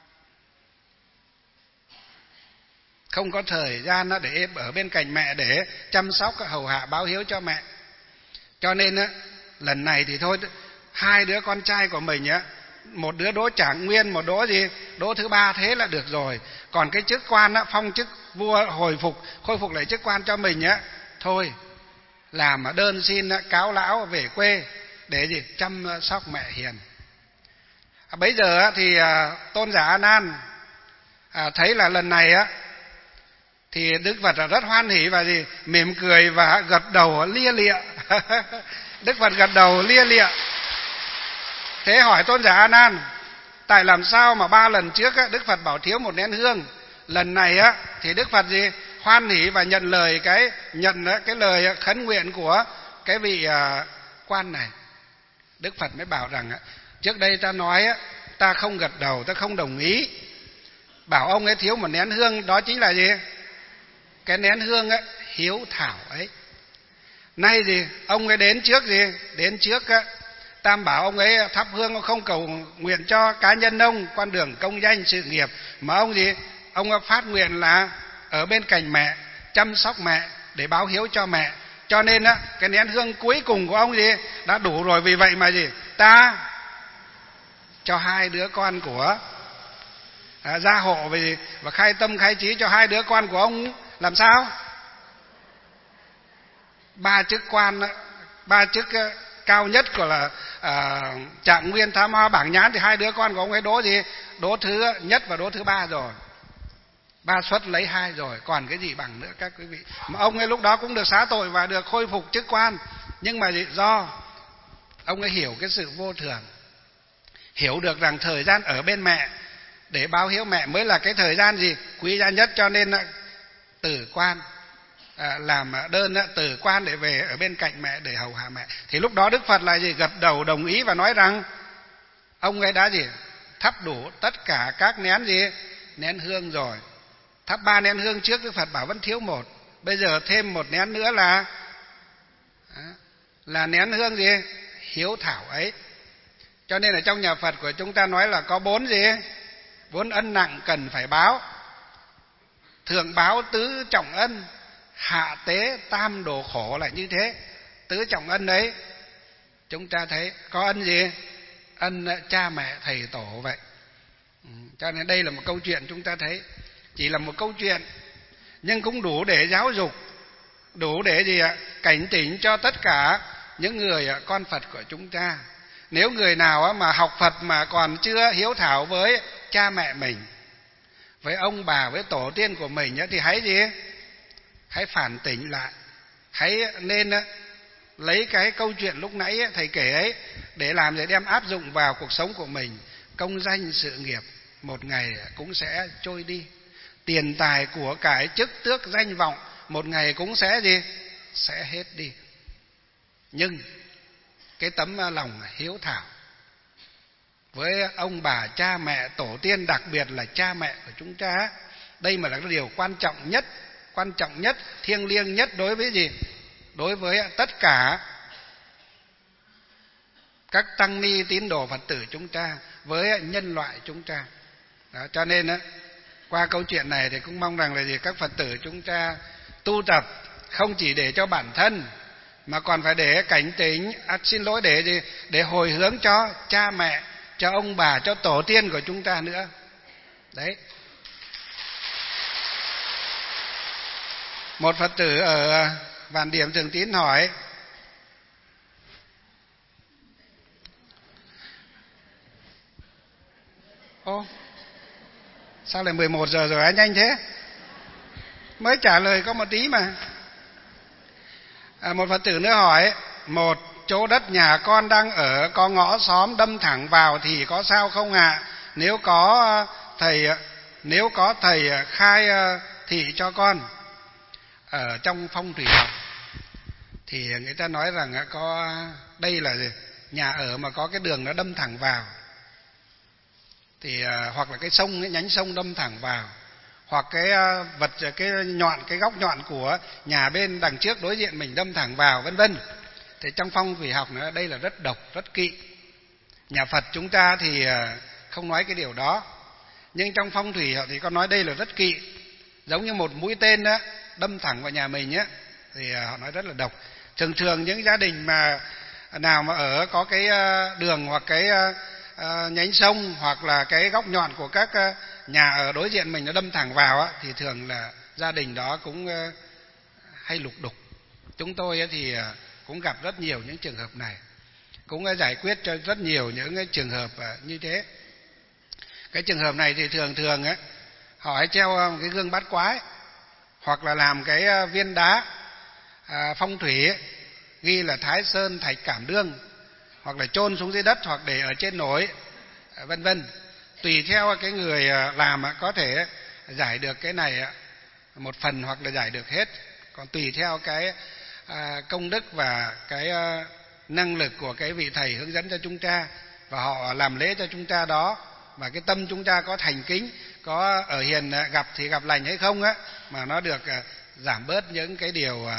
không có thời gian để ở bên cạnh mẹ để chăm sóc hầu hạ báo hiếu cho mẹ. Cho nên lần này thì thôi, hai đứa con trai của mình một đứa đỗ Trạng Nguyên, một đỗ thứ ba, thế là được rồi. Còn cái chức quan phong chức vua khôi phục lại chức quan cho mình thôi làm đơn xin cáo lão về quê để chăm sóc mẹ hiền. Bấy giờ thì tôn giả A Nan thấy là lần này thì Đức Phật rất hoan hỉ và mỉm cười và gật đầu lia lịa. Đức Phật gật đầu lia lịa. Thế hỏi tôn giả A Nan, tại làm sao mà 3 lần trước Đức Phật bảo thiếu một nén hương, lần này thì Đức Phật hoan hỉ và nhận cái lời khấn nguyện của cái vị quan này. Đức Phật mới bảo rằng trước đây ta nói ta không gật đầu, ta không đồng ý, bảo ông ấy thiếu một nén hương, đó chính là cái nén hương hiếu thảo ấy. Nay ông ấy đến trước Tam bảo ông ấy thắp hương, không cầu nguyện cho cá nhân ông, con đường công danh sự nghiệp, mà ông phát nguyện là ở bên cạnh mẹ, chăm sóc mẹ để báo hiếu cho mẹ. Cho nên cái nén hương cuối cùng của ông đã đủ rồi. Vì vậy mà ta cho hai đứa con của gia hộ và khai tâm khai trí cho hai đứa con của ông làm sao? 3 chức quan, 3 chức cao nhất của là Trạng Nguyên, Tham Hoa, Bảng Nhãn, thì hai đứa con của ông ấy đỗ thứ nhất và đỗ thứ ba rồi. 3 suất lấy 2 rồi, còn cái gì bằng nữa các quý vị. Mà ông ấy lúc đó cũng được xá tội và được khôi phục chức quan, nhưng mà do ông ấy hiểu cái sự vô thường, hiểu được rằng thời gian ở bên mẹ để báo hiếu mẹ mới là cái thời gian quý giá nhất, cho nên tử quan, làm đơn tử quan để về ở bên cạnh mẹ để hầu hạ mẹ. Thì lúc đó Đức Phật là gật đầu đồng ý và nói rằng ông ấy đã thắp đủ tất cả các nén hương rồi. Thắp 3 nén hương trước, Đức Phật bảo vẫn thiếu 1, bây giờ thêm 1 nén nữa là nén hương hiếu thảo ấy. Cho nên ở trong nhà Phật của chúng ta nói là có 4 ân nặng cần phải báo: thượng báo tứ trọng ân, hạ tế tam đồ khổ, là như thế. Tứ trọng ân đấy chúng ta thấy có ân ân cha mẹ thầy tổ vậy. Cho nên đây là một câu chuyện, chúng ta thấy chỉ là một câu chuyện nhưng cũng đủ để giáo dục, đủ để cảnh tỉnh cho tất cả những người con Phật của chúng ta. Nếu người nào mà học Phật mà còn chưa hiếu thảo với cha mẹ mình, với ông bà, với tổ tiên của mình thì hãy phản tỉnh lại, hãy nên lấy cái câu chuyện lúc nãy thầy kể ấy để làm để đem áp dụng vào cuộc sống của mình. Công danh sự nghiệp một ngày cũng sẽ trôi đi, tiền tài của cải chức tước danh vọng một ngày cũng sẽ hết đi. Nhưng cái tấm lòng hiếu thảo với ông bà, cha mẹ, tổ tiên, đặc biệt là cha mẹ của chúng ta, đây mà là cái điều quan trọng nhất, thiêng liêng nhất đối với đối với tất cả các tăng ni tín đồ Phật tử chúng ta, với nhân loại chúng ta. Đó, cho nên qua câu chuyện này thì cũng mong rằng là các Phật tử chúng ta tu tập không chỉ để cho bản thân mà còn phải để cảnh tỉnh, để hồi hướng cho cha mẹ, cho ông bà, cho tổ tiên của chúng ta nữa. Đấy. Một Phật tử ở Vạn Điểm Thường Tín hỏi: ô, sao lại 11 giờ rồi, nhanh thế? Mới trả lời có một tí mà. Một Phật tử nữa hỏi: một chỗ đất nhà con đang ở có ngõ xóm đâm thẳng vào thì có sao không ạ? Nếu có thầy khai thị cho con. Ở trong phong thủy học thì người ta nói rằng có đây là nhà ở mà có cái đường nó đâm thẳng vào, thì hoặc là cái sông, cái nhánh sông đâm thẳng vào, hoặc cái cái góc nhọn của nhà bên đằng trước đối diện mình đâm thẳng vào, vân vân. Thì trong phong thủy học nữa, đây là rất độc, rất kỵ. Nhà Phật chúng ta thì không nói cái điều đó, nhưng trong phong thủy họ thì có nói đây là rất kỵ. Giống như một mũi tên đó đâm thẳng vào nhà mình á, thì họ nói rất là độc. Thường thường những gia đình mà nào mà ở có cái đường hoặc cái nhánh sông hoặc là cái góc nhọn của các nhà ở đối diện mình nó đâm thẳng vào á, thì thường là gia đình đó cũng hay lục đục. Chúng tôi thì cũng gặp rất nhiều những trường hợp này, cũng giải quyết cho rất nhiều những cái trường hợp như thế. Cái trường hợp này thì thường thường á, họ hay treo cái gương bát quái, hoặc là làm cái viên đá phong thủy ấy, ghi là Thái Sơn Thạch Cảm Đương, hoặc là chôn xuống dưới đất, hoặc để ở trên nổi, vân vân. Tùy theo cái người làm có thể giải được cái này một phần hoặc là giải được hết, còn tùy theo cái công đức và cái năng lực của cái vị thầy hướng dẫn cho chúng ta, và họ làm lễ cho chúng ta đó, và cái tâm chúng ta có thành kính, có ở hiền gặp thì gặp lành hay không á, mà nó được giảm bớt những cái điều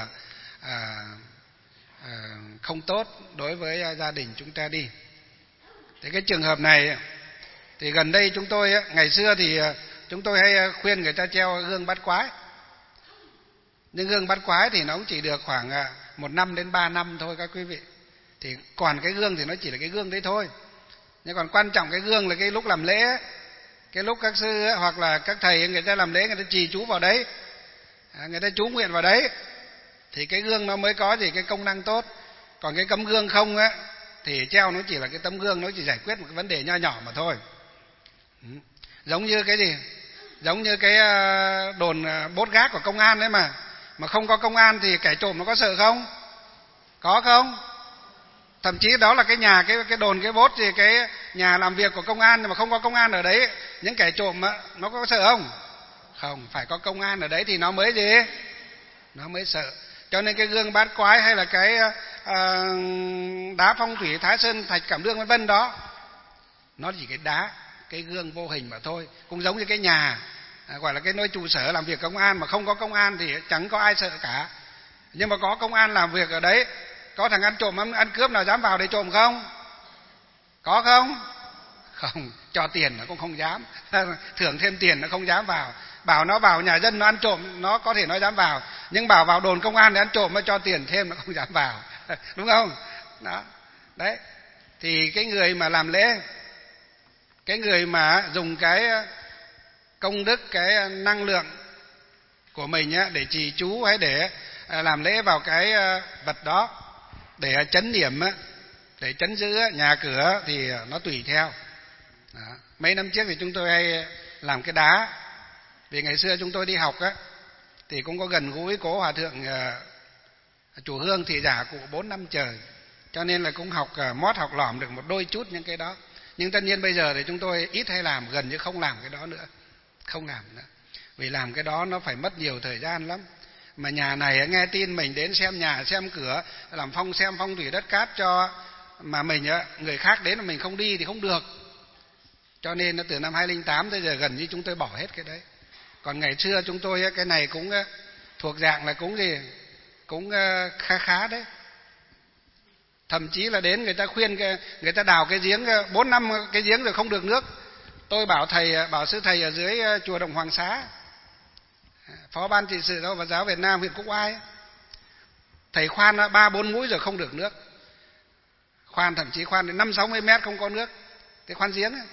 không tốt đối với gia đình chúng ta đi. Thế cái trường hợp này thì gần đây chúng tôi, ngày xưa thì chúng tôi hay khuyên người ta treo gương bát quái, nhưng gương bát quái thì nó cũng chỉ được khoảng 1 năm đến 3 năm thôi các quý vị. Thì còn cái gương thì nó chỉ là cái gương đấy thôi, nhưng còn quan trọng cái gương là cái lúc làm lễ, cái lúc các sư hoặc là các thầy người ta làm lễ, người ta trì chú vào đấy, người ta chú nguyện vào đấy, thì cái gương nó mới có gì cái công năng tốt. Còn cái tấm gương không á thì treo nó chỉ là cái tấm gương, nó chỉ giải quyết một cái vấn đề nho nhỏ mà thôi. Giống như cái gì, giống như cái đồn bốt gác của công an đấy, mà không có công an thì kẻ trộm nó có sợ không? Có không? Thậm chí đó là cái nhà, cái đồn, cái bốt gì, cái nhà làm việc của công an, nhưng mà không có công an ở đấy, những kẻ trộm nó có sợ không? Không, phải có công an ở đấy thì nó mới gì? Nó mới sợ. Cho nên cái gương bát quái hay là cái đá phong thủy Thái Sơn Thạch Cảm Đương vân vân đó, nó chỉ cái đá, cái gương vô hình mà thôi. Cũng giống như cái nhà gọi là cái nơi trụ sở làm việc công an, mà không có công an thì chẳng có ai sợ cả. Nhưng mà có công an làm việc ở đấy, có thằng ăn trộm ăn cướp nào dám vào để trộm không? Có không? Không, cho tiền nó cũng không dám, thưởng thêm tiền nó không dám vào. Bảo nó vào nhà dân nó ăn trộm, nó có thể nó dám vào, nhưng bảo vào đồn công an để ăn trộm mới cho tiền thêm nó không dám vào. Đúng không? Đó. Đấy. Thì cái người mà làm lễ, cái người mà dùng cái công đức, cái năng lượng của mình để trì chú hay để làm lễ vào cái vật đó, để chấn điểm, để chấn giữ nhà cửa thì nó tùy theo. Đó. Mấy năm trước thì chúng tôi hay làm cái đá, vì ngày xưa chúng tôi đi học thì cũng có gần gũi cố hòa thượng chùa Hương Thị Giả cụ 4 năm trời, cho nên là cũng học mót học lỏm được một đôi chút những cái đó. Nhưng tất nhiên bây giờ thì chúng tôi ít hay làm, gần như không làm cái đó nữa, không làm nữa, vì làm cái đó nó phải mất nhiều thời gian lắm. Mà nhà này nghe tin mình đến xem nhà xem cửa, làm xem phong thủy đất cát cho, mà mình người khác đến mà mình không đi thì không được. Cho nên từ năm 2008 tới giờ gần như chúng tôi bỏ hết cái đấy. Còn ngày xưa chúng tôi cái này cũng thuộc dạng là cũng gì, cũng khá khá đấy. Thậm chí là đến người ta khuyên người ta đào cái giếng 4 năm cái giếng rồi không được nước. Tôi bảo sư thầy ở dưới chùa Đồng Hoàng Xá, phó ban trị sự giáo Phật giáo Việt Nam huyện Quốc Oai, thầy khoan 3-4 mũi rồi không được nước. Khoan thậm chí khoan đến 50-60 mét không có nước, cái khoan giếng ấy.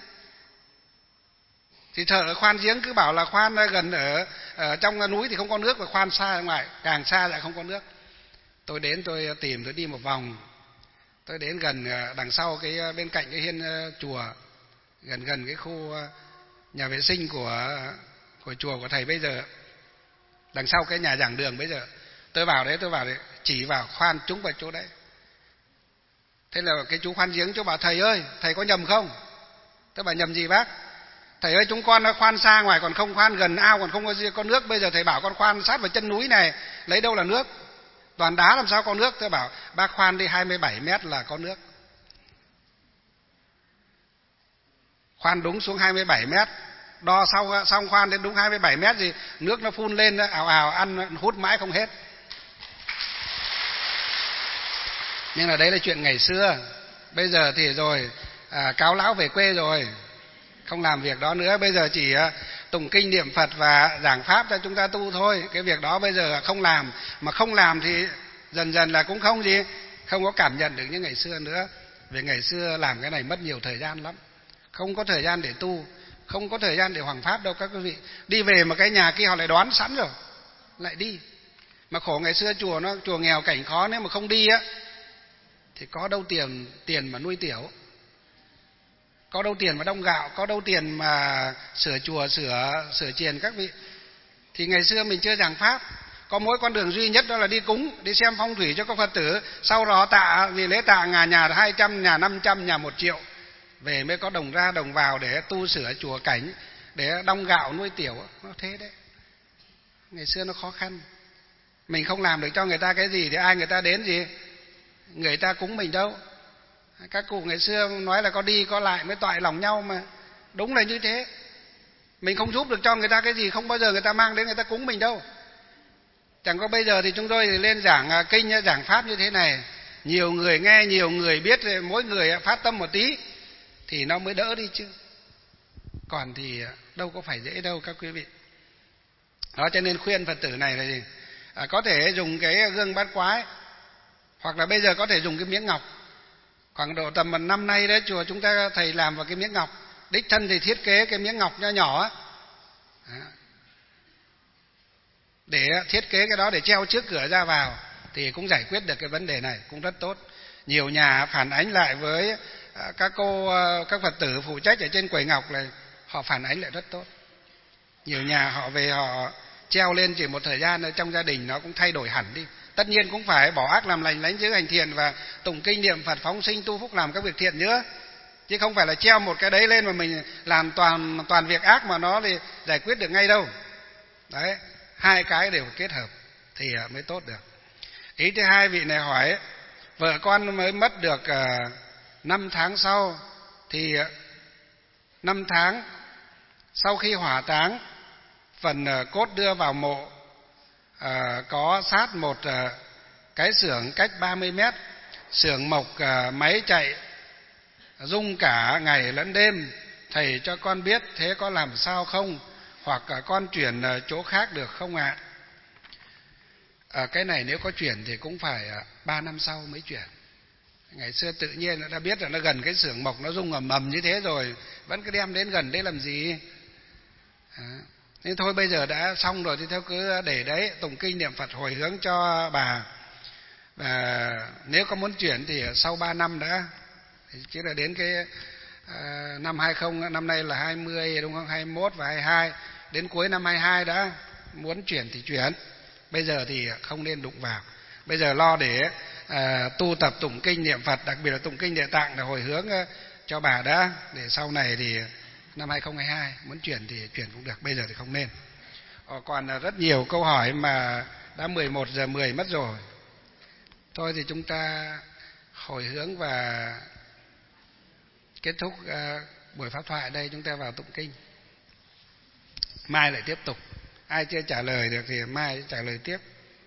Thì thợ khoan giếng cứ bảo là khoan gần ở trong núi thì không có nước, và khoan xa ra ngoài, càng xa lại không có nước. Tôi đến tôi tìm, tôi đi một vòng, tôi đến gần đằng sau cái bên cạnh cái hiên chùa, gần cái khu nhà vệ sinh của chùa của thầy bây giờ, đằng sau cái nhà giảng đường bây giờ. Tôi vào đấy chỉ vào khoan trúng vào chỗ đấy. Thế là cái chú khoan giếng, chú bảo thầy ơi, thầy có nhầm không? Tôi bảo nhầm gì bác? Thầy ơi, chúng con khoan xa ngoài còn không khoan gần ao, còn không có nước, bây giờ thầy bảo con khoan sát vào chân núi này, lấy đâu là nước? toàn đá làm sao có nước. Tôi bảo bác khoan đi, 27 mét là có nước. Khoan đúng xuống 27 mét, đo xong khoan đến đúng 27 mét gì nước nó phun lên ào ào, ăn hút mãi không hết. Nhưng là đấy là chuyện ngày xưa. Bây giờ thì rồi cáo lão về quê rồi, không làm việc đó nữa. Bây giờ chỉ tụng kinh niệm Phật và giảng pháp cho chúng ta tu thôi. Cái việc đó bây giờ không làm, mà không làm thì dần dần là cũng không có cảm nhận được như ngày xưa nữa. Vì ngày xưa làm cái này mất nhiều thời gian lắm, không có thời gian để tu, không có thời gian để hoằng pháp đâu các quý vị. Đi về mà cái nhà kia họ lại đoán sẵn rồi, lại đi. Mà khổ ngày xưa chùa nghèo cảnh khó, nếu mà không đi á thì có đâu tiền mà nuôi tiểu, có đâu tiền mà đong gạo, có đâu tiền mà sửa chùa, sửa chiền các vị. Thì ngày xưa mình chưa giảng pháp, có mỗi con đường duy nhất đó là đi cúng, đi xem phong thủy cho các Phật tử, sau đó tạ, vì lễ tạ nhà 200, nhà 500, nhà 1 triệu, về mới có đồng ra đồng vào để tu sửa chùa cảnh, để đong gạo nuôi tiểu. Nó thế đấy. Ngày xưa nó khó khăn. Mình không làm được cho người ta cái gì thì ai người ta đến người ta cúng mình đâu. Các cụ ngày xưa nói là có đi có lại mới toại lòng nhau, mà đúng là như thế. Mình không giúp được cho người ta cái gì, không bao giờ người ta mang đến người ta cúng mình đâu. Chẳng có bây giờ thì chúng tôi thì lên giảng kinh, giảng pháp như thế này, nhiều người nghe, nhiều người biết, mỗi người phát tâm một tí thì nó mới đỡ đi chứ. Còn thì đâu có phải dễ đâu các quý vị. Đó, cho nên khuyên Phật tử này là gì? Có thể dùng cái gương bát quái, hoặc là bây giờ có thể dùng cái miếng ngọc. Khoảng độ tầm 1 năm nay đấy, chùa chúng ta thầy làm vào cái miếng ngọc, đích thân thì thiết kế cái miếng ngọc nho nhỏ á, để thiết kế cái đó để treo trước cửa ra vào, thì cũng giải quyết được cái vấn đề này, cũng rất tốt. Nhiều nhà phản ánh lại với các Phật tử phụ trách ở trên quầy ngọc là họ phản ánh lại rất tốt. Nhiều nhà họ về họ treo lên, chỉ một thời gian ở trong gia đình nó cũng thay đổi hẳn đi. Tất nhiên cũng phải bỏ ác làm lành, lánh dữ hành thiện và tụng kinh niệm Phật, phóng sinh tu phúc, làm các việc thiện nữa. Chứ không phải là treo một cái đấy lên mà mình làm toàn việc ác mà nó thì giải quyết được ngay đâu. Đấy, hai cái đều kết hợp thì mới tốt được. Ý thứ hai, vị này hỏi vợ con mới mất được 5 tháng sau, thì 5 tháng sau khi hỏa táng, phần cốt đưa vào mộ, có sát một cái xưởng cách 30 mét, xưởng mộc máy chạy rung cả ngày lẫn đêm. Thầy cho con biết thế có làm sao không, hoặc con chuyển chỗ khác được không ạ? Cái này nếu có chuyển thì cũng phải 3 năm sau mới chuyển. Ngày xưa tự nhiên đã biết là nó gần cái xưởng mộc, nó rung ầm ầm như thế rồi, vẫn cứ đem đến gần đấy làm gì? Nên thôi bây giờ đã xong rồi thì theo cứ để đấy, tụng kinh niệm Phật hồi hướng cho bà. Và nếu có muốn chuyển thì sau 3 năm đã, chứ là đến cái năm 20, năm nay là 20 đúng không, 21 và 22, đến cuối năm 22 đã muốn chuyển thì chuyển. Bây giờ thì không nên đụng vào. Bây giờ lo để tu tập tụng kinh niệm Phật, đặc biệt là tụng kinh Địa Tạng để hồi hướng cho bà đã, để sau này thì năm 2022 muốn chuyển thì chuyển cũng được, bây giờ thì không nên. Còn rất nhiều câu hỏi mà đã 11 giờ 10 mất rồi. Thôi thì chúng ta hồi hướng và kết thúc buổi pháp thoại đây, chúng ta vào tụng kinh. Mai lại tiếp tục. Ai chưa trả lời được thì mai trả lời tiếp.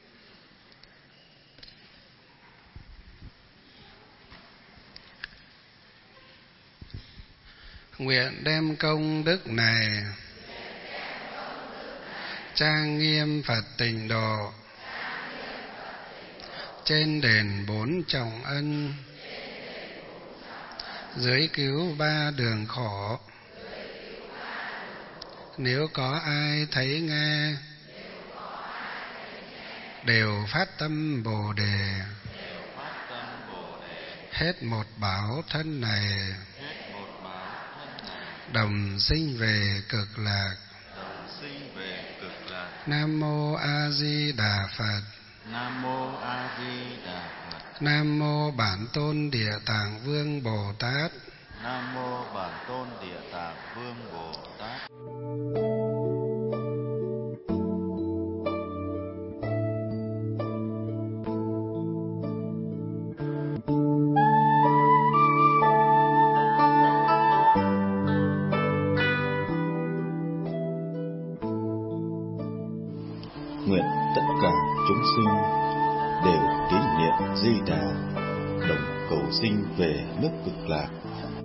Nguyện đem công đức này trang nghiêm Phật Tịnh Độ, trên đền 4 trọng ân, dưới cứu 3 đường khổ. Nếu có ai thấy nghe, đều phát tâm Bồ Đề, hết một bảo thân này, đồng sinh về cực lạc. Nam mô A Di Đà Phật. Nam mô A Di Đà Phật. Nam mô Bản Tôn Địa Tạng Vương Bồ Tát. Nam mô Bản Tôn Địa Tạng Vương Bồ Tát. nguyện tất cả chúng sinh đều tín niệm Di Đà, đồng cầu sinh về nước Cực Lạc.